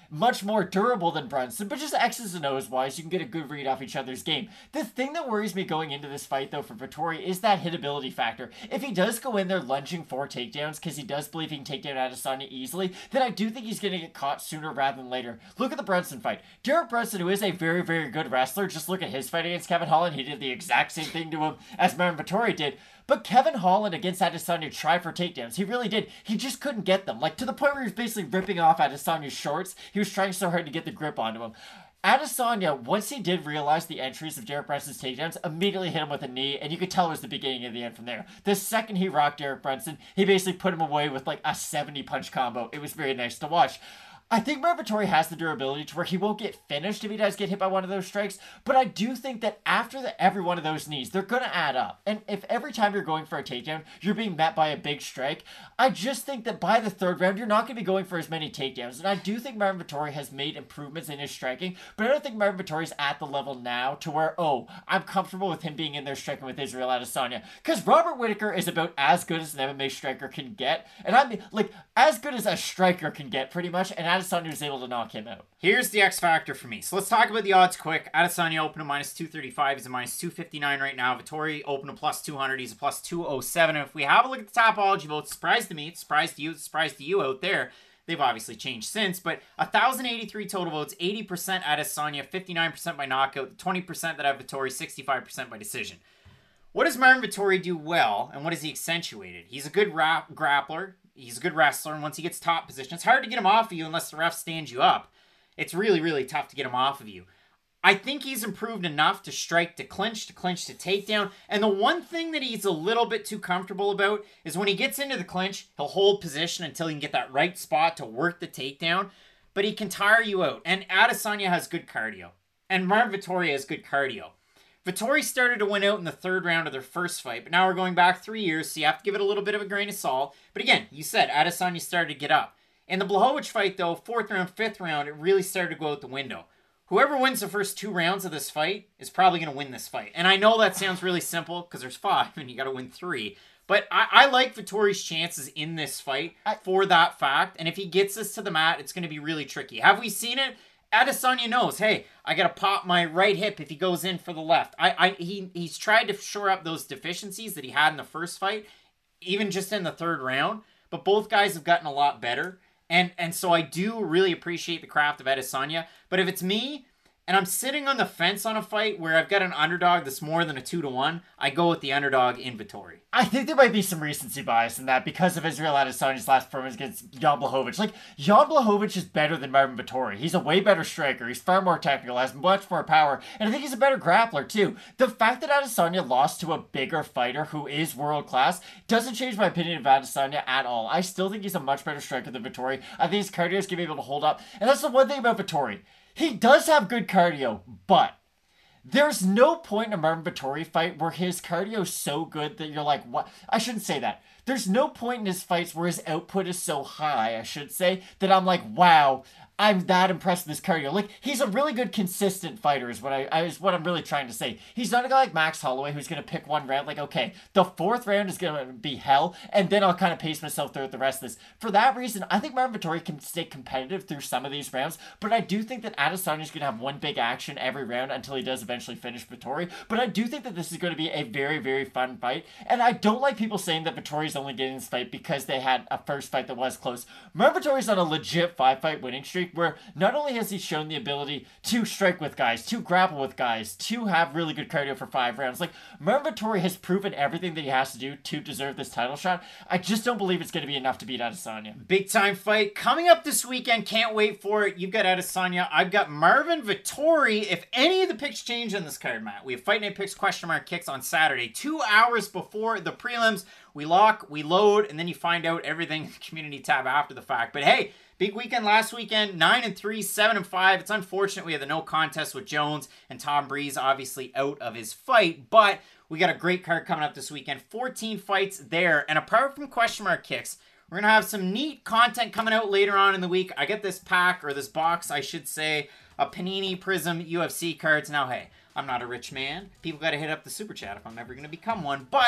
S3: much more durable than Brunson, but just X's and O's wise, you can get a good read off each other's game. The thing that worries me going into this fight, though, for Vettori is that hitability factor. If he does go in there lunging for takedowns, because he does believe he can take down Adesanya easily, then I do think he's going to get caught sooner rather than later. Look at the Brunson fight. Derek Brunson, who is a very, very good wrestler, just look at his fight against Kevin Holland. He did the exact same thing to him as Marvin Vettori did. But Kevin Holland against Adesanya tried for takedowns. He really did. He just couldn't get them. Like, to the point where he was basically ripping off Adesanya's shorts. He was trying so hard to get the grip onto him. Adesanya, once he did realize the entries of Derek Brunson's takedowns, immediately hit him with a knee, and you could tell it was the beginning of the end from there. The second he rocked Derek Brunson, he basically put him away with like a seventy punch combo. It was very nice to watch. I think Marvin Vettori has the durability to where he won't get finished if he does get hit by one of those strikes, but I do think that after the, every one of those knees, they're going to add up. And if every time you're going for a takedown, you're being met by a big strike, I just think that by the third round, you're not going to be going for as many takedowns. And I do think Marvin Vettori has made improvements in his striking, but I don't think Marvin Vettori's at the level now to where, oh, I'm comfortable with him being in there striking with Israel Adesanya. Because Robert Whittaker is about as good as an M M A striker can get, and I mean, like, as good as a striker can get, pretty much, and Adesanya was able to knock him out.
S2: Here's the X factor for me. So let's talk about the odds quick. Adesanya opened a minus two thirty-five. He's a minus two fifty-nine right now. Vettori opened a plus two hundred. He's a plus two oh seven. And if we have a look at the Tapology votes, surprise to me, it's surprise to you, it's surprise to you out there. They've obviously changed since, but one thousand eighty-three total votes, eighty percent Adesanya, fifty-nine percent by knockout, twenty percent that have Vettori, sixty-five percent by decision. What does Marvin Vettori do well, and what has he accentuated? He's a good rap- grappler. He's a good wrestler, and once he gets top position, it's hard to get him off of you unless the ref stands you up. It's really, really tough to get him off of you. I think he's improved enough to strike to clinch, to clinch to takedown, and the one thing that he's a little bit too comfortable about is when he gets into the clinch, he'll hold position until he can get that right spot to work the takedown, but he can tire you out, and Adesanya has good cardio, and Marvin Vettori has good cardio. Vettori started to win out in the third round of their first fight, but now we're going back three years, so you have to give it a little bit of a grain of salt. But again, you said Adesanya started to get up. In the Blachowicz fight, though, fourth round, fifth round, it really started to go out the window. Whoever wins the first two rounds of this fight is probably going to win this fight. And I know that sounds really simple, because there's five, and you got to win three. But I, I like Vettori's chances in this fight for that fact, and if he gets this to the mat, it's going to be really tricky. Have we seen it? Adesanya knows, hey, I gotta pop my right hip if he goes in for the left. I, I, he, he's tried to shore up those deficiencies that he had in the first fight, even just in the third round. But both guys have gotten a lot better, and and so I do really appreciate the craft of Adesanya. But if it's me, and I'm sitting on the fence on a fight where I've got an underdog that's more than a two to one, I go with the underdog in Vettori.
S3: I think there might be some recency bias in that because of Israel Adesanya's last performance against Jan Blachowicz. Like, Jan Blachowicz is better than Marvin Vettori. He's a way better striker. He's far more technical, has much more power, and I think he's a better grappler, too. The fact that Adesanya lost to a bigger fighter who is world-class doesn't change my opinion of Adesanya at all. I still think he's a much better striker than Vettori. I think his cardio is going to be able to hold up, and that's the one thing about Vettori. He does have good cardio, but there's no point in a Marvin Vettori fight where his cardio is so good that you're like, what? I shouldn't say that. There's no point in his fights where his output is so high, I should say, that I'm like, wow, I'm that impressed with his cardio. Like, he's a really good, consistent fighter is what I is what I'm really trying to say. He's not a guy like Max Holloway who's going to pick one round, like, okay, the fourth round is going to be hell, and then I'll kind of pace myself throughout the rest of this. For that reason, I think Marvin Vettori can stay competitive through some of these rounds, but I do think that Adesanya is going to have one big action every round until he does eventually finish Vettori. But I do think that this is going to be a very, very fun fight, and I don't like people saying that Vettori's only getting this fight because they had a first fight that was close. Marvin Vettori's on a legit five-fight winning streak where not only has he shown the ability to strike with guys, to grapple with guys, to have really good cardio for five rounds. Like, Marvin Vettori has proven everything that he has to do to deserve this title shot. I just don't believe it's going to be enough to beat Adesanya.
S2: Big time fight coming up this weekend. Can't wait for it. You've got Adesanya. I've got Marvin Vettori. If any of the picks change on this card, Matt, we have Fight Night Picks question mark kicks on Saturday, two hours before the prelims. We lock, we load, and then you find out everything in the community tab after the fact. But hey, big weekend last weekend, nine and three, seven and five. It's unfortunate we had the no contest with Jones and Tom Breeze obviously out of his fight, but we got a great card coming up this weekend. fourteen fights there, and apart from question mark kicks, we're going to have some neat content coming out later on in the week. I get this pack, or this box, I should say, a Panini Prism U F C cards. Now, hey, I'm not a rich man. People got to hit up the super chat if I'm ever going to become one, but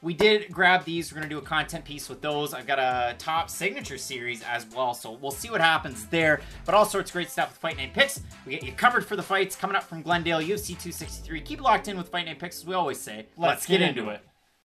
S2: we did grab these. We're going to do a content piece with those. I've got a top signature series as well, so we'll see what happens there. But all sorts of great stuff with Fight Night Picks. We get you covered for the fights coming up from Glendale, U F C two sixty-three. Keep locked in with Fight Night Picks, as we always say.
S3: Let's, Let's get, get into it. it.